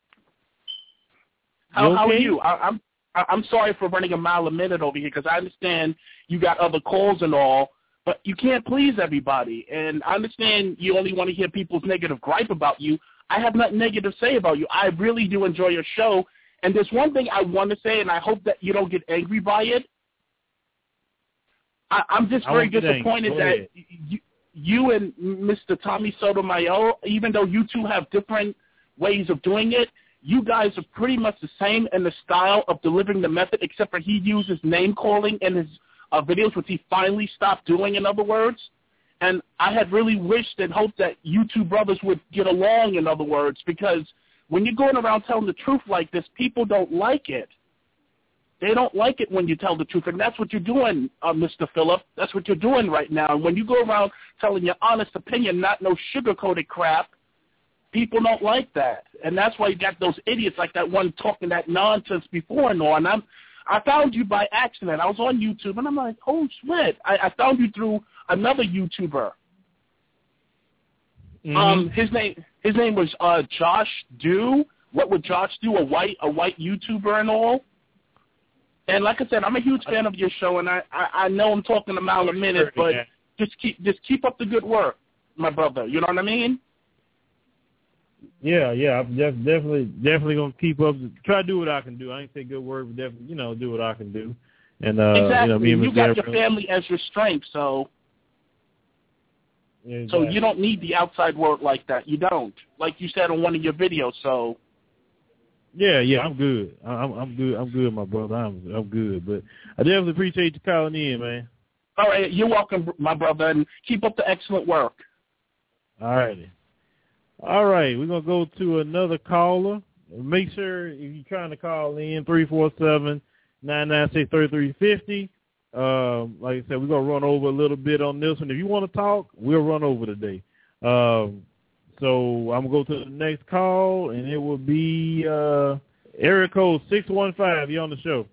M: How,
C: okay?
M: how are you? I, I'm I'm sorry for running a mile a minute over here because I understand you got other calls and all, but you can't please everybody. And I understand you only want to hear people's negative gripe about you. I have nothing negative to say about you. I really do enjoy your show. And there's one thing I want to say, and I hope that you don't get angry by it. I, I'm just very disappointed that you, you and Mister Tommy Sotomayor, even though you two have different ways of doing it, you guys are pretty much the same in the style of delivering the method, except for he uses name-calling in his uh, videos, which he finally stopped doing, in other words. And I had really wished and hoped that you two brothers would get along, in other words, because when you're going around telling the truth like this, people don't like it. They don't like it when you tell the truth, and that's what you're doing, uh, Mister Phillip. That's what you're doing right now. And when you go around telling your honest opinion, not no sugar-coated crap, people don't like that, and that's why you got those idiots like that one talking that nonsense before and on. I'm, I found you by accident. I was on YouTube, and I'm like, oh, shit. I, I found you through another YouTuber. Mm-hmm. Um, his name his name was uh, Josh Do. What would Josh do? A white a white YouTuber and all. And like I said, I'm a huge fan of your show, and I, I, I know I'm talking a mile a minute, but just keep just keep up the good work, my brother. You know what I mean?
C: Yeah, yeah, I'm def- definitely, definitely gonna keep up. Try to do what I can do. I ain't say good word, but definitely, you know, do what I can do. And uh,
M: exactly,
C: you know, me and
M: you got your
C: Deborah,
M: family as your strength, so
C: yeah, exactly.
M: so you don't need the outside world like that. You don't, like you said on one of your videos. So
C: yeah, yeah, I'm good. I'm, I'm good. I'm good, my brother. I'm, I'm good. But I definitely appreciate you calling in, man.
M: All right, you're welcome, my brother, and keep up the excellent work.
C: All righty. All right, we're going to go to another caller. Make sure if you're trying to call in, three four seven, nine nine six, three three five zero. Um, like I said, we're going to run over a little bit on this one. If you want to talk, we'll run over today. Um, so I'm going to go to the next call, and it will be uh, area code six one five. You're on the show.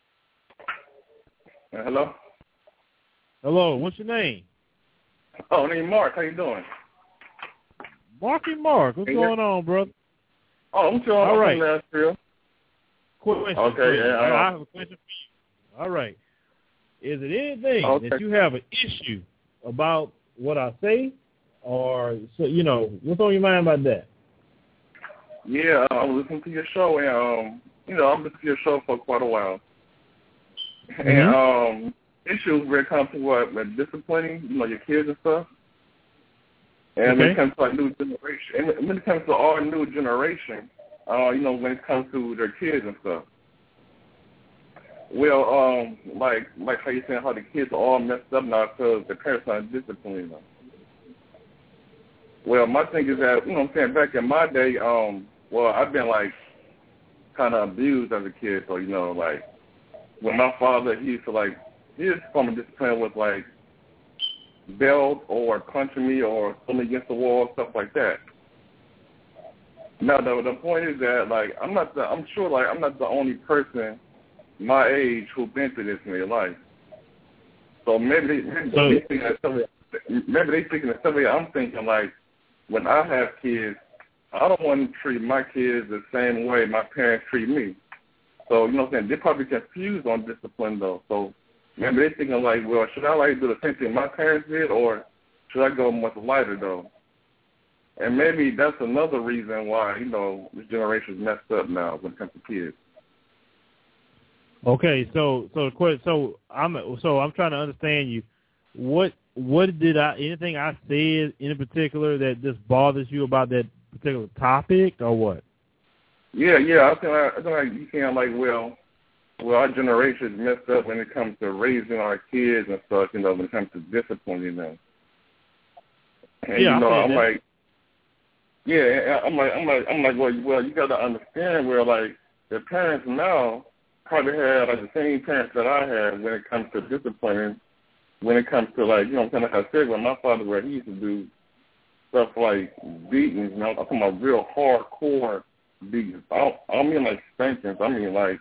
N: Uh, hello?
C: Hello, what's your name?
N: Oh, my name is Mark. How you doing?
C: Marky Mark, what's going on, brother?
N: Oh, I'm sure.
C: All right.
N: Nashville.
C: Question.
N: Okay, yeah.
C: I, I have a question for you. All right. Is it anything
N: okay.
C: that you have an issue about what I say, or so you know, what's on your mind about that?
N: Yeah, I was listening to your show, and um, you know, I've listened to your show for quite a while, mm-hmm. and um, issues when it comes to what, like disciplining, you know, your kids and stuff. And
C: okay.
N: when it comes to like new generation, and when it comes to our new generation, uh, you know, when it comes to their kids and stuff. Well, um, like like how you saying how the kids are all messed up now because the parents aren't disciplining them. Well, my thing is that, you know what I'm saying, back in my day, um, well, I've been like kind of abused as a kid, so you know, like when my father, he used to like his form of discipline was like belt or punching me or throw me against the wall, stuff like that. Now, the, the point is that, like, I'm not the, I'm sure, like, I'm not the only person my age who's been through this in their life. So maybe they, maybe
C: so,
N: they thinking that somebody, maybe they thinking that somebody, I'm thinking, like, when I have kids, I don't want to treat my kids the same way my parents treat me. So, you know what I'm saying, they're probably confused on discipline, though. So maybe they're thinking, like, well, should I, like, do the same thing my parents did, or should I go much lighter, though? And maybe that's another reason why, you know, this generation is messed up now when it comes to kids.
C: Okay, so so the question, so I'm so I'm trying to understand you. What what did I anything I said in particular that just bothers you about that particular topic, or what?
N: Yeah, yeah, I think I, I think like you saying like, well, well, our generation is messed up when it comes to raising our kids and stuff. You know, when it comes to disciplining them. And
C: yeah,
N: you know, I'm
C: that.
N: like. Yeah, I'm like, I'm like, I'm like, well, well, you got to understand where, like, the parents now probably have, like, the same parents that I had when it comes to disciplining when it comes to, like, you know, kind of like I said, when my father, where he used to do stuff like beatings, you know, I'm talking about real hardcore beatings. I don't, I don't mean like spankings. I mean like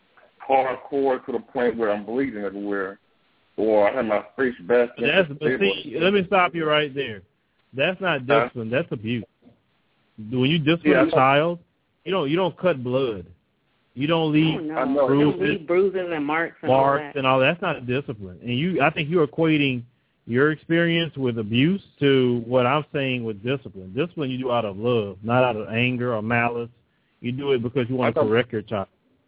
N: hardcore to the point where I'm bleeding everywhere, or I have my face bashed.
C: That's, but see, let me stop you right there. That's not discipline. That's abuse. When you discipline
N: yeah,
C: a child, you don't you don't cut blood. You don't leave
D: oh, no.
C: bruises,
D: don't leave bruises and marks and
C: marks
D: all that.
C: and all. That's not discipline. And you, I think you're equating your experience with abuse to what I'm saying with discipline. Discipline you do out of love, not out of anger or malice. You do it because you want to correct your child.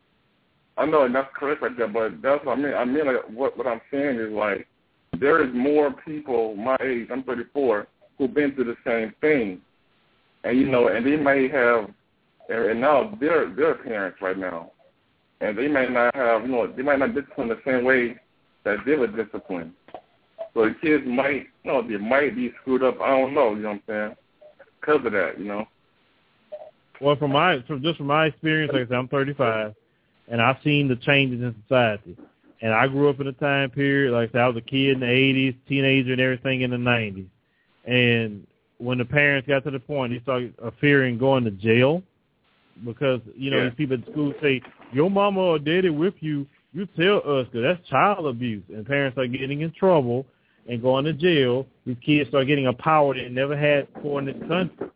N: I know, and that's correct right there, but that's what I mean. I mean, like, what, what I'm saying is, like, there is more people my age, I'm thirty-four, who've been through the same thing. And, you know, and they may have, and now they're, they're parents right now. And they might not have, you know, they might not discipline the same way that they were disciplined. So the kids might, you know, they might be screwed up. I don't know, you know what I'm saying, because of that, you know.
C: Well, from my, from just from my experience, like I said, I'm thirty-five, and I've seen the changes in society. And I grew up in a time period, like I said, I was a kid in the eighties, teenager and everything in the nineties. And when the parents got to the point, they started fearing going to jail because, you know,
N: yeah.
C: these people at school say, your mama or daddy whip you, you tell us, because that's child abuse. And parents are getting in trouble and going to jail. These kids start getting a power they never had before in this country.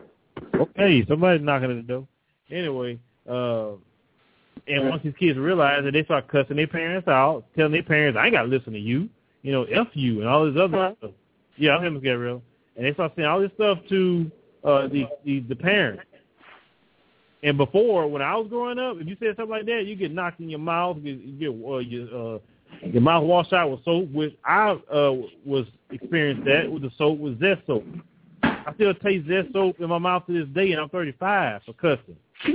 C: Okay, somebody's knocking at the door. Anyway, uh, and once these kids realize that, they start cussing their parents out, telling their parents, I ain't got to listen to you, you know, F you and all this other uh-huh. stuff. Yeah, I'm Mister Gabriel. And they start saying all this stuff to uh, the, the the parents. And before, when I was growing up, if you said something like that, you get knocked in your mouth, you get uh, your, uh, your mouth washed out with soap, which I uh, was experienced that with the soap with Zest soap. I still taste Zest soap in my mouth to this day, and I'm thirty-five for cussing.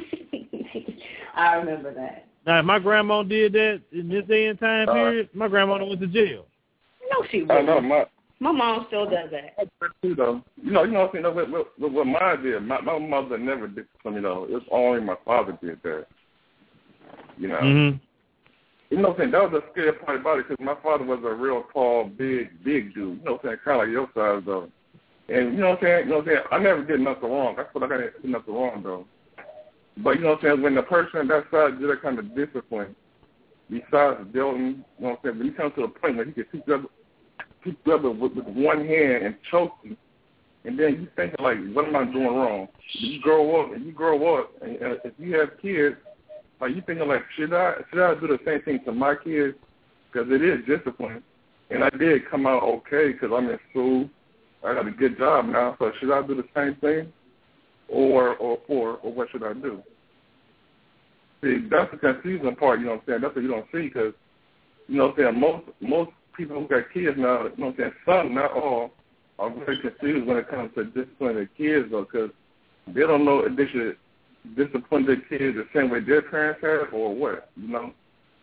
D: I remember that.
C: Now, if my grandma did that in this day and time period, my grandma went to jail.
D: No, she
N: I
D: wouldn't.
N: know, my...
D: My mom still does that.
N: You know, you know, you know what I'm saying? What, what, what mine did, my, my mother never did something, you know. It was only my father did that. You know.
C: Mm-hmm.
N: You know what I'm saying? That was the scary part about it, because my father was a real tall, big, big dude. You know what I'm saying? Kind of like your size, though. And you know what I'm saying? You know what I'm saying? I never did nothing wrong. That's what I got to do nothing wrong, though. But you know what I'm saying? When the person that size did that kind of discipline, besides Dylan, you know what I'm saying? When he comes to a point where he can pick up pick you up with, with one hand and choke you, and then you think like, what am I doing wrong? You grow up, and you grow up, and uh, if you have kids, like you thinking like, should I should I do the same thing to my kids? Because it is discipline, and I did come out okay because I'm in school, I got a good job now. So should I do the same thing, or or or or what should I do? See, that's the confusing part. You know what I'm saying? That's what you don't see because you know what I'm saying. Most most people who got kids now, you know what I'm saying, some, not all, are very confused when it comes to disciplining their kids, though, because they don't know if they should discipline their kids the same way their parents have or what, you know?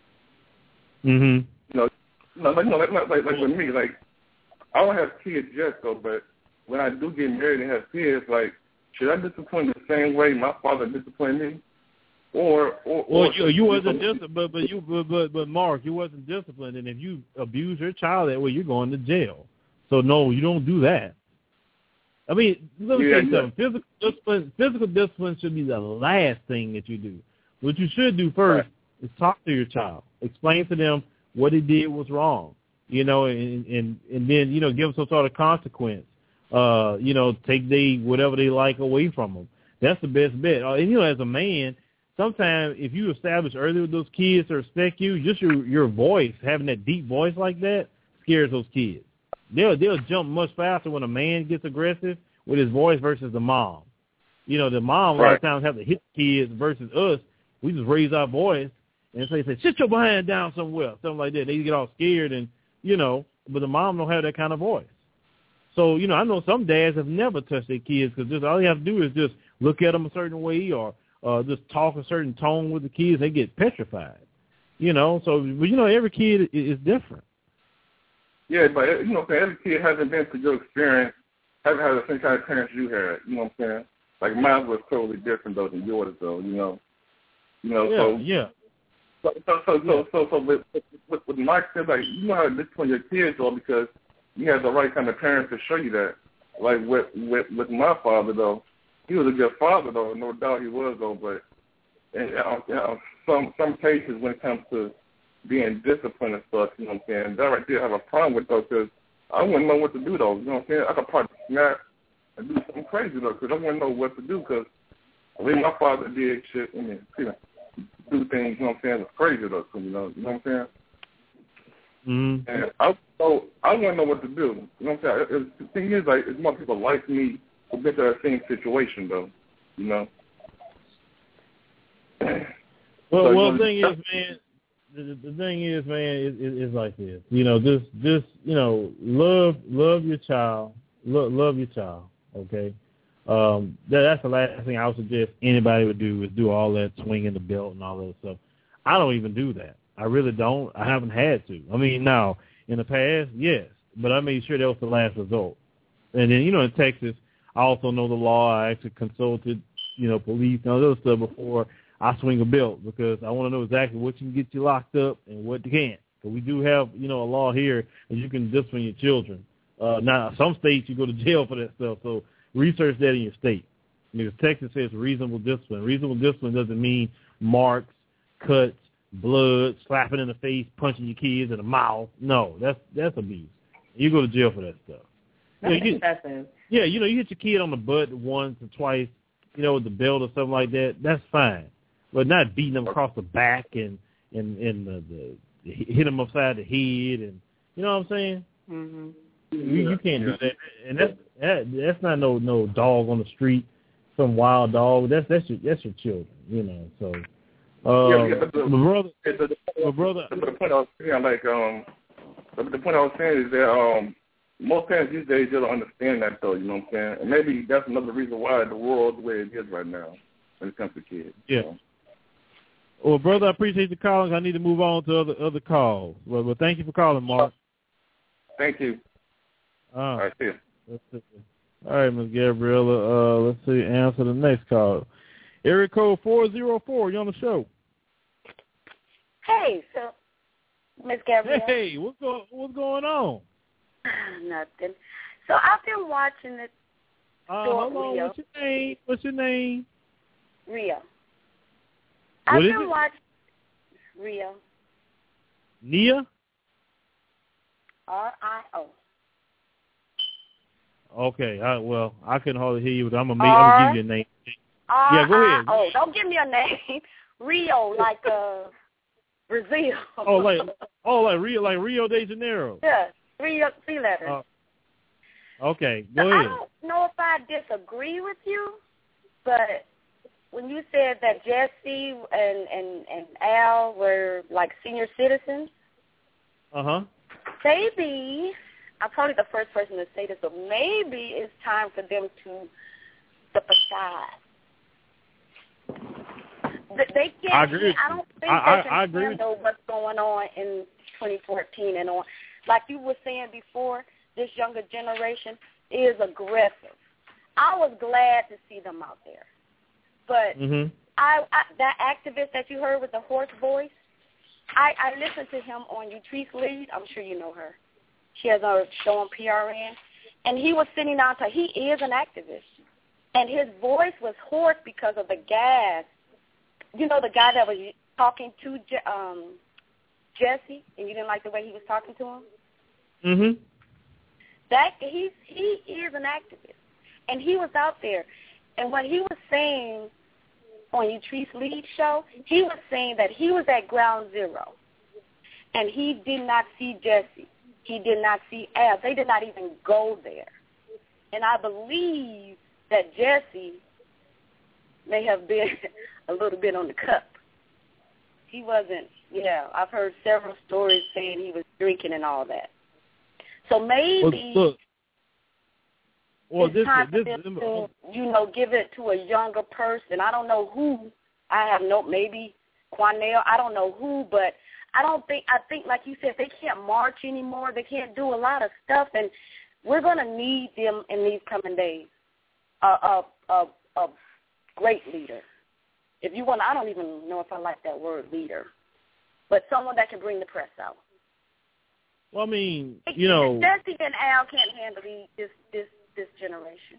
C: Mm-hmm.
N: You know, you know, like, you know, like, like, like with me, like, I don't have kids yet, though, but when I do get married and have kids, like, should I discipline the same way my father disciplined me? Or, or,
C: well,
N: or
C: you, you wasn't disciplined, but but you but, but but Mark, you wasn't disciplined, and if you abuse your child that way, you're going to jail. So no, you don't do that. I mean, let me
N: yeah,
C: say
N: yeah.
C: something. Physical discipline, physical discipline should be the last thing that you do. What you should do first right. is talk to your child, explain to them what he did was wrong, you know, and and and then you know give them some sort of consequence. Uh, you know, take they whatever they like away from them. That's the best bet. Uh, and you know, as a man. Sometimes if you establish early with those kids to respect you, just your your voice, having that deep voice like that, scares those kids. They'll they'll jump much faster when a man gets aggressive with his voice versus the mom. You know, the mom right. a lot of times have to hit kids versus us. We just raise our voice and say, say, sit your behind down somewhere, something like that. They get all scared and, you know, but the mom don't have that kind of voice. So, you know, I know some dads have never touched their kids because just all they have to do is just look at them a certain way or Uh, just talk a certain tone with the kids, they get petrified. You know, so, but you know, every kid is different.
N: Yeah, but, you know, every kid hasn't been through your experience, haven't had the same kind of parents you had, you know what I'm saying? Like, mine was totally different, though, than yours, though, you know. You know,
C: yeah,
N: so.
C: Yeah,
N: So, so, so, so, so, so with, with, with Mike said, like, you know how to discipline your kids, though, because you have the right kind of parents to show you that. Like, with, with, with my father, though, he was a good father, though, no doubt he was, though, but in uh, you know, some some cases when it comes to being disciplined and stuff, you know what I'm saying, that right there I have a problem with, though, because I wouldn't know what to do, though, you know what I'm saying? I could probably snap and do something crazy, though, because I wouldn't know what to do, because the way my father did shit, I mean, you know, do things, you know what I'm saying, was crazy, though, so, you know, you know what I'm saying?
C: Mm-hmm.
N: And I, so I wouldn't know what to do. You know what I'm saying? It, it, the thing is, like, it's more people like me who've been to that same situation, though, you know?
C: Well,
N: so,
C: well,
N: you know,
C: the thing is, man, the, the thing is, man, it, it, it's like this. You know, just, just, you know, love, love your child, love, love your child. Okay, um, that, that's the last thing I would suggest anybody would do is do all that swinging the belt and all that stuff. I don't even do that. I really don't. I haven't had to. I mean, now in the past, yes, but I made sure that was the last result. And then, you know, in Texas, I also know the law. I actually consulted, you know, police and all those stuff before I swing a belt because I want to know exactly what can get you locked up and what you can't. But we do have, you know, a law here that you can discipline your children. Uh, now, some states you go to jail for that stuff, so research that in your state. Because Texas says reasonable discipline. Reasonable discipline doesn't mean marks, cuts, blood, slapping in the face, punching your kids in the mouth. No, that's that's abuse. You go to jail for that stuff.
D: That's
C: you know, you,
D: excessive.
C: Yeah, you know, you hit your kid on the butt once or twice, you know, with the belt or something like that. That's fine, but not beating them across the back and and and the, the hit them upside the head and you know what I'm saying?
D: Mm-hmm.
C: You, you can't do that, and that's that, that's not no no dog on the street, some wild dog. That's that's your that's your children, you know. So. Uh,
N: yeah, yeah, but the,
C: my brother,
N: the, the,
C: my brother.
N: The, the point I was saying, like, um, the, the point I was saying is that um, most parents these days just don't understand that, though. You know what I'm saying? And maybe that's another reason why the world is the way it is right now when it comes to kids.
C: Yeah.
N: So.
C: Well, brother, I appreciate the calling. I need to move on to other other calls. Well, well thank you for calling, Mark.
N: Thank you.
C: Uh,
N: All right, see you.
C: Let's see. All right, Miz Gabriella. Uh, let's see. Answer the next call. Area code four zero four. You're on the show.
O: Hey, so Miss Gabrielle.
C: Hey, what's going what's going on?
O: Nothing. So I've been watching it.
C: Uh, hold on.
O: Rio.
C: What's your name? What's your name?
O: Rio.
C: What
O: I've
C: is
O: been
C: it?
O: watching Rio.
C: Nia?
O: R I O.
C: Okay. I, well, I couldn't hardly hear you, but I'm gonna make, I'm gonna give you a name.
O: R
C: Yeah, go ahead.
O: Oh, don't give me a name. Rio, like uh, Brazil.
C: Oh, like oh, like Rio, like Rio de Janeiro.
O: Yeah, three three letters.
C: Uh, okay, go
O: so
C: ahead.
O: I don't know if I disagree with you, but when you said that Jesse and and and Al were like senior citizens,
C: Uh huh.
O: maybe I'm probably the first person to say this, but maybe it's time for them to step aside. They can't.
C: I agree with
O: I
C: you.
O: don't think
C: I-
O: they can
C: I- I agree with
O: handle what's going on in twenty fourteen and on. Like you were saying before, this younger generation is aggressive. I was glad to see them out there, but
C: Mm-hmm.
O: I, I that activist that you heard with the hoarse voice, I, I listened to him on Utrice Lead. I'm sure you know her. She has a show on P R N, and he was sitting down to. He is an activist. And his voice was hoarse because of the gas. You know, the guy that was talking to Je- um, Jesse, and you didn't like the way he was talking to him?
C: Mm-hmm.
O: That he's, he is an activist. And he was out there. And what he was saying on Utrice Lead show, he was saying that he was at ground zero. And he did not see Jesse. He did not see Al. They did not even go there. And I believe that Jesse may have been a little bit on the cup. He wasn't, yeah, I've heard several stories saying he was drinking and all that. So maybe
C: Well, look, well,
O: it's
C: this,
O: time
C: this,
O: for them
C: this,
O: to, you know, give it to a younger person. I don't know who. I have no, maybe Quanell. I don't know who, but I don't think, I think like you said, they can't march anymore. They can't do a lot of stuff, and we're going to need them in these coming days. A, a, a, a great leader. If you want, I don't even know if I like that word leader. but someone that can bring the press out.
C: Well, I mean, you know,
O: Jesse and Al can't handle the, this this this generation.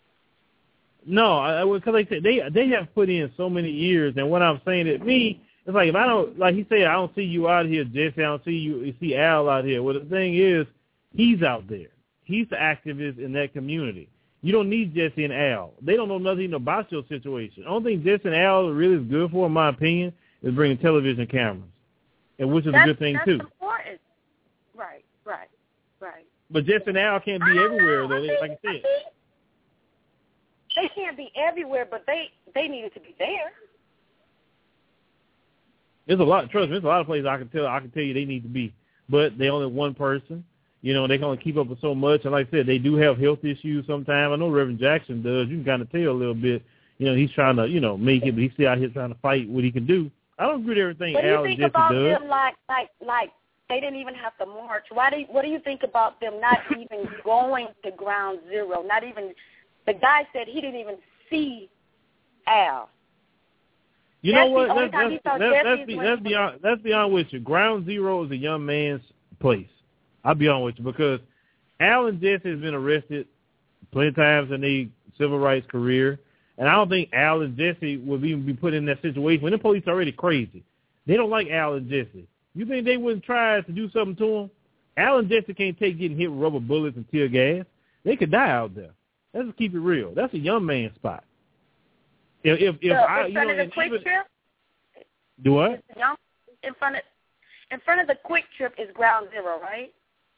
C: No, because like I said, they they have put in so many years, and what I'm saying is me. It's like if I don't, like he said, I don't see you out here, Jesse. I don't see you, you see Al out here. Well, the thing is, he's out there. He's the activist in that community. You don't need Jesse and Al. They don't know nothing about your situation. The only thing Jesse and Al really is good for, in my opinion, is bringing television cameras, and which is
O: that's,
C: a good thing
O: that's
C: too.
O: Important. Right, right, right.
C: But Jesse and Al can't be everywhere, though. They, like I said,
O: they can't be everywhere, but they they needed to be there.
C: There's a lot. Trust me, there's a lot of places I can tell. I can tell you they need to be, but they only one person. You know, they can only keep up with so much. And like I said, they do have health issues sometimes. I know Reverend Jackson does. You can kind of tell a little bit. You know, he's trying to, you know, make it, but he's still out here trying to fight what he can do. I don't agree with everything
O: What do
C: Al
O: you think
C: and Jesse
O: about
C: does.
O: them? Like, like, like they didn't even have to march. Why do? You, what do you think about them not even going to Ground Zero? Not even. The guy said he didn't even see Al.
C: You
O: Jesse,
C: know what?
O: only
C: Let's,
O: time he
C: let's,
O: saw
C: let's,
O: Jesse
C: let's,
O: is
C: be,
O: when
C: let's,
O: he
C: be on, let's be honest with you. Ground Zero is a young man's place. I'll be honest with you because Al and Jesse has been arrested plenty of times in their civil rights career, and I don't think Al and Jesse would even be put in that situation when the police are already crazy. They don't like Al and Jesse. You think they wouldn't try to do something to them? Al and Jesse can't take getting hit with rubber bullets and tear gas. They could die out there. Let's just keep it real. That's a young man's spot. If if, if
O: so,
C: I,
O: in
C: you
O: front
C: know,
O: of the
C: and
O: Quick
C: even,
O: Trip,
C: do what?
O: young, in front of in front of the Quick Trip is Ground Zero, right?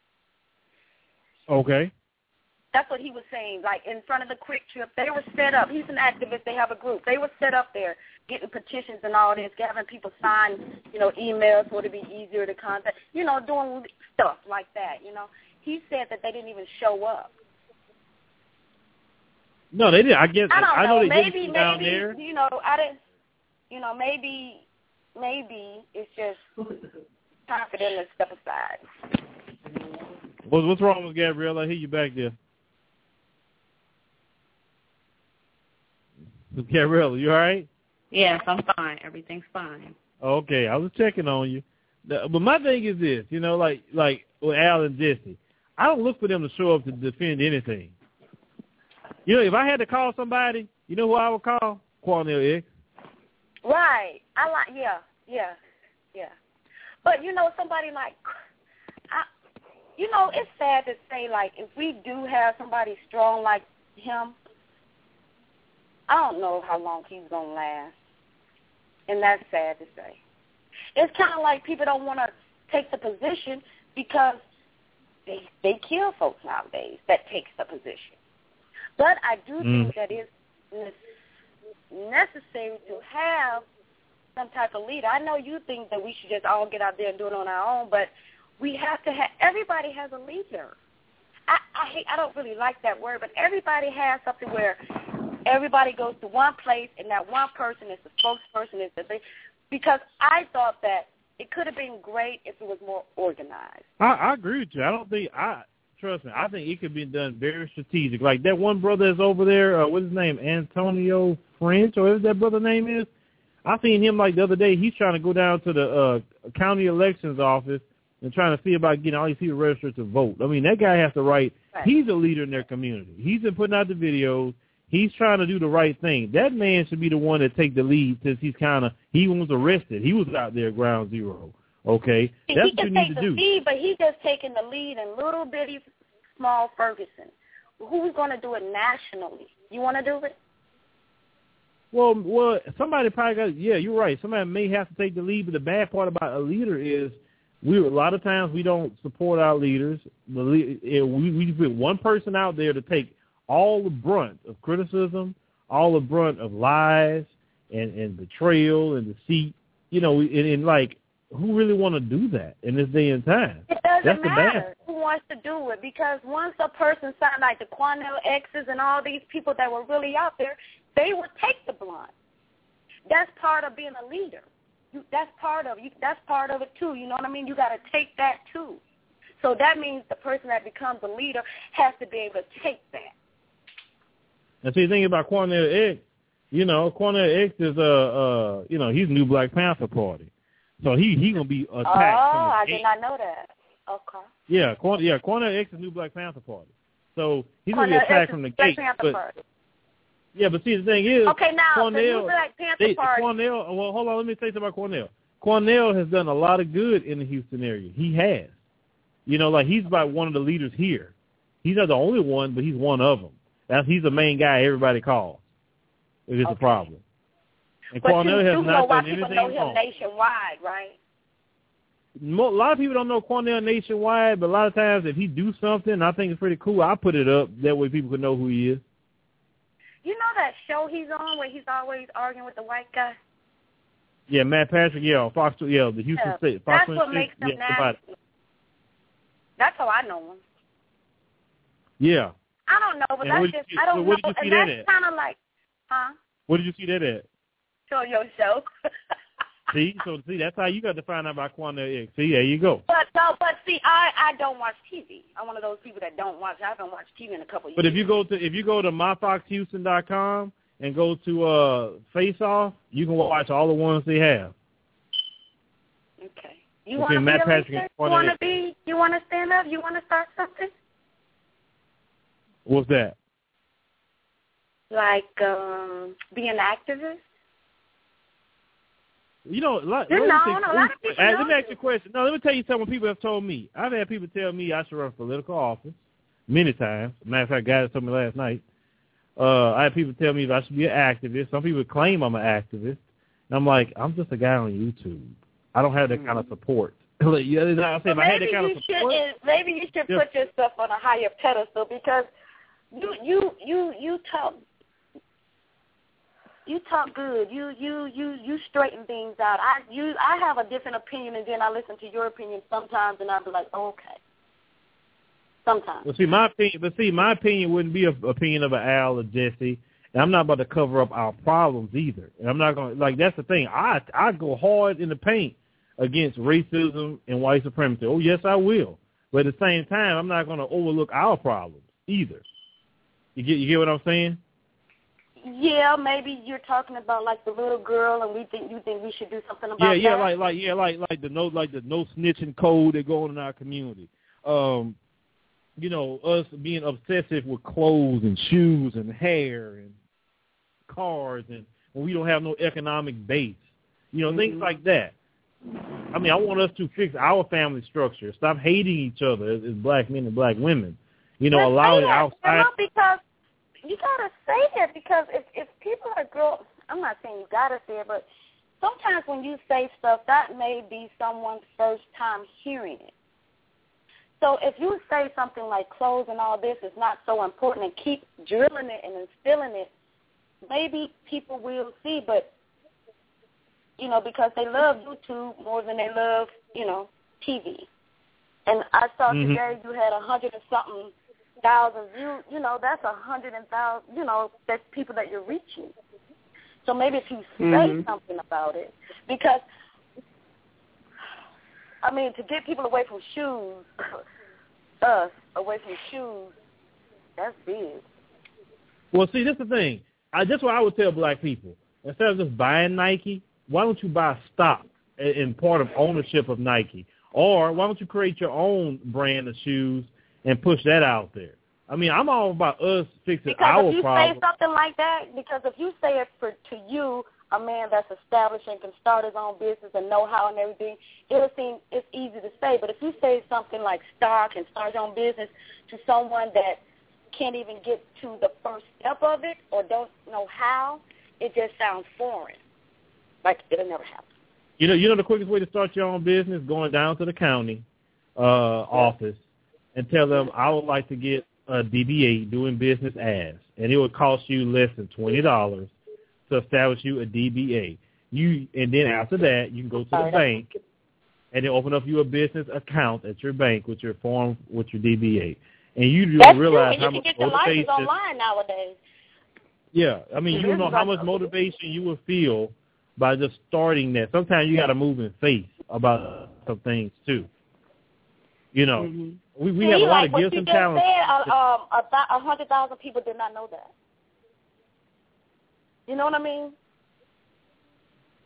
C: Okay.
O: That's what he was saying. Like in front of the Quick Trip, they were set up. He's an activist. They have a group. They were set up there, getting petitions and all this, having people sign, you know, emails so it'd be easier to contact. You know, doing stuff like that. You know, he said that they didn't even show up.
C: No, they did. I guess
O: I don't
C: I know
O: know.
C: they
O: Maybe,
C: did
O: maybe
C: down there.
O: you know, I didn't. You know, maybe, maybe it's just time for them to step aside.
C: What's what's wrong with Gabrielle? I hear you back there. Gabrielle, you all right?
D: Yes, I'm fine. Everything's fine.
C: Okay, I was checking on you. But my thing is this, you know, like like with Al and Jesse, I don't look for them to show up to defend anything. You know, if I had to call somebody, you know who I would call? Cornel X.
O: Right. I like. Yeah. Yeah. Yeah. But you know, somebody like, I, you know, it's sad to say, like, if we do have somebody strong like him, I don't know how long he's gonna last, and that's sad to say. It's kind of like people don't want to take the position because they they kill folks nowadays that takes the position. But I do
C: mm.
O: think that it's necessary to have some type of leader. I know you think that we should just all get out there and do it on our own, but we have to have. Everybody has a leader. I I, hate, I don't really like that word, but everybody has something where everybody goes to one place, and that one person is the spokesperson. Is the thing. Because I thought that it could have been great if it was more organized.
C: I, I agree with you. I don't think I trust me. I think it could be done very strategic. Like that one brother that's over there. Uh, what's his name? Antonio French, or whatever that brother name is. I seen him like the other day. He's trying to go down to the uh, county elections office and trying to see about getting all these people registered to vote. I mean, that guy has to write. Right. He's a leader in their community. He's been putting out the videos. He's trying to do the right thing. That man should be the one that take the lead since he's kind of, he was arrested. He was out there at Ground Zero. Okay?
O: He,
C: That's
O: he
C: what you
O: can
C: need
O: take
C: to
O: the
C: do.
O: lead, but he's just taking the lead in little bitty small Ferguson. Who's going to do it nationally? You want to do it?
C: Well, well, somebody probably got, yeah, you're right. Somebody may have to take the lead, but the bad part about a leader is we a lot of times we don't support our leaders. The we, we put one person out there to take all the brunt of criticism, all the brunt of lies and, and betrayal and deceit, you know, and, and like, who really want to do that in this day and time?
O: It doesn't
C: That's
O: matter who wants to do it, because once a person signed, like the Cornel X's and all these people that were really out there, they would take the blunt. That's part of being a leader. You, that's part of you. That's part of it too. You know what I mean? You got to take that too. So that means the person that becomes a leader has to be able to take that.
C: And see, the thing about Cornel X, you know, Cornel X is, uh, uh, you know, he's New Black Panther Party. So he he gonna be attacked.
O: Oh,
C: from the
O: I
C: gate.
O: did not know that. Okay.
C: Yeah, Corn- yeah, Cornel X is New Black Panther Party. So he's
O: Cornel
C: gonna be attacked
O: X
C: from the
O: Black
C: gate.
O: Panther
C: But,
O: Party.
C: yeah, but see the thing is,
O: Okay, now
C: Cornel,
O: the New Black Panther
C: they,
O: Party.
C: Cornel. Well, hold on, let me say something about Cornel. Cornel has done a lot of good in the Houston area. He has. You know, like he's about one of the leaders here. He's not the only one, but he's one of them. That's he's the main guy everybody calls if it's
O: Okay.
C: a problem. And
O: But
C: Cornel
O: you
C: has
O: do
C: not
O: know why
C: done
O: people
C: anything
O: know him
C: wrong.
O: nationwide, right?
C: Mo- a lot of people don't know Cornel nationwide, but a lot of times if he do something, I think it's pretty cool. I put it up that way people can know who he is.
O: You know that show he's on where he's always arguing with the white guy?
C: Yeah, Matt Patrick. Yeah, Fox. Yeah, the Houston
O: Yeah,
C: State. Fox
O: that's what
C: State,
O: makes him
C: yeah, somebody.
O: nasty. That's how I know him.
C: Yeah.
O: I don't know, but
C: And
O: that's
C: where did
O: just,
C: you-
O: I don't
C: so
O: know.
C: where did you see
O: And
C: that
O: that's
C: at?
O: kind of like, huh?
C: Where did you see that at?
O: Show your show.
C: See, so see, that's how you got to find out about Cornel X. See, there you go.
O: But no, but see, I I don't watch T V. I'm one of those people that don't watch. I haven't watched T V in a couple of
C: But
O: years.
C: if you go to if you go to my fox houston dot com and go to uh Face Off, you can watch all the ones they have.
O: Okay. You
C: Between
O: want to be
C: Matt
O: a
C: Patrick
O: leader?
C: and
O: You
C: Cornel
O: want to
C: X.
O: be? You want to stand up? You want to start something?
C: What's that?
O: Like um, be an activist?
C: You know, a lot,
O: You're
C: let me
O: known.
C: say-
O: A lot of people
C: uh,
O: know
C: Let me ask you a question. No, let me tell you something people have told me. I've had people tell me I should run for political office many times. Matter of fact, guys told me last night. Uh, I had people tell me that I should be an activist. Some people claim I'm an activist. And I'm like, I'm just a guy on YouTube. I don't have that kind of support. Like, you know what I'm saying? If I had that kind of
O: you
C: support,
O: should. Maybe you should
C: Yeah.
O: put yourself on a higher pedestal because you you you you talk you talk good. You you you you straighten things out. I you I have a different opinion, and then I listen to your opinion sometimes, and I'll be like, oh, okay. Sometimes.
C: Well, see, my opinion, but see, my opinion wouldn't be an opinion of an Al or Jesse, and I'm not about to cover up our problems either. And I'm not going to, like, that's the thing. I I go hard in the paint against racism and white supremacy. Oh, yes, I will. But at the same time, I'm not going to overlook our problems either. You get you get what I'm saying?
O: Yeah, maybe you're talking about like the little girl, and we think you think we should do something about
C: Yeah,
O: that.
C: yeah, like like yeah, like like the no like the no snitching code that go on in our community. Um, you know, us being obsessive with clothes and shoes and hair and cars, and when we don't have no economic base. You know,
O: Mm-hmm.
C: things like that. I mean, I want us to fix our family structure. Stop hating each other as, as black men and black women. You know,
O: But
C: allowing
O: say that,
C: outside.
O: you know, because you gotta say that because if if people are girl, I'm not saying you gotta say it, but sometimes when you say stuff, that may be someone's first time hearing it. So if you say something like clothes and all this is not so important and keep drilling it and instilling it, maybe people will see, but you know, because they love YouTube more than they love, you know, T V. And I saw
C: Mhm.
O: today you had a hundred and something thousand views. You know, that's a hundred and thousand. You know, that's people that you're reaching. So maybe if you say
C: Mhm.
O: something about it, because I mean, to get people away from shoes, us away from shoes, that's big.
C: Well, see, this is the thing. I, that's what I would tell black people. Instead of just buying Nike, why don't you buy stock in part of ownership of Nike? Or why don't you create your own brand of shoes and push that out there? I mean, I'm all about us fixing
O: Because
C: our
O: if you
C: problem.
O: say something like that, because if you say it for to you, a man that's established and can start his own business and know-how and everything, it'll seem it's easy to say. But if you say something like stock and start your own business to someone that can't even get to the first step of it or don't know how, it just sounds foreign. Like it'll never happen.
C: You know, you know the quickest way to start your own business? Going down to the county uh, office and tell them, I would like to get a D B A, doing business as, and it would cost you less than twenty dollars to establish you a D B A. You And then after that, you can go to the bank and then open up you a business account at your bank with your form, with your D B A. And you
O: That's
C: do realize
O: true.
C: how
O: And you
C: much
O: can get the license
C: motivation.
O: online nowadays.
C: Yeah, I mean,
O: It
C: you
O: is
C: know how much
O: about-
C: motivation you will feel by just starting that. Sometimes you got to move in faith about some things too. You know,
O: Mm-hmm.
C: we we
O: See,
C: have a lot
O: like
C: of
O: what
C: gifts
O: you
C: and
O: just
C: talents.
O: said, uh, um, about a hundred thousand people did not know that. You know what I mean?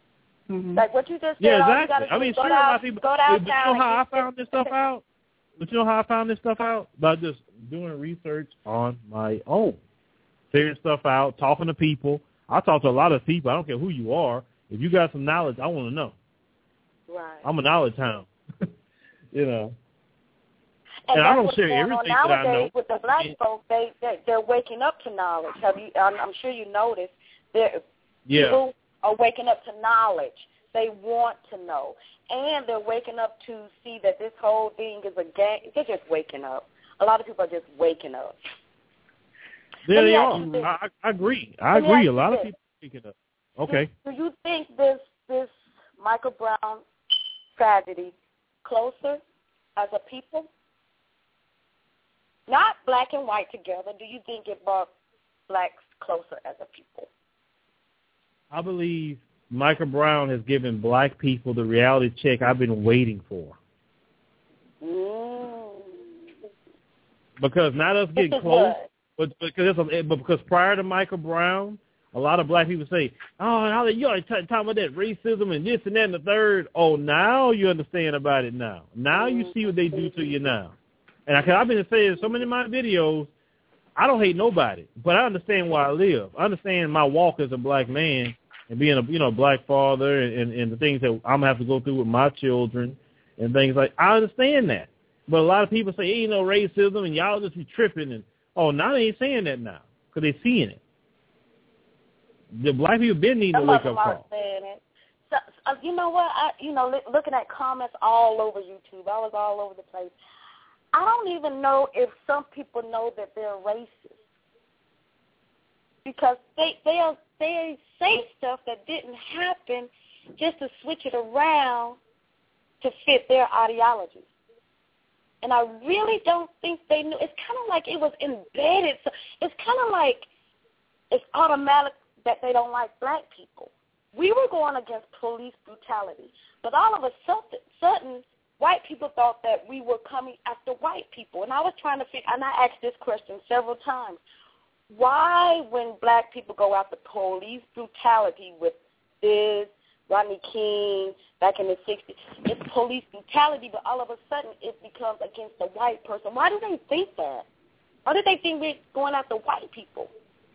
O: Mm-hmm. Like what you just said.
C: Yeah,
O: all
C: exactly.
O: you gotta
C: I mean,
O: do is
C: sure,
O: go
C: a lot
O: down,
C: of people.
O: go
C: But you
O: downtown
C: know how I
O: and
C: found this stuff out? But you know how I found this stuff out? By just doing research on my own. Figuring stuff out, talking to people. I talk to a lot of people. I don't care who you are. If you got some knowledge, I want to know.
O: Right.
C: I'm a knowledge hound. you know.
O: And,
C: and
O: that's
C: I don't
O: what's
C: share
O: going
C: everything
O: on
C: that I know.
O: nowadays with the black folks. They, they they're waking up to knowledge. Have you? I'm, I'm sure you noticed. They're,
C: Yeah.
O: People are waking up to knowledge. They want to know, and they're waking up to see that this whole thing is a game. They're just waking up. A lot of people are just waking up.
C: There
O: Let me
C: they
O: ask
C: are.
O: you this.
C: I, I agree. I
O: Let me
C: agree.
O: ask
C: A lot
O: you
C: of
O: this.
C: people are picking up. Okay.
O: Do, do you think this this Michael Brown tragedy closer as a people? Not black and white together. Do you think it brought blacks closer as a people?
C: I believe Michael Brown has given black people the reality check I've been waiting for.
O: Mm.
C: Because not us getting close, but because it's but because prior to Michael Brown, a lot of black people say, "Oh, how you already t- talking about that racism and this and that and the third." Oh, now you understand about it. Now, now you see what they do to you now. And I, I've been saying so many of my videos, I don't hate nobody, but I understand where I live. I understand my walk as a black man and being a you know black father and, and, and the things that I'm gonna have to go through with my children and things like. I understand that, but a lot of people say ain't no racism and y'all just be tripping and oh now they ain't saying that now because they seeing it. The black people been needing
O: Some
C: a wake
O: of them
C: up
O: are
C: call.
O: saying it. So, uh, you know what? I, you know, li- looking at comments all over YouTube, I was all over the place. I don't even know if some people know that they're racist because they they are, they say stuff that didn't happen just to switch it around to fit their ideology. And I really don't think they knew. It's kind of like it was embedded. So it's kind of like it's automatic that they don't like black people. We were going against police brutality, but all of a sudden, white people thought that we were coming after white people. And I was trying to figure, and I asked this question several times, why when black people go after police brutality with this, Rodney King, back in the sixties, it's police brutality, but all of a sudden it becomes against a white person. Why do they think that? Why do they think we're going after white people?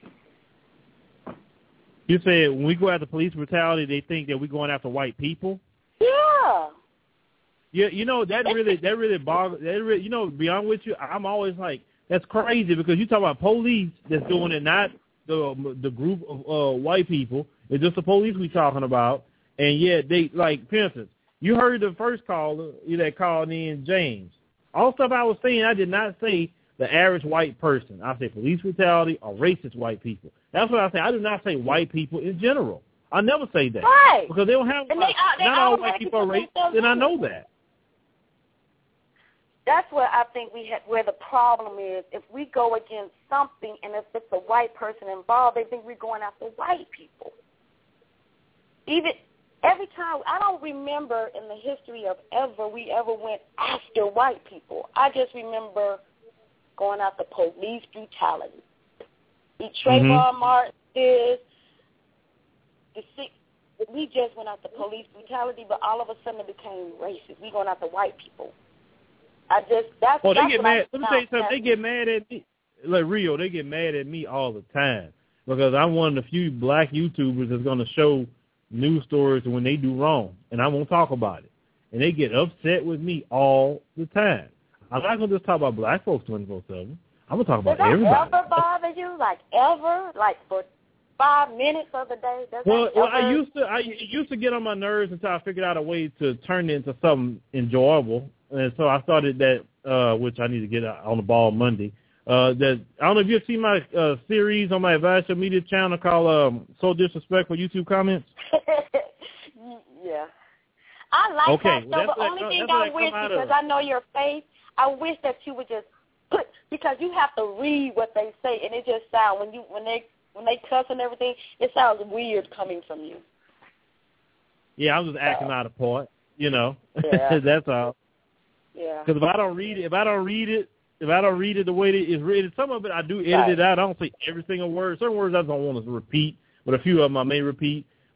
C: You said when we go after police brutality, they think that we're going after white people?
O: Yeah.
C: Yeah, you know, that really, that really bothers, that really, you know, to be honest with you, I'm always like, that's crazy because you talk about police that's doing it, not the the group of uh, white people. It's just the police we talking about. And yet they, like, for instance, you heard the first caller that called in, James. All stuff I was saying, I did not say the average white person. I say police brutality or racist white people. That's what I say. I do not say white people in general. I never say that.
O: Right.
C: Because they don't have,
O: and they, uh, they
C: not all white people are racist, and I know that.
O: That's where I think we have, where the problem is. If we go against something and if it's a white person involved, they think we're going after white people. Even every time, I don't remember in the history of ever we ever went after white people. I just remember going after police brutality. The Trayvon
C: Mm-hmm.
O: Martin is the six. We just went after police brutality, but all of a sudden it became racist. We going after white people. I just that's.
C: Well, they
O: that's
C: get
O: what
C: mad.
O: I
C: Let me tell you something. They get mad at me, like Rio. They get mad at me all the time because I'm one of the few black YouTubers that's going to show news stories when they do wrong, and I won't talk about it. And they get upset with me all the time. I'm not going to just talk about black folks twenty-four seven. I'm going to talk about
O: Does that
C: everybody.
O: ever bother you? Like ever? Like for five minutes of the day? Does
C: Well,
O: that
C: well,
O: ever...
C: I used to. I it used to get on my nerves until I figured out a way to turn it into something enjoyable, and so I started that, uh, which I need to get on the ball Monday. Uh, that I don't know if you've seen my uh, series on my Advice Show Media channel called um, "So Disrespectful YouTube Comments."
O: Yeah, I like
C: okay,
O: that.
C: well,
O: So the
C: that,
O: only
C: that,
O: thing
C: I
O: I wish, because I know your face, I wish that you would just put, because you have to read what they say, and it just sounds when you when they when they cuss and everything, it sounds weird coming from you.
C: Yeah, I'm just acting out of part, you know.
O: Yeah.
C: That's all.
O: Yeah.
C: Because if I don't read it, if I don't read it, if I don't read it the way it is written, some of it I do edit
O: Right.
C: it out. I don't say every single word. Certain words I don't want to repeat, but a few of them I may repeat.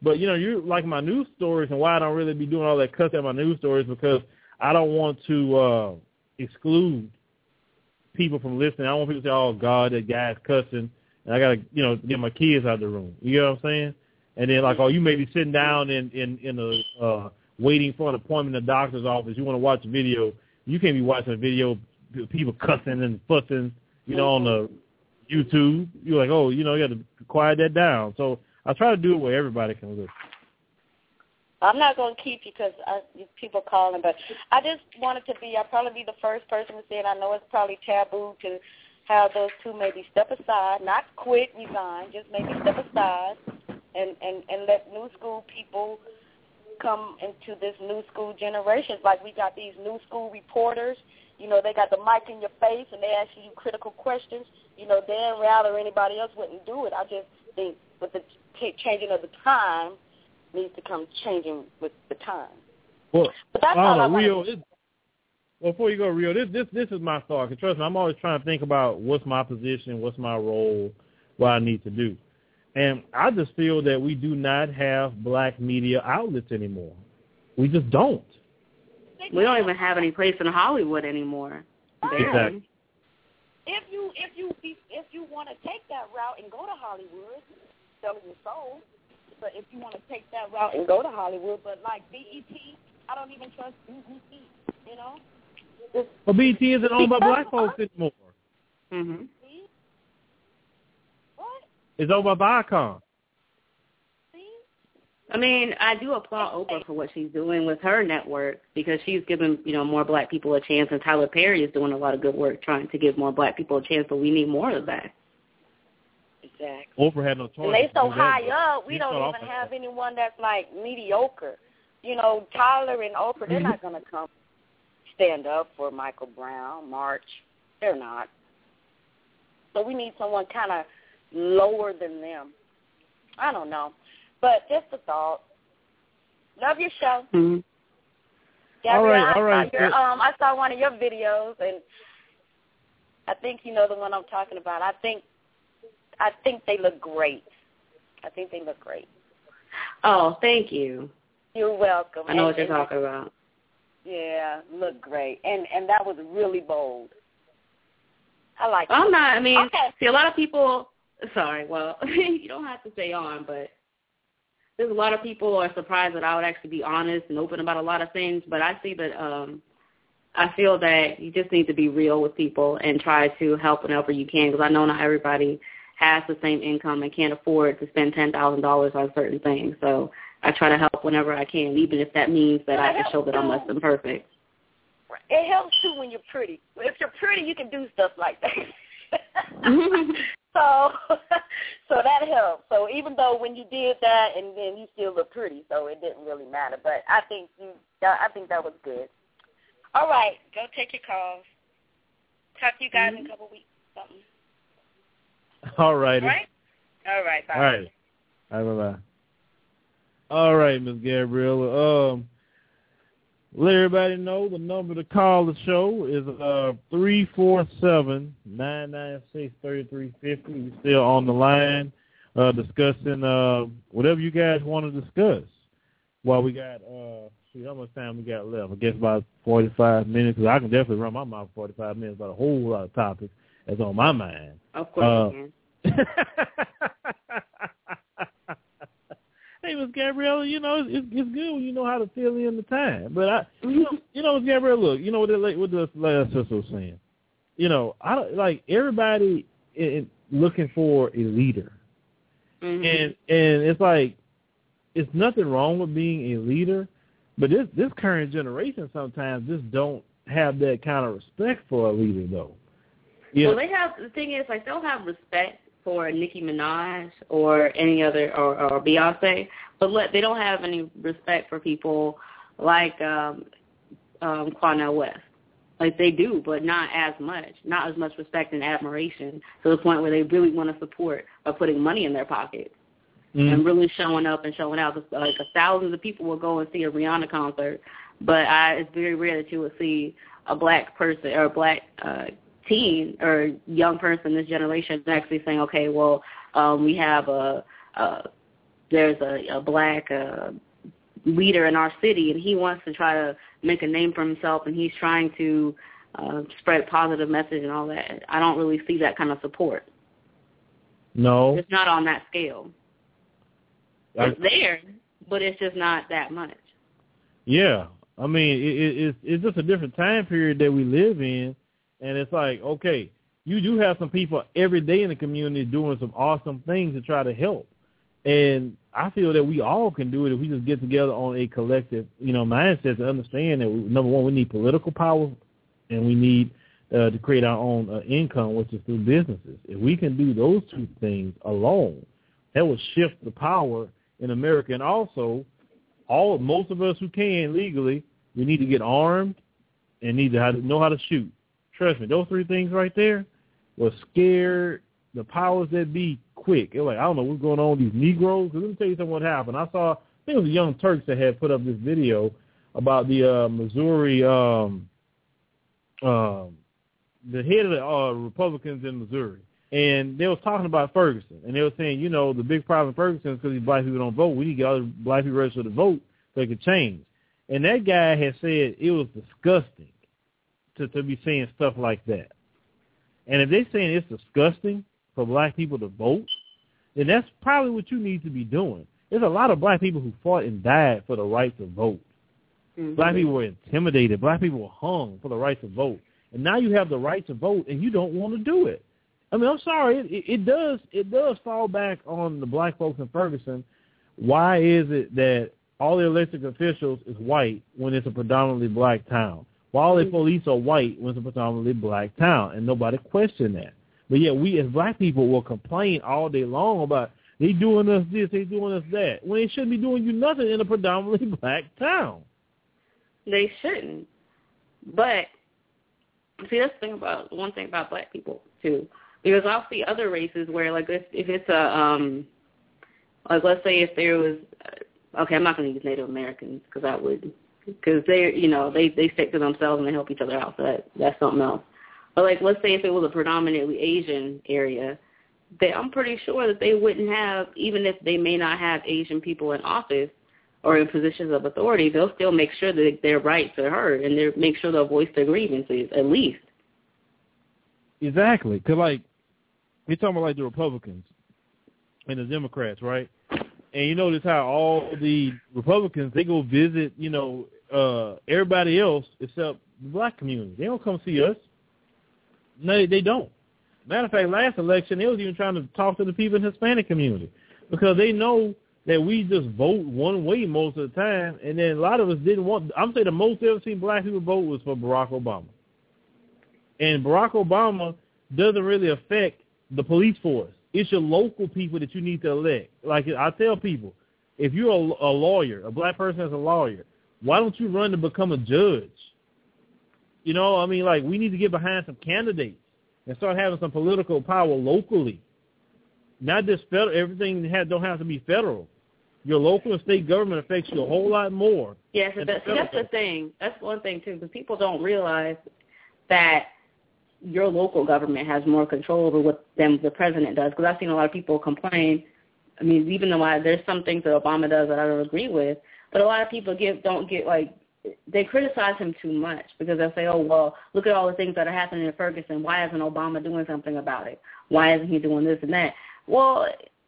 C: But, you know, you like my news stories and why I don't really be doing all that cuss at my news stories because I don't want to uh, exclude people from listening. I don't want people to say, oh, God, that guy's cussing, and I got to, you know, get my kids out of the room. You know what I'm saying? And then, like, oh, you may be sitting down in, in, in a uh, waiting for an appointment in the doctor's office. You want to watch a video. You can't be watching a video of people cussing and fussing, you know, on the YouTube. You're like, oh, you know, you got to quiet that down. So I try to do it where everybody can listen.
O: I'm not going to keep you because people calling, but I just wanted to be, I'll probably be the first person to say it. I know it's probably taboo to have those two maybe step aside, not quit, resign, just maybe step aside and, and, and let new school people come into this new school generation. Like we got these new school reporters, you know, they got the mic in your face and they ask you critical questions. You know, Dan Rather or anybody else wouldn't do it. I just think with the t- changing of the time needs to come changing with the time.
C: Well,
O: but that's
C: I
O: all
C: don't know,
O: I
C: Rio,
O: want to
C: it, before you go, Rio, this, this this is my thought. Cause trust me, I'm always trying to think about what's my position, what's my role, what I need to do. And I just feel that we do not have black media outlets anymore. We just don't.
D: We don't even have any place in Hollywood anymore.
C: Exactly.
O: If you if you if you want to take that route and go to Hollywood, selling your soul. But if you want to take that route and go to Hollywood, but like B E T, I don't even trust B E T. You know. It's,
C: well, B E T isn't owned by black folks anymore.
D: Mhm.
O: What?
C: It's owned by Viacom.
D: I mean, I do applaud Oprah for what she's doing with her network because she's giving, you know, more black people a chance, and Tyler Perry is doing a lot of good work trying to give more black people a chance, but we need more of that.
O: Exactly.
C: Oprah had no choice.
O: And they so
C: to do
O: high
C: that,
O: up, we don't even have anyone that's like mediocre. You know, Tyler and Oprah, they're not going to come stand up for Michael Brown, March. They're not. So we need someone kind of lower than them. I don't know. But just a thought. Love your show.
D: Mm-hmm.
O: Gabrielle,
C: all right,
O: I
C: all right.
O: Saw your, um, I saw one of your videos, and I think you know the one I'm talking about. I think, I think they look great. I think they look great.
D: Oh, thank you.
O: You're welcome.
D: I know
O: and,
D: what you're
O: and,
D: talking about.
O: Yeah, look great, and and that was really bold. I like.
D: I'm
O: it.
D: not. I mean,
O: okay.
D: see, a lot of people. Sorry, well, you don't have to stay on, but there's a lot of people are surprised that I would actually be honest and open about a lot of things. But I see that. Um, I feel that you just need to be real with people and try to help whenever you can, because I know not everybody has the same income and can't afford to spend ten thousand dollars on certain things. So I try to help whenever I can, even if that means that I can show that I'm less than perfect.
O: It helps, too, when you're pretty. If you're pretty, you can do stuff like that. so so that helps. So even though when you did that and then you still look pretty, so it didn't really matter. But I think you, I think that was good. All right, go take your calls. Talk to you guys mm-hmm. in a couple weeks. Something.
C: All right.
O: All right. All right. Bye.
C: All right. All right. Bye. Bye. All right, Miz Gabriella. Um, let everybody know the number to call the show is uh three four seven, nine nine six, three three five zero. We're still on the line uh, discussing uh, whatever you guys want to discuss. While we got, uh, see how much time we got left? I guess about forty-five minutes. Cause I can definitely run my mouth forty-five minutes about a whole lot of topics that's on my mind.
D: Of course uh, you can.
C: Hey, Miz Gabriella, you know, it's, it's good when you know how to fill in the time. But, I, you know, you know, Miz Gabriella, look, you know what the, what the last sister was saying. You know, I don't, like, everybody is looking for a leader. Mm-hmm. And and it's like, it's nothing wrong with being a leader, but this, this current generation sometimes just don't have that kind of respect for a leader, though.
D: You well, know? They have, the thing is, like, they'll have respect for Nicki Minaj or any other, or, or Beyonce, but let, they don't have any respect for people like um, um, Cornel West. Like they do, but not as much, not as much respect and admiration to the point where they really want to support by putting money in their pockets mm. and really showing up and showing out. Like thousands of people will go and see a Rihanna concert, but I, it's very rare that you will see a black person or a black uh, teen or young person this generation actually saying, okay, well, um, we have a, a there's a, a black uh, leader in our city, and he wants to try to make a name for himself, and he's trying to uh, spread a positive message and all that. I don't really see that kind of support.
C: No.
D: It's not on that scale.
C: I,
D: it's there, but it's just not that much.
C: Yeah. I mean, it, it, it's, it's just a different time period that we live in, and it's like, okay, you do have some people every day in the community doing some awesome things to try to help. And I feel that we all can do it if we just get together on a collective, you know, mindset to understand that, we, number one, we need political power, and we need uh, to create our own uh, income, which is through businesses. If we can do those two things alone, that will shift the power in America. And also, all most of us who can legally, we need to get armed and need to have, know how to shoot. Trust me, those three things right there will scare the powers that be quick. They're like, I don't know what's going on with these Negroes. Let me tell you something what happened. I saw, I think it was the Young Turks that had put up this video about the uh, Missouri, um, um, the head of the uh, Republicans in Missouri. And they was talking about Ferguson. And they were saying, you know, the big problem in Ferguson is because these black people don't vote. We need to get other black people registered to vote so it could change. And that guy had said it was disgusting to, to be saying stuff like that. And if they're saying it's disgusting for black people to vote, then that's probably what you need to be doing. There's a lot of black people who fought and died for the right to vote. Mm-hmm. Black people were intimidated. Black people were hung for the right to vote. And now you have the right to vote, and you don't want to do it. I mean, I'm sorry. It, it, it does it does fall back on the black folks in Ferguson. Why is it that all the elected officials is white when it's a predominantly black town? Why all the police are white when it's a predominantly black town? And nobody questioned that. But yet we as black people will complain all day long about they doing us this, they doing us that, when they shouldn't be doing you nothing in a predominantly black town.
D: They shouldn't. But see, that's the thing about one thing about black people too, because I'll see other races where, like, if, if it's a um, like let's say if there was, okay, I'm not going to use Native Americans because that would, because they, you know, they they stick to themselves and they help each other out. So that that's something else. But, like, let's say if it was a predominantly Asian area, they, I'm pretty sure that they wouldn't have, even if they may not have Asian people in office or in positions of authority, they'll still make sure that their rights are heard and they make sure they'll voice their grievances, at least.
C: Exactly. Because, like, we're talking about, like, the Republicans and the Democrats, right? And you notice how all the Republicans, they go visit, you know, uh, everybody else except the black community. They don't come see us. No, they don't. Matter of fact, last election, they was even trying to talk to the people in the Hispanic community because they know that we just vote one way most of the time, and then a lot of us didn't want – I'm saying the most I've ever seen black people vote was for Barack Obama. And Barack Obama doesn't really affect the police force. It's your local people that you need to elect. Like I tell people, if you're a, a lawyer, a black person as a lawyer, why don't you run to become a judge? You know, I mean, like, we need to get behind some candidates and start having some political power locally. Not just federal. Everything have, don't have to be federal. Your local and state government affects you a whole lot more.
D: Yeah, so that's, that's the thing. That's one thing, too, because people don't realize that your local government has more control over what than the president does. Because I've seen a lot of people complain. I mean, even though I, there's some things that Obama does that I don't agree with, but a lot of people give don't get, like, they criticize him too much because they'll say, oh, well, look at all the things that are happening in Ferguson. Why isn't Obama doing something about it? Why isn't he doing this and that? Well,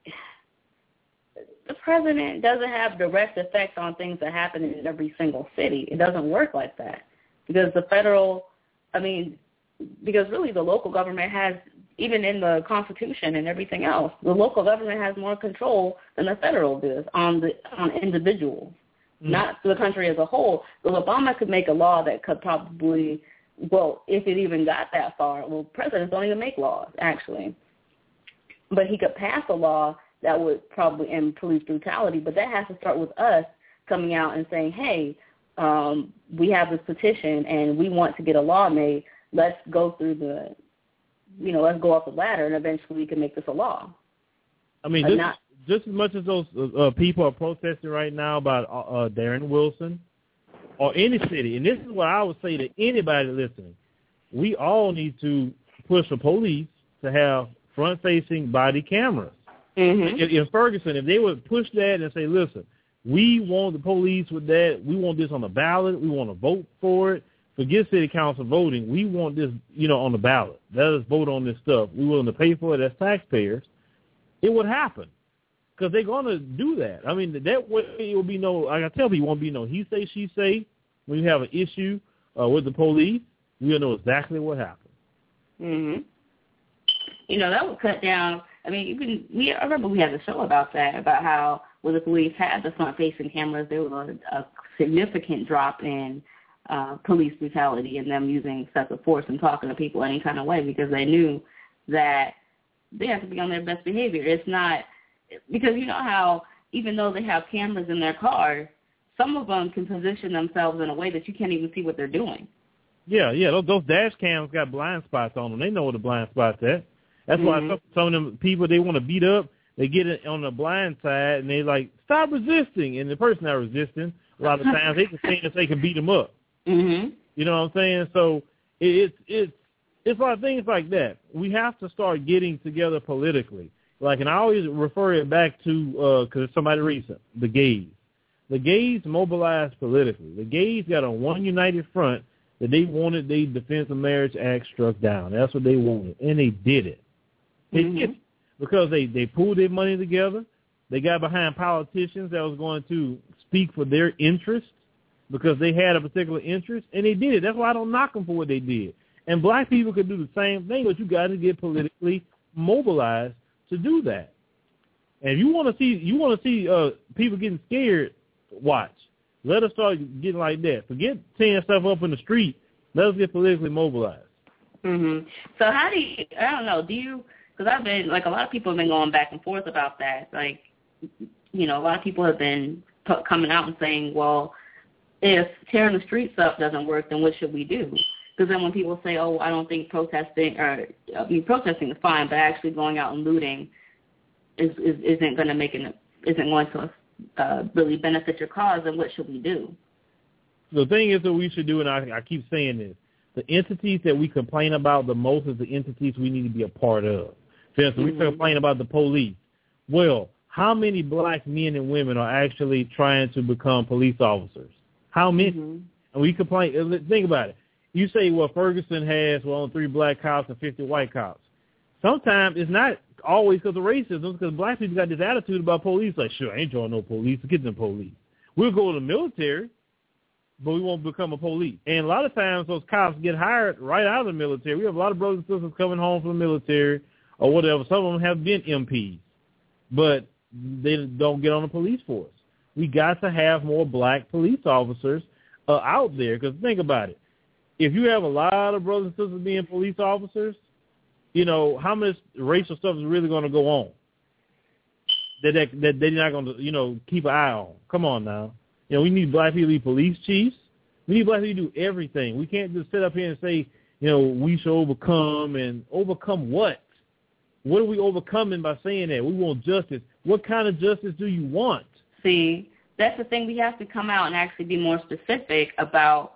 D: the president doesn't have direct effect on things that happen in every single city. It doesn't work like that because the federal, I mean, because really the local government has, even in the Constitution and everything else, the local government has more control than the federal does on the on individuals. Mm. Not the country as a whole. Because Obama could make a law that could probably, well, if it even got that far, well, presidents don't even make laws, actually. But he could pass a law that would probably end police brutality, but that has to start with us coming out and saying, hey, um, we have this petition and we want to get a law made. Let's go through the, you know, let's go up the ladder and eventually we can make this a law.
C: I mean, this, not, just as much as those uh, people are protesting right now about uh, Darren Wilson or any city, and this is what I would say to anybody listening, we all need to push the police to have front-facing body cameras.
D: Mm-hmm.
C: In, in Ferguson, if they would push that and say, listen, we want the police with that. We want this on the ballot. We want to vote for it. Forget city council voting. We want this, you know, on the ballot. Let us vote on this stuff. We're willing to pay for it as taxpayers. It would happen because they're going to do that. I mean, that way it will be no, like I tell people, it won't be no he say, she say. When you have an issue uh, with the police, we'll know exactly what happened.
D: Mm-hmm. You know, that would cut down. I mean, you can. We I remember we had a show about that, about how when the police had the front-facing cameras, there was a, a significant drop in uh, police brutality and them using excessive force and talking to people any kind of way because they knew that they have to be on their best behavior. It's not because you know how even though they have cameras in their car, some of them can position themselves in a way that you can't even see what they're doing.
C: Yeah, yeah. Those, those dash cams got blind spots on them. They know what the blind spots at. That's mm-hmm. why some, some of them people they want to beat up, they get it on the blind side and they like stop resisting, and the person not resisting. A lot of times they can think that they can beat them up.
D: Mm-hmm.
C: You know what I'm saying? So it, it's it's it's a lot of things like that. We have to start getting together politically. Like, and I always refer it back to because uh, somebody recent the gays. The gays mobilized politically. The gays got on one united front that they wanted the Defense of Marriage Act struck down. That's what they wanted, and they did it. They mm-hmm. did it because they, they pulled their money together. They got behind politicians that was going to speak for their interests because they had a particular interest, and they did it. That's why I don't knock them for what they did. And black people could do the same thing, but you got to get politically mobilized to do that. And if you want to see you want to see uh, people getting scared, watch. Let us start getting like that. Forget tearing stuff up in the street. Let us get politically mobilized.
D: Mm-hmm. So how do you, I don't know, do you, because I've been, like a lot of people have been going back and forth about that. Like, you know, a lot of people have been p- coming out and saying, well, if tearing the streets up doesn't work, then what should we do? Because then when people say, oh, I don't think protesting, or I mean, protesting is fine, but actually going out and looting is, is, isn't going to make an, isn't going to uh, really benefit your cause, then what should we do?
C: The thing is that we should do, and I, I keep saying this, the entities that we complain about the most is the entities we need to be a part of. For instance, mm-hmm. we complain about the police. Well, how many black men and women are actually trying to become police officers? How many? Mm-hmm. And we complain. Think about it. You say, well, Ferguson has, well, only three black cops and fifty white cops. Sometimes it's not always because of racism, it's because black people got this attitude about police, like, sure, I ain't joining no police, get them police. We'll go to the military, but we won't become a police. And a lot of times those cops get hired right out of the military. We have a lot of brothers and sisters coming home from the military or whatever. Some of them have been M Ps, but they don't get on the police force. We got to have more black police officers uh, out there, because think about it. If you have a lot of brothers and sisters being police officers, you know, how much racial stuff is really going to go on that, that, that they're not going to, you know, keep an eye on? Come on now. You know, we need black people to be police chiefs. We need black people to do everything. We can't just sit up here and say, you know, we should overcome, and overcome what? What are we overcoming by saying that? We want justice. What kind of justice do you want?
D: See, that's the thing. We have to come out and actually be more specific about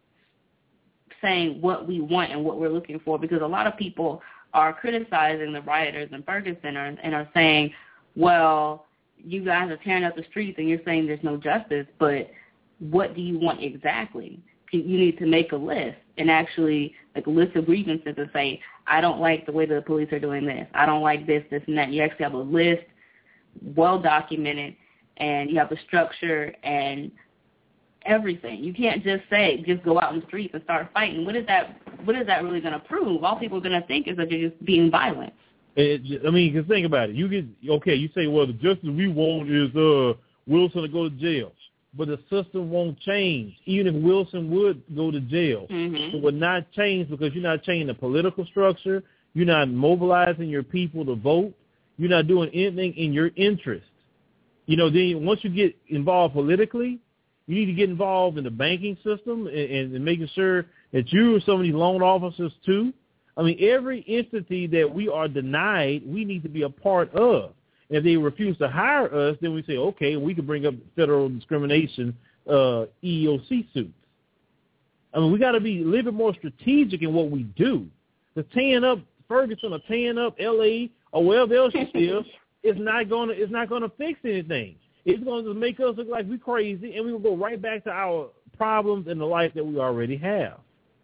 D: saying what we want and what we're looking for, because a lot of people are criticizing the rioters in Ferguson and, and are saying, well, you guys are tearing up the streets and you're saying there's no justice, but what do you want exactly? You need to make a list and actually like a list of grievances and say, I don't like the way the police are doing this. I don't like this, this, and that. You actually have a list, well documented, and you have a structure and everything. You can't just say, just go out in the streets and start fighting. What is that? What is that really going to prove? All people are going to think is that you're just being violent.
C: It, I mean, because think about it. You get okay. You say, well, the justice we want is uh, Wilson to go to jail, but the system won't change. Even if Wilson would go to jail, mm-hmm. it would not change because you're not changing the political structure. You're not mobilizing your people to vote. You're not doing anything in your interest. You know, then once you get involved politically, you need to get involved in the banking system and, and, and making sure that you are some of these loan officers too. I mean, every entity that we are denied, we need to be a part of. And if they refuse to hire us, then we say, okay, we can bring up federal discrimination uh, E E O C suits. I mean, we got to be a little bit more strategic in what we do. The tearing up Ferguson or tearing up L A or wherever else you live, it's not gonna it's not gonna fix anything. It's gonna just make us look like we're crazy, and we will go right back to our problems in the life that we already have.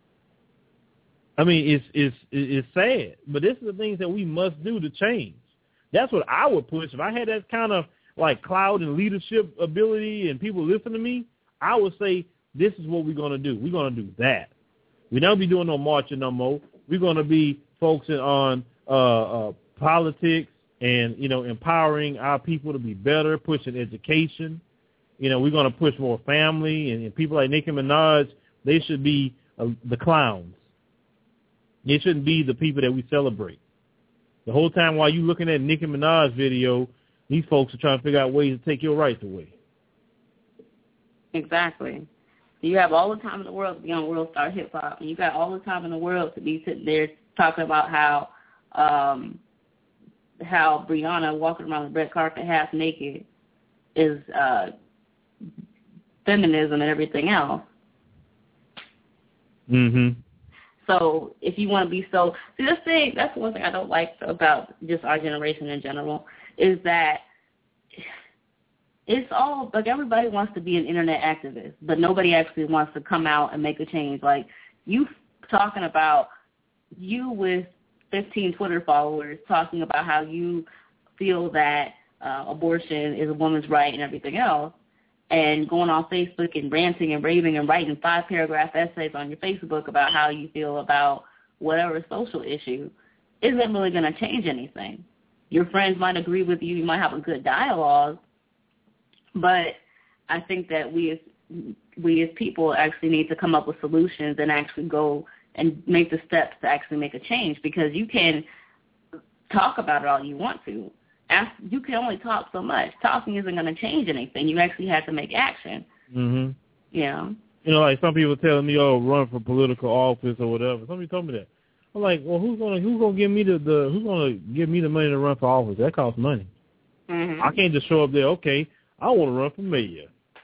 C: I mean, it's it's it's sad, but this is the things that we must do to change. That's what I would push. If I had that kind of like clout and leadership ability and people listen to me, I would say this is what we're going to do. We're going to do that. We're not be doing no marching no more. We're going to be focusing on uh, uh, politics and, you know, empowering our people to be better, pushing education. You know, we're going to push more family, and, and people like Nicki Minaj, they should be uh, the clowns. They shouldn't be the people that we celebrate. The whole time while you're looking at Nicki Minaj video, these folks are trying to figure out ways to take your rights away.
D: Exactly. You have all the time in the world to be on World Star Hip Hop, and you got all the time in the world to be sitting there talking about how um, how Brianna walking around the red carpet half naked is uh, feminism and everything else.
C: Mm-hmm.
D: So if you want to be so, see, this thing, that's one thing I don't like about just our generation in general, is that it's all, like, everybody wants to be an internet activist, but nobody actually wants to come out and make a change. Like, you talking about you with fifteen Twitter followers talking about how you feel that uh, abortion is a woman's right and everything else, and going on Facebook and ranting and raving and writing five-paragraph essays on your Facebook about how you feel about whatever social issue isn't really going to change anything. Your friends might agree with you. You might have a good dialogue, but I think that we as, we as people actually need to come up with solutions and actually go and make the steps to actually make a change, because you can talk about it all you want to. You can only talk so much. Talking isn't going to change anything. You actually have to make action.
C: Mm-hmm.
D: Yeah.
C: You know, like some people telling me, "Oh, run for political office or whatever." Somebody told me that. I'm like, "Well, who's gonna who's gonna give me the, the who's gonna give me the money to run for office? That costs money.
D: Mm-hmm.
C: I can't just show up there. Okay, I want to run for mayor.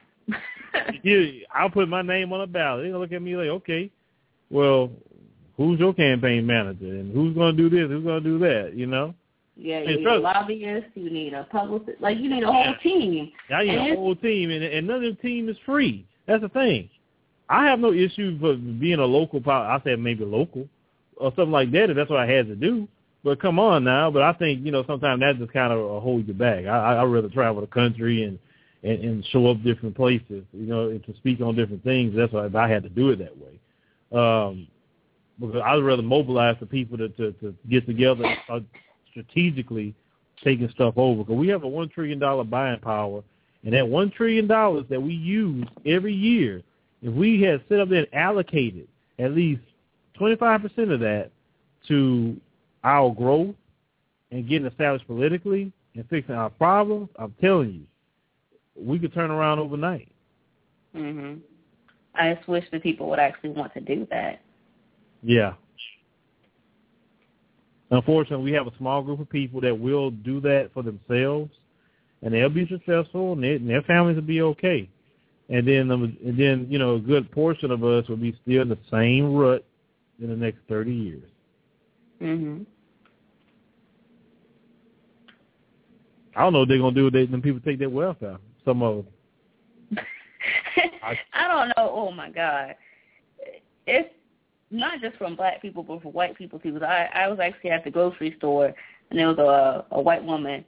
C: yeah, I'll put my name on a ballot. They're gonna look at me like, okay, well, who's your campaign manager and who's gonna do this? Who's gonna do that? You know."
D: Yeah, you
C: hey,
D: need
C: trust.
D: a lobbyist, you need a publicist, like you need a whole team.
C: Yeah, I need
D: and
C: a whole team, and, and none of the team is free. That's the thing. I have no issue with being a local, I said maybe local, or something like that, if that's what I had to do. But come on now, but I think, you know, sometimes that just kind of holds you back. I, I'd rather travel the country and, and, and show up different places, you know, and to speak on different things. That's why I had to do it that way. Um, because I'd rather mobilize the people to, to, to get together uh, strategically taking stuff over, because we have a one trillion dollars buying power, and that one trillion dollars that we use every year, if we had set up there and allocated at least twenty-five percent of that to our growth and getting established politically and fixing our problems, I'm telling you, we could turn around overnight.
D: Mhm. I just wish that people would actually want to do that.
C: Yeah. Unfortunately, we have a small group of people that will do that for themselves, and they'll be successful, and, they, and their families will be okay. And then, um, and then, you know, a good portion of us will be still in the same rut in the next thirty years.
D: Mhm.
C: I don't know what they're gonna do with it when people take their welfare. Some of them.
D: I, I don't know. Oh my God, it's not just from black people, but for white people too. Because I, I was actually at the grocery store, and there was a, a white woman.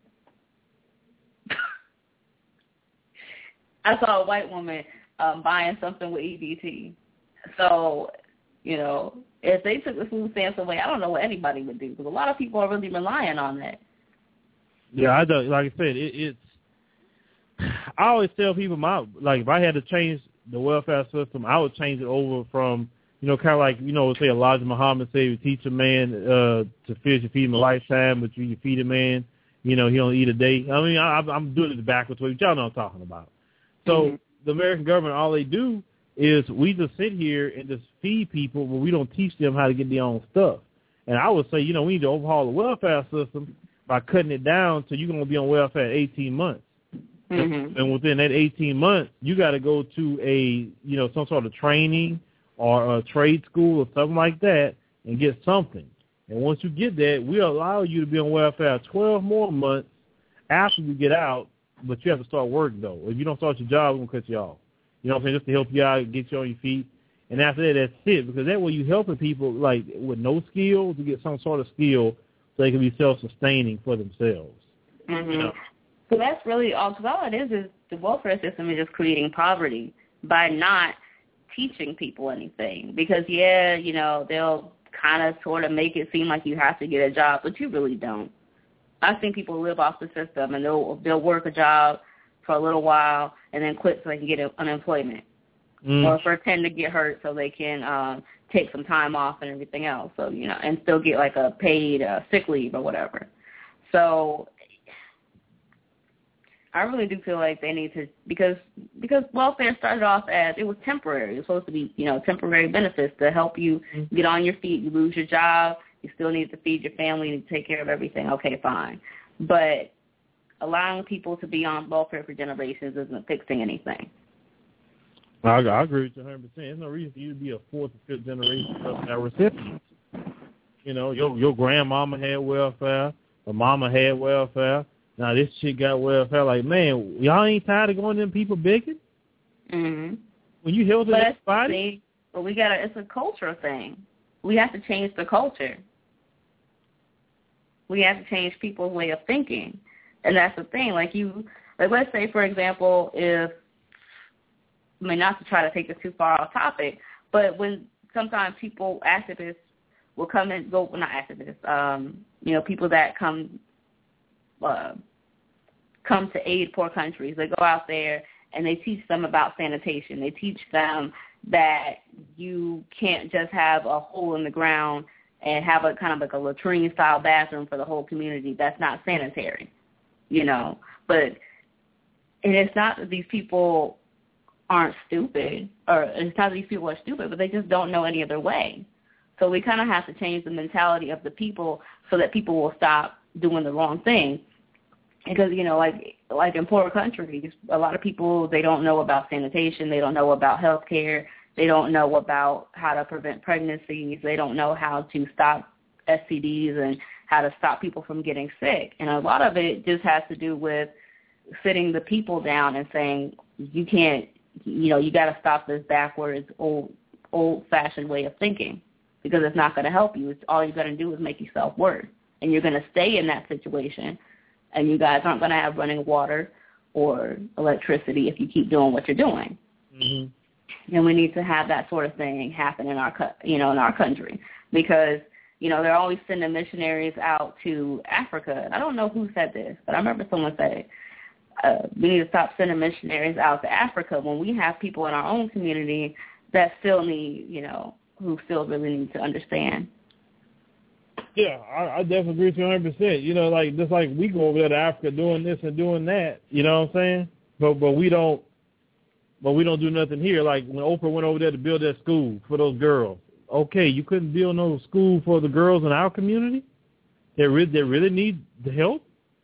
D: I saw a white woman um, buying something with E B T. So, you know, if they took the food stamps away, I don't know what anybody would do, because a lot of people are really relying on that.
C: Yeah, I don't, like I said, it, it's. I always tell people, my like if I had to change the welfare system, I would change it over from, you know, kind of like, you know, say Elijah Muhammad said, you teach a man uh, to fish, you feed him a lifetime, but you, you feed a man, you know, he only eat a day. I mean, I, I'm doing it backwards way, but y'all know what I'm talking about. So mm-hmm. The American government, all they do is we just sit here and just feed people, but we don't teach them how to get their own stuff. And I would say, you know, we need to overhaul the welfare system by cutting it down so you're going to be on welfare eighteen months. Mm-hmm. And within that eighteen months, you got to go to a, you know, some sort of training or a trade school or something like that and get something. And once you get that, we allow you to be on welfare twelve more months after you get out, but you have to start work, though. If you don't start your job, we're going to cut you off. You know what I'm saying? Just to help you out, get you on your feet. And after that, that's it. Because that way you're helping people, like, with no skill to get some sort of skill so they can be self-sustaining for themselves.
D: Mm-hmm.
C: You know?
D: So that's really all, because all it is is the welfare system is just creating poverty by not teaching people anything. Because, yeah, you know, they'll kind of sort of make it seem like you have to get a job, but you really don't. I've seen people live off the system, and they'll they'll work a job for a little while and then quit so they can get unemployment, mm. or pretend to get hurt so they can um, take some time off and everything else. So you know, and still get like a paid uh, sick leave or whatever. So I really do feel like they need to, because because welfare started off as, it was temporary. It was supposed to be, you know, temporary benefits to help you get on your feet. You lose your job. You still need to feed your family and take care of everything. Okay, fine. But allowing people to be on welfare for generations isn't fixing anything.
C: I, I agree with you one hundred percent. There's no reason for you to be a fourth or fifth generation of our recipients. You know, your your grandmama had welfare. Her mama had welfare. Now this chick got welfare. Like, man, y'all ain't tired of going to them people begging?
D: Mm-hmm.
C: When you help everybody?
D: But we got to, it's a cultural thing. We have to change the culture. We have to change people's way of thinking. And that's the thing. Like you, like let's say, for example, if, I mean, not to try to take this too far off topic, but when sometimes people, activists, will come and go, well, not activists, um, you know, people that come uh, come to aid poor countries, they go out there and they teach them about sanitation. They teach them that you can't just have a hole in the ground and have a kind of like a latrine-style bathroom for the whole community. That's not sanitary, you know. But and it's not that these people aren't stupid, or it's not that these people are stupid, but they just don't know any other way. So we kind of have to change the mentality of the people so that people will stop doing the wrong thing. Because, you know, like like in poor countries, a lot of people, they don't know about sanitation. They don't know about health care. They don't know about how to prevent pregnancies. They don't know how to stop S T Ds and how to stop people from getting sick. And a lot of it just has to do with sitting the people down and saying, you can't, you know, you got to stop this backwards, old, old-fashioned way of thinking, because it's not going to help you. It's all you're going to do is make yourself worse. And you're going to stay in that situation, and you guys aren't going to have running water or electricity if you keep doing what you're doing.
C: Mm-hmm.
D: And we need to have that sort of thing happen in our, you know, in our country, because, you know, they're always sending missionaries out to Africa. I don't know who said this, but I remember someone say, uh, we need to stop sending missionaries out to Africa when we have people in our own community that still need, you know, who still really need to understand.
C: Yeah, I, I definitely agree with you one hundred percent. You know, like, just like we go over there to Africa doing this and doing that, you know what I'm saying? But but we don't, but we don't do nothing here. Like when Oprah went over there to build that school for those girls. Okay, you couldn't build no school for the girls in our community that really, that really need the help?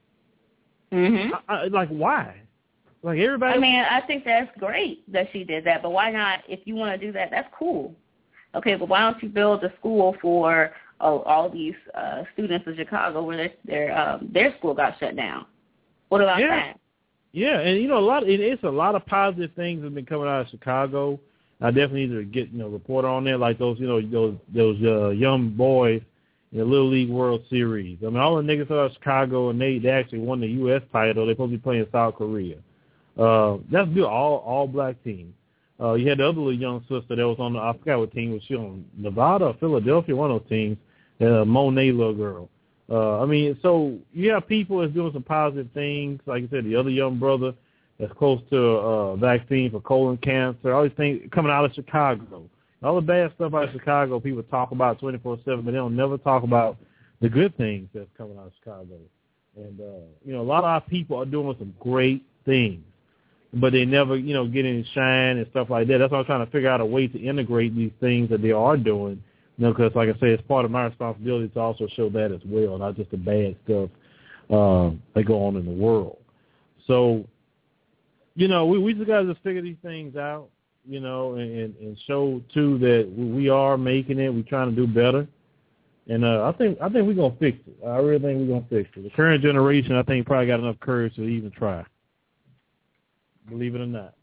D: Mm-hmm.
C: I, I, like, why? Like, everybody...
D: I mean, I think that's great that she did that, but why not, if you want to do that, that's cool. Okay, but why don't you build a school for oh, all these uh, students in Chicago where their their, um, their school got shut down? What about
C: yeah.
D: that?
C: Yeah, and, you know, a lot. Of, it, it's a lot of positive things that have been coming out of Chicago. I definitely need to get, you know, report on there, like those, you know, those those uh, young boys in the Little League World Series. I mean, all the niggas out of Chicago, and they, they actually won the U S title. They're supposed to be playing South Korea. Uh, that's good, all all black team. Uh, you had the other little young sister that was on the, I forgot what team was she on, Nevada or Philadelphia, one of those teams, uh, Monet little girl. Uh, I mean, so you have people that's doing some positive things. Like I said, the other young brother that's close to a uh, vaccine for colon cancer, all these things coming out of Chicago. All the bad stuff out of Chicago, people talk about twenty-four seven, but they don't never talk about the good things that's coming out of Chicago. And, uh, you know, a lot of our people are doing some great things, but they never, you know, get any shine and stuff like that. That's why I'm trying to figure out a way to integrate these things that they are doing, you know, because, like I say, it's part of my responsibility to also show that as well, not just the bad stuff uh, that go on in the world. So, you know, we, we just got to just figure these things out, you know, and, and show, too, that we are making it. We're trying to do better. And uh, I think I think we're gonna fix it. I really think we're gonna fix it. The current generation, I think, probably got enough courage to even try. Believe it or not,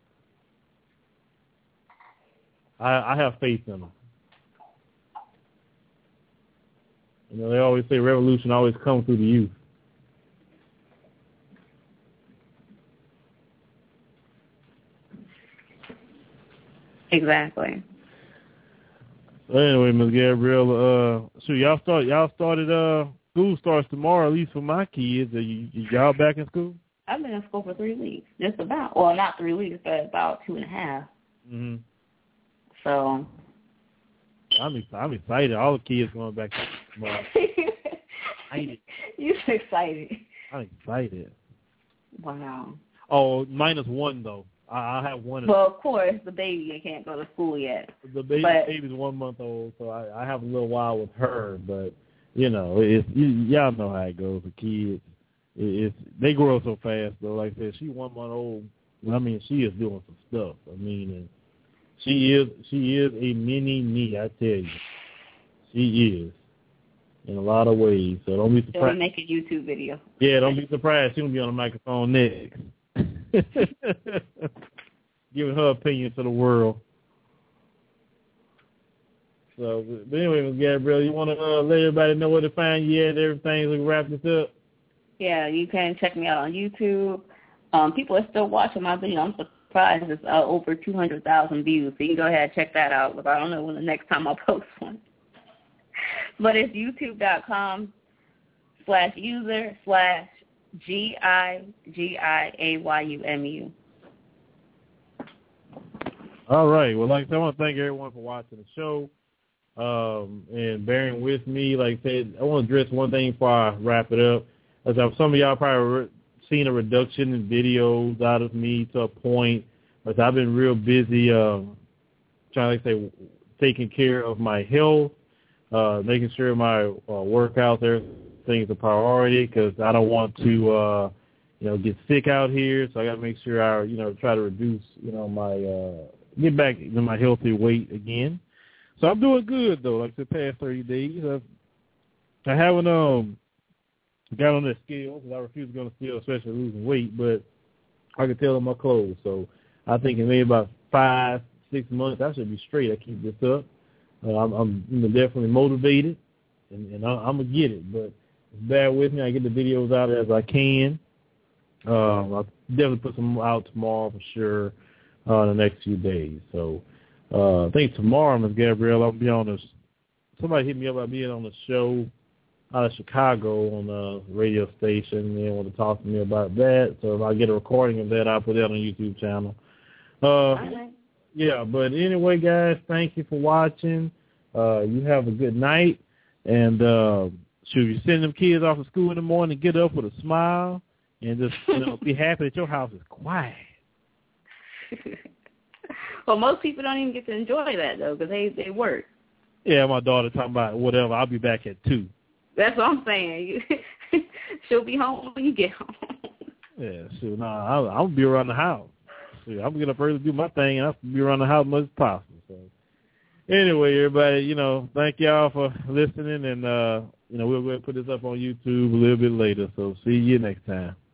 C: I, I have faith in them. You know, they always say revolution always comes through the youth.
D: Exactly.
C: So anyway, Miz Gabrielle, uh, so y'all start y'all started uh school starts tomorrow, at least for my kids. Are you, y'all back in school?
D: I've been in school for three weeks, just about. Well, not three weeks, but about two and a half.
C: Mm-hmm.
D: So.
C: I'm I'm excited. All the kids going back tomorrow. Excited.
D: You're excited.
C: I'm excited.
D: Wow.
C: Oh, minus one though. I, I have one.
D: Well, of course, the baby can't go to school yet.
C: The baby,
D: but,
C: baby's one month old, so I, I have a little while with her. But you know, it's you, y'all know how it goes with kids. It, it's they grow up so fast though. Like I said, she one month old. I mean, she is doing some stuff. I mean, and she is she is a mini me. I tell you, she is in a lot of ways. So don't be surprised.
D: She'll make a YouTube video.
C: Yeah, don't be surprised. She'll be on the microphone next. Giving her opinion to the world. So, but anyway, Miz Gabrielle, you want to uh, let everybody know where to find you at, everything, so we can wrap this up?
D: Yeah, you can check me out on YouTube. Um, people are still watching my video. I'm surprised it's uh, over two hundred thousand views, so you can go ahead and check that out, because I don't know when the next time I'll post one. But it's youtube.com slash user slash G I G I A Y U M U.
C: All right. Well, like I said, I want to thank everyone for watching the show um, and bearing with me. Like I said, I want to address one thing before I wrap it up. As some of y'all probably re- seen a reduction in videos out of me to a point, but I've been real busy um, trying to say taking care of my health, uh, making sure my uh, workouts, everything is a priority, because I don't want to, uh, you know, get sick out here. So I got to make sure I, you know, try to reduce, you know, my uh, get back to my healthy weight again. So I'm doing good though. Like the past thirty days, I've, I haven't um got on that scale because I refuse to go on the scale, especially losing weight. But I can tell on my clothes. So I think in maybe about five, six months, I should be straight. I keep this up. Uh, I'm, I'm you know, definitely motivated, and, and I, I'm gonna get it. But bear with me. I get the videos out as I can. Um, I'll definitely put some out tomorrow for sure. Uh, in the next few days. So uh, I think tomorrow, Miz Gabrielle, I'll be on this. Somebody hit me up about being on the show out of Chicago on a radio station. They want to talk to me about that. So if I get a recording of that, I'll put that on the YouTube channel. Uh, right. Yeah, but anyway, guys, thank you for watching. Uh, you have a good night. And uh, should you send them kids off to school in the morning, get up with a smile and just you know be happy that your house is quiet.
D: Well, most people don't even get to enjoy that, though, because they, they work.
C: Yeah, my daughter talking about whatever. I'll be back at two.
D: That's what I'm saying. She'll be home when you get home.
C: Yeah, sure. No, I'll, I'll be around the house. See, I'm going to get up early to do my thing, and I'll be around the house as much as possible. So, anyway, everybody, you know, thank y'all for listening, and, uh, you know, we'll, we'll put this up on YouTube a little bit later. So, see you next time.